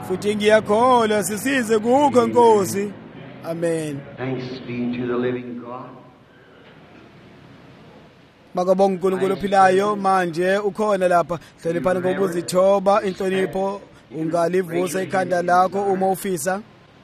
futhi ngiyakholwa sisize kukho Nkosi. Amen. Thanks be to the living God. Makabonga uNkulunkulu ophilayo manje ukhona lapha. Hloniphani ngokuzithoba inhlonipho ungalivusa ikhanda lakho uma ufisa.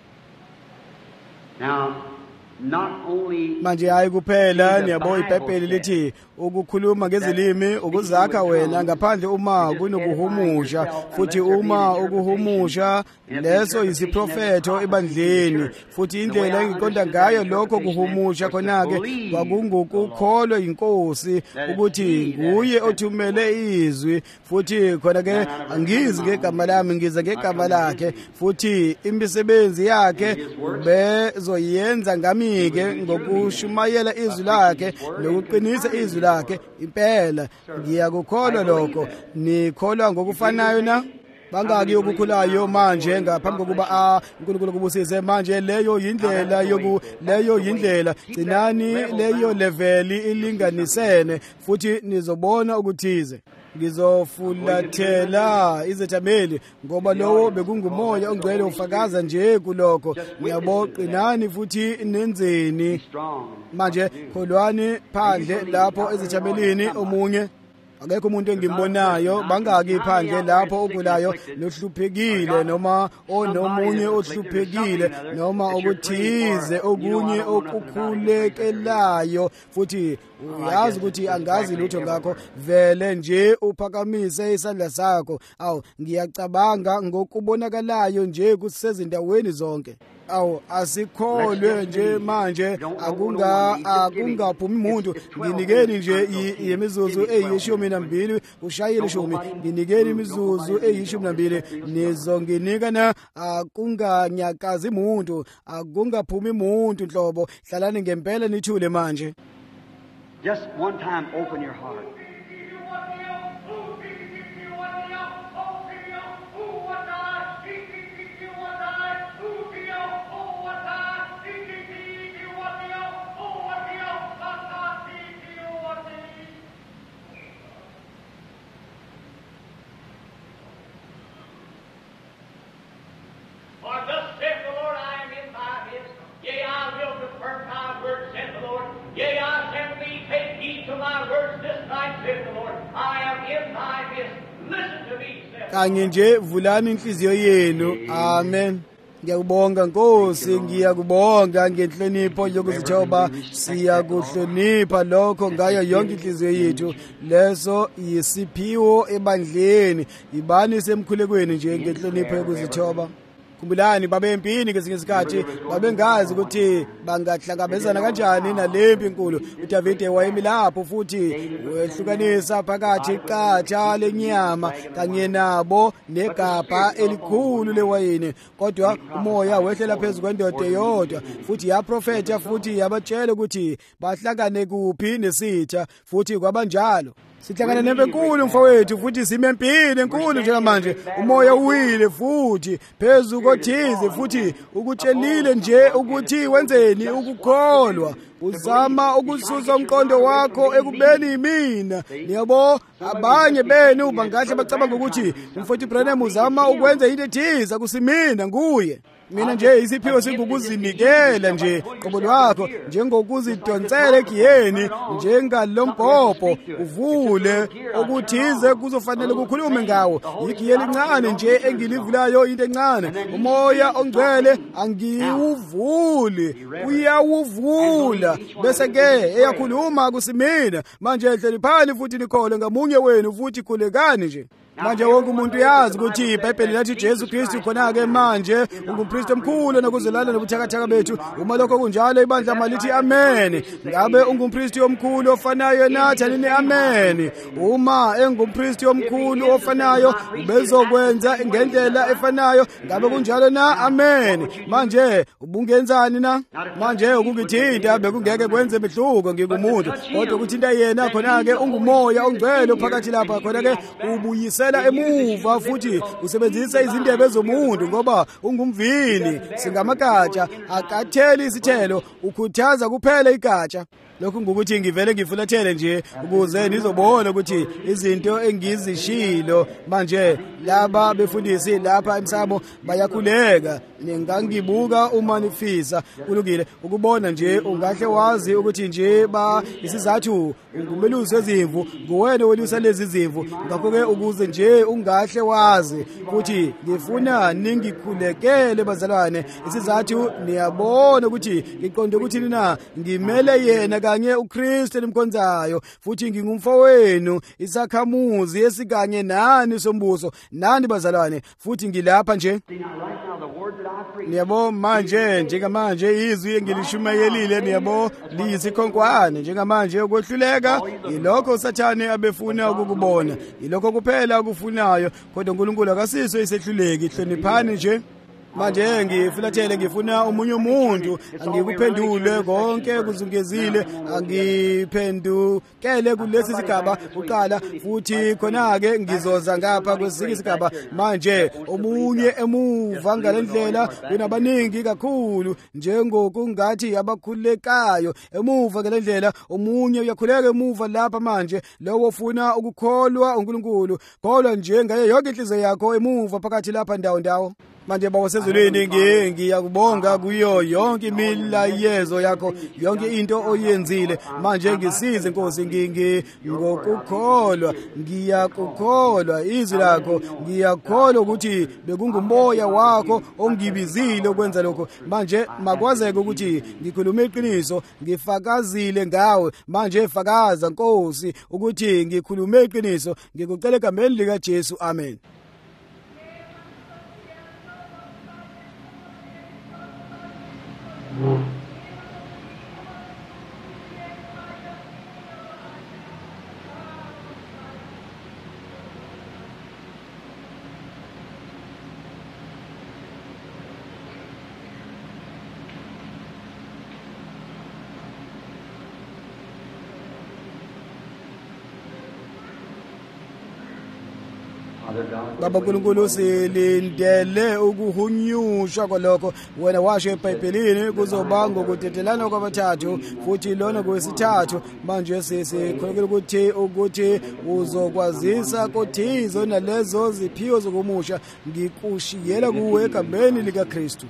Now, not only manje hayi kuphela niyabona iBhayibheli lithi ukukhuluma ngezilimi ukuzakha wena ngaphandle uma kunokuhumusha futhi uma ukuhumusha leso yisiprofetho ebandleni futhi indlela engiqonda ngayo lokho kuhumusha khona ke kwakungukukholwa inkosi ukuthi nguye othumele izwi futhi khona ke angizi ngegama lami ngiza ngegama lakhe futhi imisebenzi yakhe bezoyenza ngami ke ngokushumayela izwi lakhe nokuqinisa izwi lakhe impela ngiyakukholwa lokho nikholwa ngokufanayo na bangaki yokukhulayo manje ngaphambi kokuba uNkulunkulu kubusise manje leyo yindlela gcinani leyo level ilinganisene futhi nizobona ukuthize ngizofulathela izethameli ngoba lowo bekungumoya ongcwele ufakaza nje kulokho ngiyaboqinani futhi nenzeni manje kholwani phandle lapho ezethamelini omunye akekho umuntu engimbonayo bangaki phandle lapho ogulayo nohluphekile noma onomunye ohluphekile noma okuthize okunye okukhulekelayo futhi uyazi ukuthi angazi lutho ngakho vele nje uphakamise isandla sakho awu ngiyacabanga ngokubonakalayo nje kusezindaweni zonke awu asikholwe nje manje akungaphumi umuntu nginikeni nje yemizuzu eyi12 ushayile 10 nginikeni imizuzu eyi12 nizonginika na akunganyakazi umuntu akungaphumi umuntu nhlobo hlalani ngempela nithule manje. Just one time open your heart. Kanye nje vulani inhliziyo yenu. Amen. Ngiyakubonga Nkosi, ngiyakubonga ngenhlonipho yokuzithoba, siyakuhlonipha lokho ngayo yonke inhliziyo yethu. Leso yisiphiwo ebandleni, ibani semkhulekweni nje ngenhlonipho yokuzithoba. Kumbulani babempini ngesinye isikhathi babengazi ukuthi bangahlangabezana kanjani nalempi enkulu. uDavide wayemi lapho futhi wehlukanisa phakathi iqatha lenyama kanye nabo negabha elikhulu lewayini, kodwa umoya wehlela phezu kwendoda eyodwa futhi yaprofetha futhi yabatshela ukuthi bahlangane kuphi nesitha, futhi kwabanjalo. Sihlangana nempe enkulu mfowethu futhi simempini enkulu njengamanje. Umoya uwile futhi phezu kothize futhi ukutshelile nje ukuthi wenzeni ukukholwa. Uzama ukususa umqondo wakho ekubeni mina. Niyabo abanye benu bangahle bacabanga ukuthi umfowethu Branham uzama ukwenza into ethize kusimina nguye. Mina nje isiphiwo singukuzinikela nje qobo lwakho njengokuzidonsela ekuyeni njengalompopho uvule okuthize kuzofanele kukhulume ngawo. Igiye elincane nje engilivulayo into encane. Umoya ongcwele angiwuvuli uyawuvula bese ke eyakhuluma kusimina. Manje hleliphani futhi nikhole ngamunye wenu futhi khulekani nje. Manje wonke umuntu uyazi ukuthi iBhayibheli lathi Jesu Kristu khona ke manje ungumpristi omkhulu nokuzolana nobuthakathaka bethu. Uma lokho kunjalo ibandla malithi amen. Ngabe ungumpristi omkhulu ofanayo nathi nini? Amen. Uma engumpristi omkhulu ofanayo ubezokwenza ngendlela efanayo. Ngabe kunjalo na? Amen. Manje ubungenzani na? Manje ukungithinta bekungeke kwenze mehluko ngikumuntu, kodwa ukuthinta yena khona ke ungumoya ongcwele phakathi lapha khona ke ubuyise emuva futhi usebenzisa izindebe zomuntu ngoba ungumvini singamagatsha akatheli isithelo ukhuthaza kuphela igatsha. lokhu ngukuthi ngivele ngifulathele nje ukuze nizobona ukuthi izinto engizishilo manje laba befundisi lapha emsamo bayakhuleka ningangibuka uma nifisa kulungile ukubona nje ungahle wazi ukuthi nje isizathu ngumelusi wezimvu nguwena welusa lezi zimvu ngakho-ke ukuze nje ungahle wazi ukuthi ngifuna ningikhulekele bazalwane isizathu niyabona ukuthi ngiqonde ukuthi nina ngimele yena kanye uKristu elimkhonzayo futhi ngingumfowenu isakhamuzi esikanye nani sombuso nani bazalwane futhi ngilapha nje niyabo manje njengamanje izwi engilishumayelile niyabo liyisikhonkwane njengamanje ukwehluleka ilokho usathane abefuna ukukubona ilokho kuphela akufunayo kodwa uNkulunkulu akasiso isehluleki hloniphani nje manje ngifulathele ngifuna omunye umuntu angikuphendule konke kuzungezile angiphendukele kulesi sigaba uqala futhi khona-ke ngizoza ngapha kwesinye isigaba manje omunye emuva ngalendlela kunabaningi kakhulu njengokungathi abakhulekayo emuva ngalendlela omunye uyakhuleka emuva lapha manje lowo ufuna ukukholwa uNkulunkulu kholwa nje ngayo yonke inhliziyo yakho emuva phakathi lapha ndawo manje bawasezulwini ngiyakubonga kuyo yonke imilayezo yakho yonke into oyenzile manje ngisize Nkosi ngokukholwa ngiyakukholwa izwi lakho ngiyakholwa ukuthi bekungumoya wakho ongibizile ukwenza lokho manje makwazeke ukuthi ngikhuluma iqiniso ngifakazile ngawe manje fakaza Nkosi ukuthi ngikhuluma iqiniso ngikucela egameni lika Jesu amen. Baba Nkulunkulu silindele ukuhunyushwa kwalokho wena washo eBhayibhelini kuzoba ngokudedelana kwabathathu futhi lona kwesithathu manje sikhulekela ukuthi uzokwazisa kothizo nalezo ziphiwo zokumusha ngikushiyela kuwe egameni lika Kristu.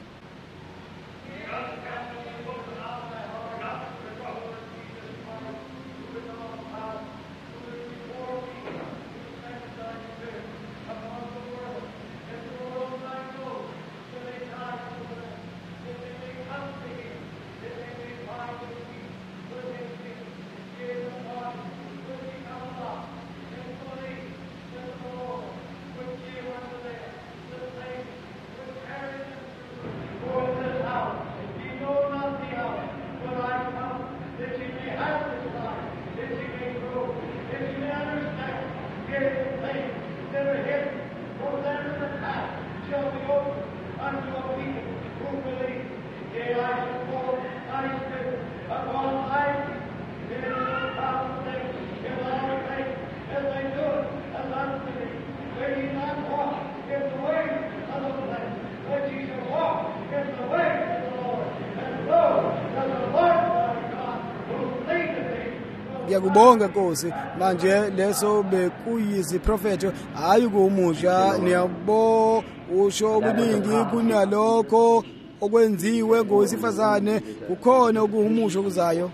Ngiyakubonga Nkosi manje leso bekuyiziprofeto hayi kumusha niyabo usho okuningi kunalokho okwenziwe ngowesifazane kukhona ukuhumusha okuzayo.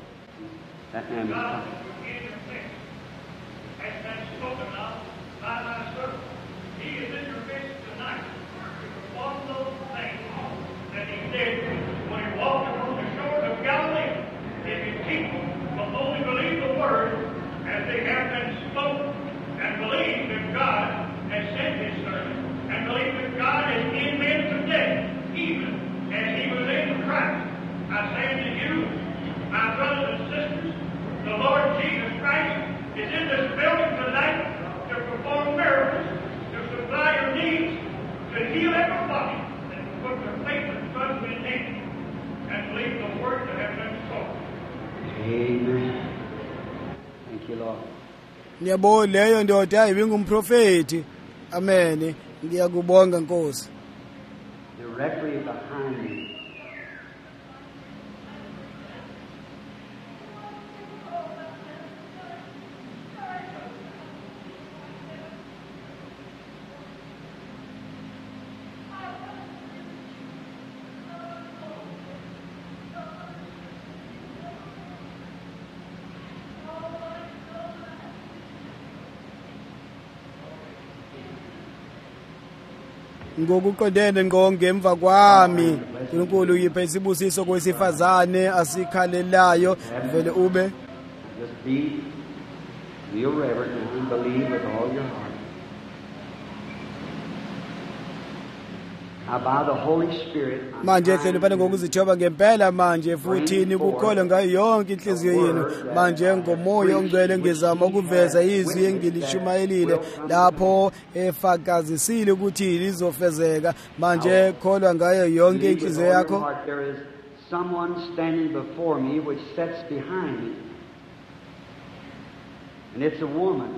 Niyabo leyo ndoda ibingumprofeti. Amen. Ngiyakubonga Nkosi. Directly behind me. ngokuqondene ngqo ngemva kwami. uNkulunkulu yiphe isibusiso kwesifazane asikhalelayo vele ube Just be real reverent and believe with all your heart. Now by the Holy Spirit, manje hloniphani ngokuzithoba ngempela manje futhi nikukholwa ngayo yonke inhliziyo yenu manje ngomoya ongcwele ngizama ukuveza izwi engilishumayelile lapho efakazisile ukuthi lizofezeka manje kholwa ngayo yonke inhliziyo yakho. there is someone standing before me which sits behind me. And it's a woman.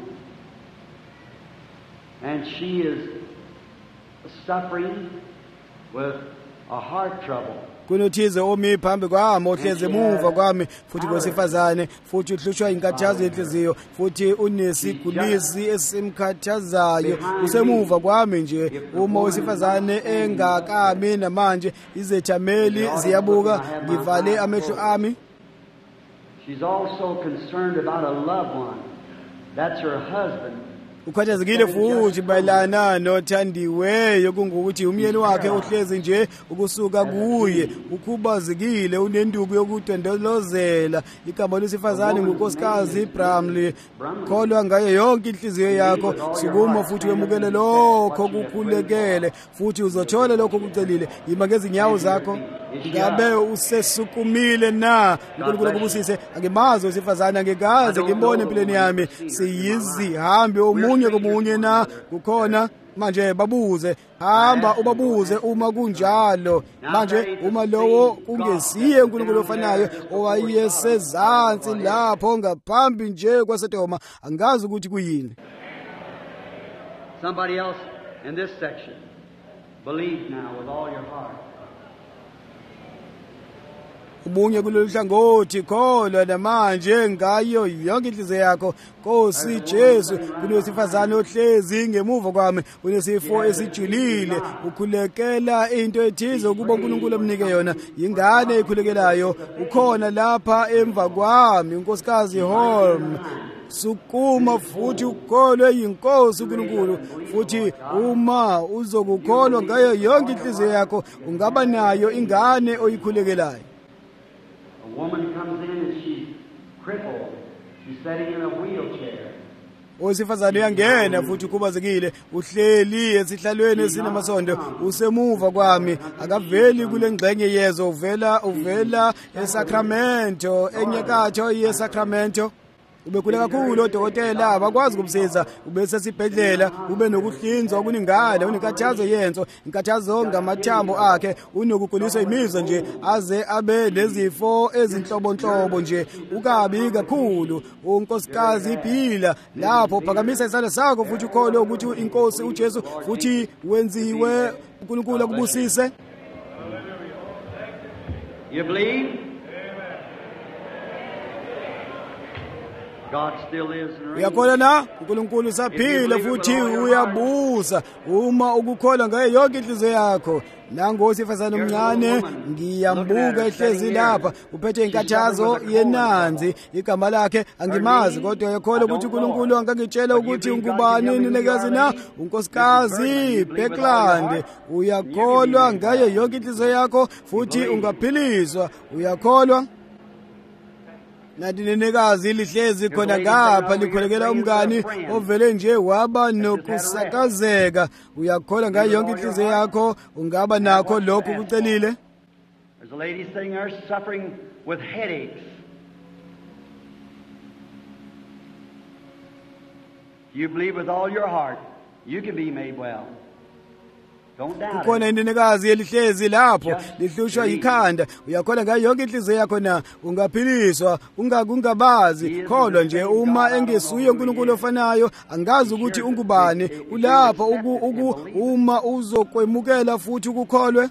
And she is suffering with a heart trouble. kunothize omi phambi kwami ohleze emuva kwami futhi kwesifazane futhi uhlushwa inkathazo yenhliziyo futhi unesigulisi esimkhathazayo usemuva kwami nje uma wesifazane engakami namanje izethameli ziyabuka ngivale amehlo ami. She's also concerned about a loved one. That's her husband. ukhathazekile futhi bayilana nothandiweyo kungukuthi umyeni wakhe uhlezi nje ukusuka kuye ukhubazekile unenduku yokudondolozela igama lesifazane ngunkosikazi Bramley. kholwa ngayo yonke inhliziyo yakho sukuma futhi wemukele lokho kukhulekele futhi uzothola lokho kucelile yima ngezinyawo zakho. ngabe usesukumile na? uNkulunkulu akubusise. angimazi wesifazane angikaze ngimbone empilweni yami siyizihambi omunye komunye na kukhona manje babuze hamba ubabuze uma kunjalo manje uma lowo kungesiye uNkulunkulu ofanayo owayesezansi lapho ngaphambi nje kwaSodoma angazi ukuthi kuyini. Somebody else in this section. Believe now with all your heart. umunye kulolu hlangothi kholwa namanje ngayo yonke inhliziyo yakho. Nkosi Jesu, kunesifazane ohlezi ngemuva kwami unesifo esijulile ukhulekela into ethize ukuba uNkulunkulu amnike yona ingane ekhulekelayo ukhona lapha emva kwami unkosikazi Holm. sukuma futhi ukholwe yinkosi uNkulunkulu futhi uma uzokukholwa ngayo yonke inhliziyo yakho ungaba nayo ingane oyikhulekelayo. A woman comes in and she's crippled. She's sitting in a wheelchair. Owesifazane uyangena futhi ukhubazekile uhleli esihlalweni esinamasondo usemuva kwami akaveli kule ngxenye yezo uvela eSacramento enyakatho yeSacramento. Ubekhule kakhulu odokotela abakwazi kumsiza ubesesibhedlela ube nokuhlinzwa kuningane unenkathazo yenzo inkathazo ngamathambo akhe unokuguliswa imizwa nje aze abe lezifo ezinhlobonhlobo nje ukabi kakhulu unkosikazi iphila lapho phakamisa isandla sakho futhi ukholwe ukuthi inkosi uJesu futhi wenziwe uNkulunkulu akubusise. You believe? God still is and reigns. Uyakholwa na uNkulunkulu saphila futhi uyabusa uma ukukholwa ngayo yonke inhliziyo yakho. Nangosifazane omncane ngiyambuka ehlezi lapha uphethe inkathazo yenanzi igama lakhe angimazi kodwa uyakholwa ukuthi uNkulunkulu angangitshela ukuthi ungubani inenekazi na unkosikazi Beckland. Uyakholwa ngayo yonke inhliziyo yakho futhi ungaphiliswa. Uyakholwa nadinenekazi lihlezi khona ngapha likholekela umngani ovele nje waba nokusakazeka. Uyakholwa ngayo yonke inhliziyo yakho ungaba nakho lokho kucelile. There's a lady sitting there suffering with headaches. You believe with all your heart, you can be made well. Don't doubt Kukhona it. inenekazi elihlezi lapho lihlushwa ikhanda. Uyakholwa ngayo yonke inhliziyo yakho na ungaphiliswa ungabazi. Kholwa nje uma engesuye uNkulunkulu ofanayo angazi ukuthi ungubani ulapho uma uzokwemukela futhi ukukholwe.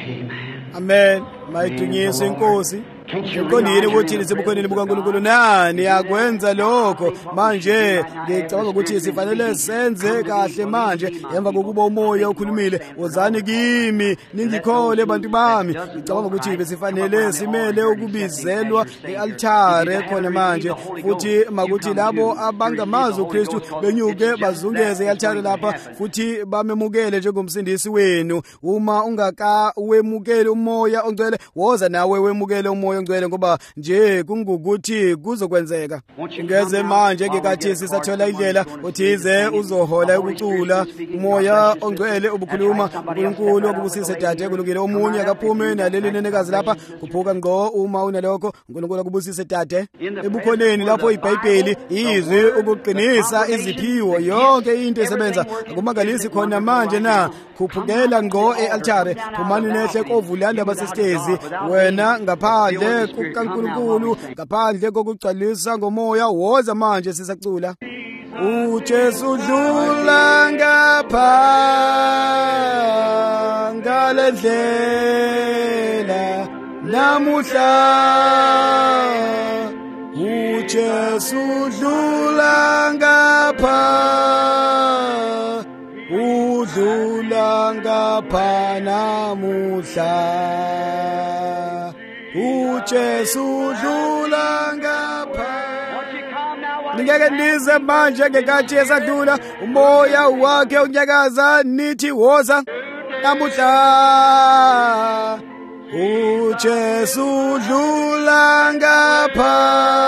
amen. Mayidunyiswe inkosi. Ngiqondile ukuthi lisebukhoneni bukaNkulunkulu nani akwenza lokho manje. Ngicabanga ukuthi sifanele senze kahle manje emva kokuba umoya ukhulumile, wozani kimi ningikhole bantu bami. Ngicabanga ukuthi besifanele simele ukubizelwa e-altare khona manje, futhi makuthi labo abangamazi uKristu benyuke bazungeze e-altare lapha futhi bamemukele njengomsindisi wenu. Uma ungakawemukeli umoya ongcwele, woza nawe wemukele umoya ongcwele ngoba nje kungukuthi kuzokwenzeka. Ngeze manje ngekathi sisathola indlela othize uzohola ukucula umoya ongcwele ubukhuluma uNkulunkulu okubusise dade kulungile omunye akaphume naleli nenekazi lapha kuphuka ngqo uma unalokho uNkulunkulu okubusise dade ebukhoneni lapho iBhayibheli izwi ukuqinisa iziphiwo yonke into esebenza akumangalisi khona manje na kuphukela ngqo e-altare phumani nehle kovulanda basestezi wena ngaphandle kukaNkulunkulu ngaphandle kokugcwalisa ngomoya woza manje sisacula uJesu dlula ngapha ngalendlela namuhla uJesu dlula ngapha udlula ngapha namuhla uJesu dlula ngapha. Ningeke nize manje ngekathi esadlula umoya wakhe unyakaza nithi woza namuhla uJesu dlula ngapha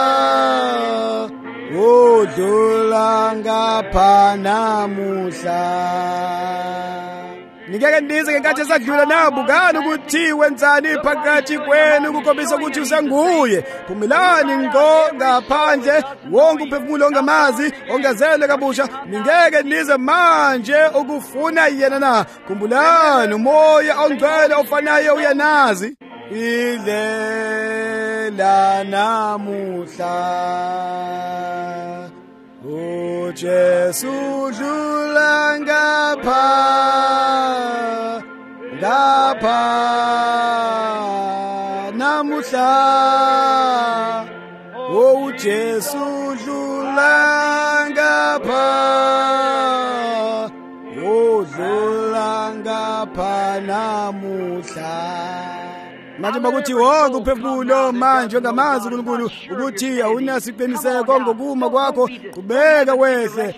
udlula ngapha namuhla. Ngeke ndize ngekathi esadlula nabukani ukuthi wenzani phakathi kwenu ukukhombisa ukuthi usenguye. Phumilani ngqo ngaphandle wonke umphefumulo ongamazi ongazele kabusha. Ngeke nize manje ukufuna yena na. Khumbulani umoya ongcwele ofanayo uyanazi indlela namuhla uJesu dlula ngapha ngapha namuhla uJesu dlula ngapha udlula ngapha namuhla. Manje bakuthi wonke uphefumulo manje ngamazi uNkulunkulu ukuthi awunasiqiniseko ngokuma kwakho qhubeka wehle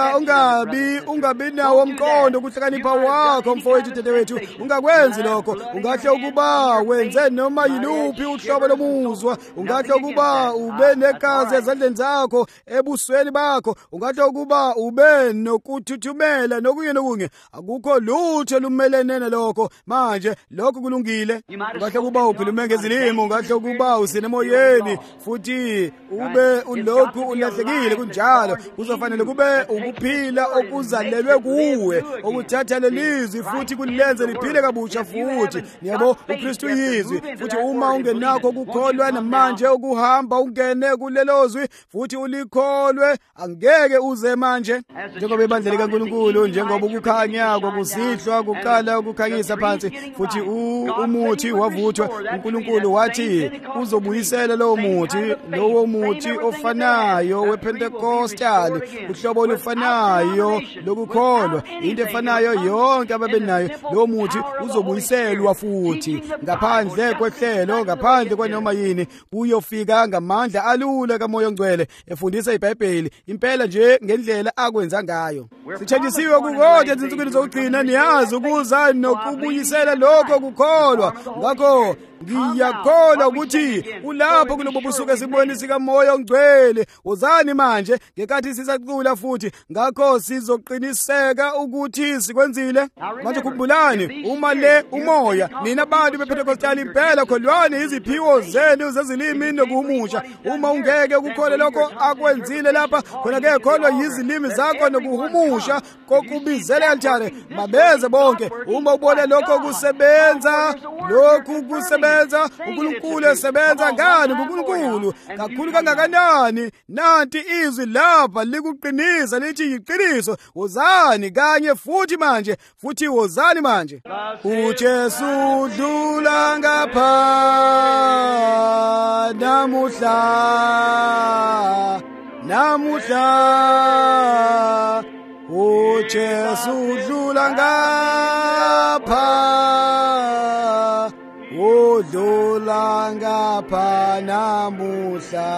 ungabi nawo umqondo ukuhlakanipha wakho mfowethu dadewethu ungakwenzi lokho. Ungahle ukuba wenze noma yiluphi uhlobo lomuzwa, ungahle ukuba ube negazi ezandleni zakho ebusweni bakho, ungahle ukuba ube nokuthuthumela nokunye akukho lutho lumelene nalokho manje lokho kulungile. Ungahle ukuba ukhulume ngezilimo, ungahle ukuba usenemoyeni futhi ube ulokhu ulahlekile kunjalo. Kuzofanele kube ukuphila okuzalelwe kuwe okuthatha lelizwi futhi kulenze liphile kabusha futhi. Yabo uKristu yizwi futhi uma ungenakho ukukholwa namanje ukuhamba ungene kulelozwi futhi ulikholwe angeke uze manje. Njengoba ibandla likaNkulunkulu njengoba ukukhanya kokusihlwa kuqala ukukhanyisa phansi futhi umuthi wavuthwa uNkulunkulu wathi uzobuyisela lowo muthi ofanayo wePentecostal, uhlobo olufanayo lokukholwa, into efanayo yonke ababenayo. Lowo muthi uzobuyiselwa futhi ngaphandle kwehlelo, ngaphandle kwanoma yini, uyofika ngamandla alula kaMoya oNgcwele efundisa iBhayibheli impela nje ngendlela akwenza ngayo. Sithenjisiwe kukodwa ezinsukwini zokugcina niyazi ukuza nokubuyisela lokho kukholwa. Ngakho ngiyakholwa ukuthi ulapho kulobo busuku esiboni sikaMoya oNgcwele. Wozani manje ngekathi sisacula futhi ngakho sizoqiniseka ukuthi sikwenzile. Manje khumbulani uma le umoya nina bantu bePentecostal impela kholwani iziphiwo zenu zezilimi nokuhumusha. Uma ungeke ukukholwa lokho akwenzile lapha khona ke kholwa izilimi zakho nokuhumusha kokubizela e-altare. Mabeze bonke uma ubone lokho kusebenza, lokhu usebenza, uNkulunkulu esebenza ngani ngoNkulunkulu kakhulu kangakanani. Nanti izwi lapha likuqinisa lithi yiqiniso. Wozani kanye futhi manje, futhi wozani manje. uJesu udlula ngapha namuhla uJesu udlula ngapha namuhla.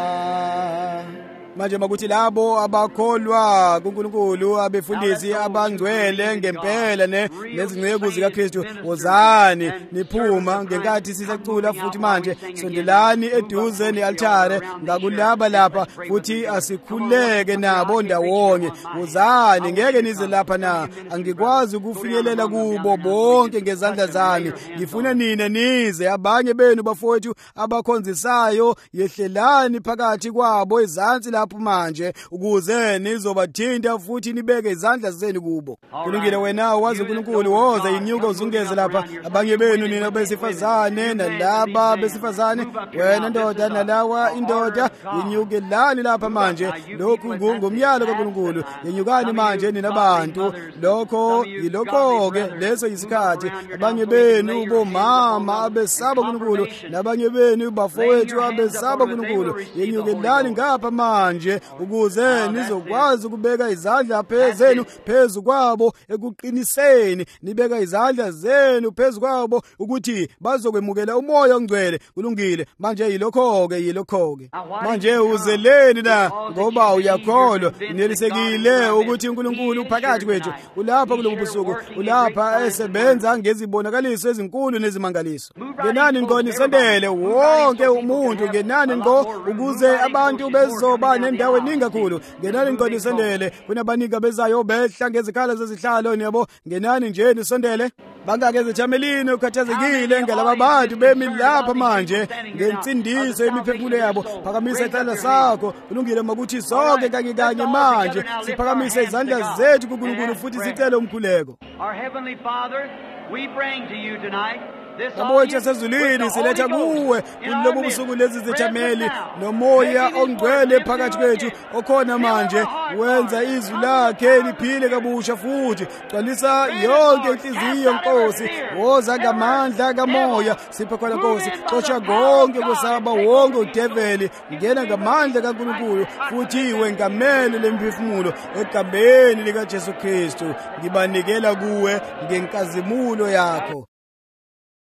Manje makuthi labo abakholwa kuNkulunkulu, abefundisi abangcwele ngempela nezinceku zikaKristu, wozani niphuma ngenkathi sisacula futhi manje. Sondelani eduze ne-altare ngakulaba lapha futhi asikhuleke nabo ndawonye. Wozani, ngeke nize lapha na. Angikwazi ukufinyelela kubo bonke ngezandla zami. Ngifuna nina nize. Abanye benu bafowethu abakhonzisayo, yehlelani phakathi kwabo ezansi lapho manje ukuze nizobathinta futhi nibeke izandla zenu kubo. Kulungile, wena wazi uNkulunkulu, woza inyuka uzungeze lapha. Abanye benu nina besifazane nalaba besifazane, wena ndoda nalawa indoda, inyuke lani lapha manje. Lokhu ngumyalo kaNkulunkulu. Yenyukani manje nina bantu. Lokho yilokho-ke, leso yisikhathi. Abanye benu bomama abesaba uNkulunkulu, nabanye benu bafowethu abesaba uNkulunkulu, yenyuke lani ngapha manje ukuze nizokwazi ukubeka izandla zenu phezu kwabo ekuqiniseni. Nibeka izandla zenu phezu kwabo ukuthi bazokwemukela umoya ongcwele. Kulungile, manje yilokho-ke. Manje uzeleni na ngoba uyakholwa. Nelisekile ukuthi uNkulunkulu phakathi kwethu, ulapha kulobu busuku, ulapha esebenza ngezibonakaliso ezinkulu nezimangaliso. Ngenani ngo nisendele wonke umuntu, ngenani ngo ukuze abantu bezoba nendawo eningi kakhulu. Ngenani ngo nisendele. Kunabaningi bezayo behla ngezikhala zezihlalo, yabo. Ngenani nje nisondele. Bangake ezithamelini ukhathazekile ngalaba bantu bemi lapha manje ngensindiso yemiphefumulo yabo. Phakamisa isandla sakho. Kulungile makuthi sonke kanye manje siphakamise izandla zethu kuNkulunkulu futhi sicele umkhuleko. Our Heavenly Father, we bring to you tonight Abothe sezulwini siletha kuwe kulobu busuku lezi zithameli nomoya ongcwele phakathi kwethu okhona manje. Wenza izwi lakhe liphile kabusha futhi gcwalisa yonke inhliziyo Nkosi. Woza ngamandla kamoya siphe khona Nkosi. Xosha konke kusaba wonke udeveli. Ngena ngamandla kaNkulunkulu futhi wengamele lemphefumulo egambeni likaJesu Kristu. Ngibanikela kuwe ngenkazimulo yakho.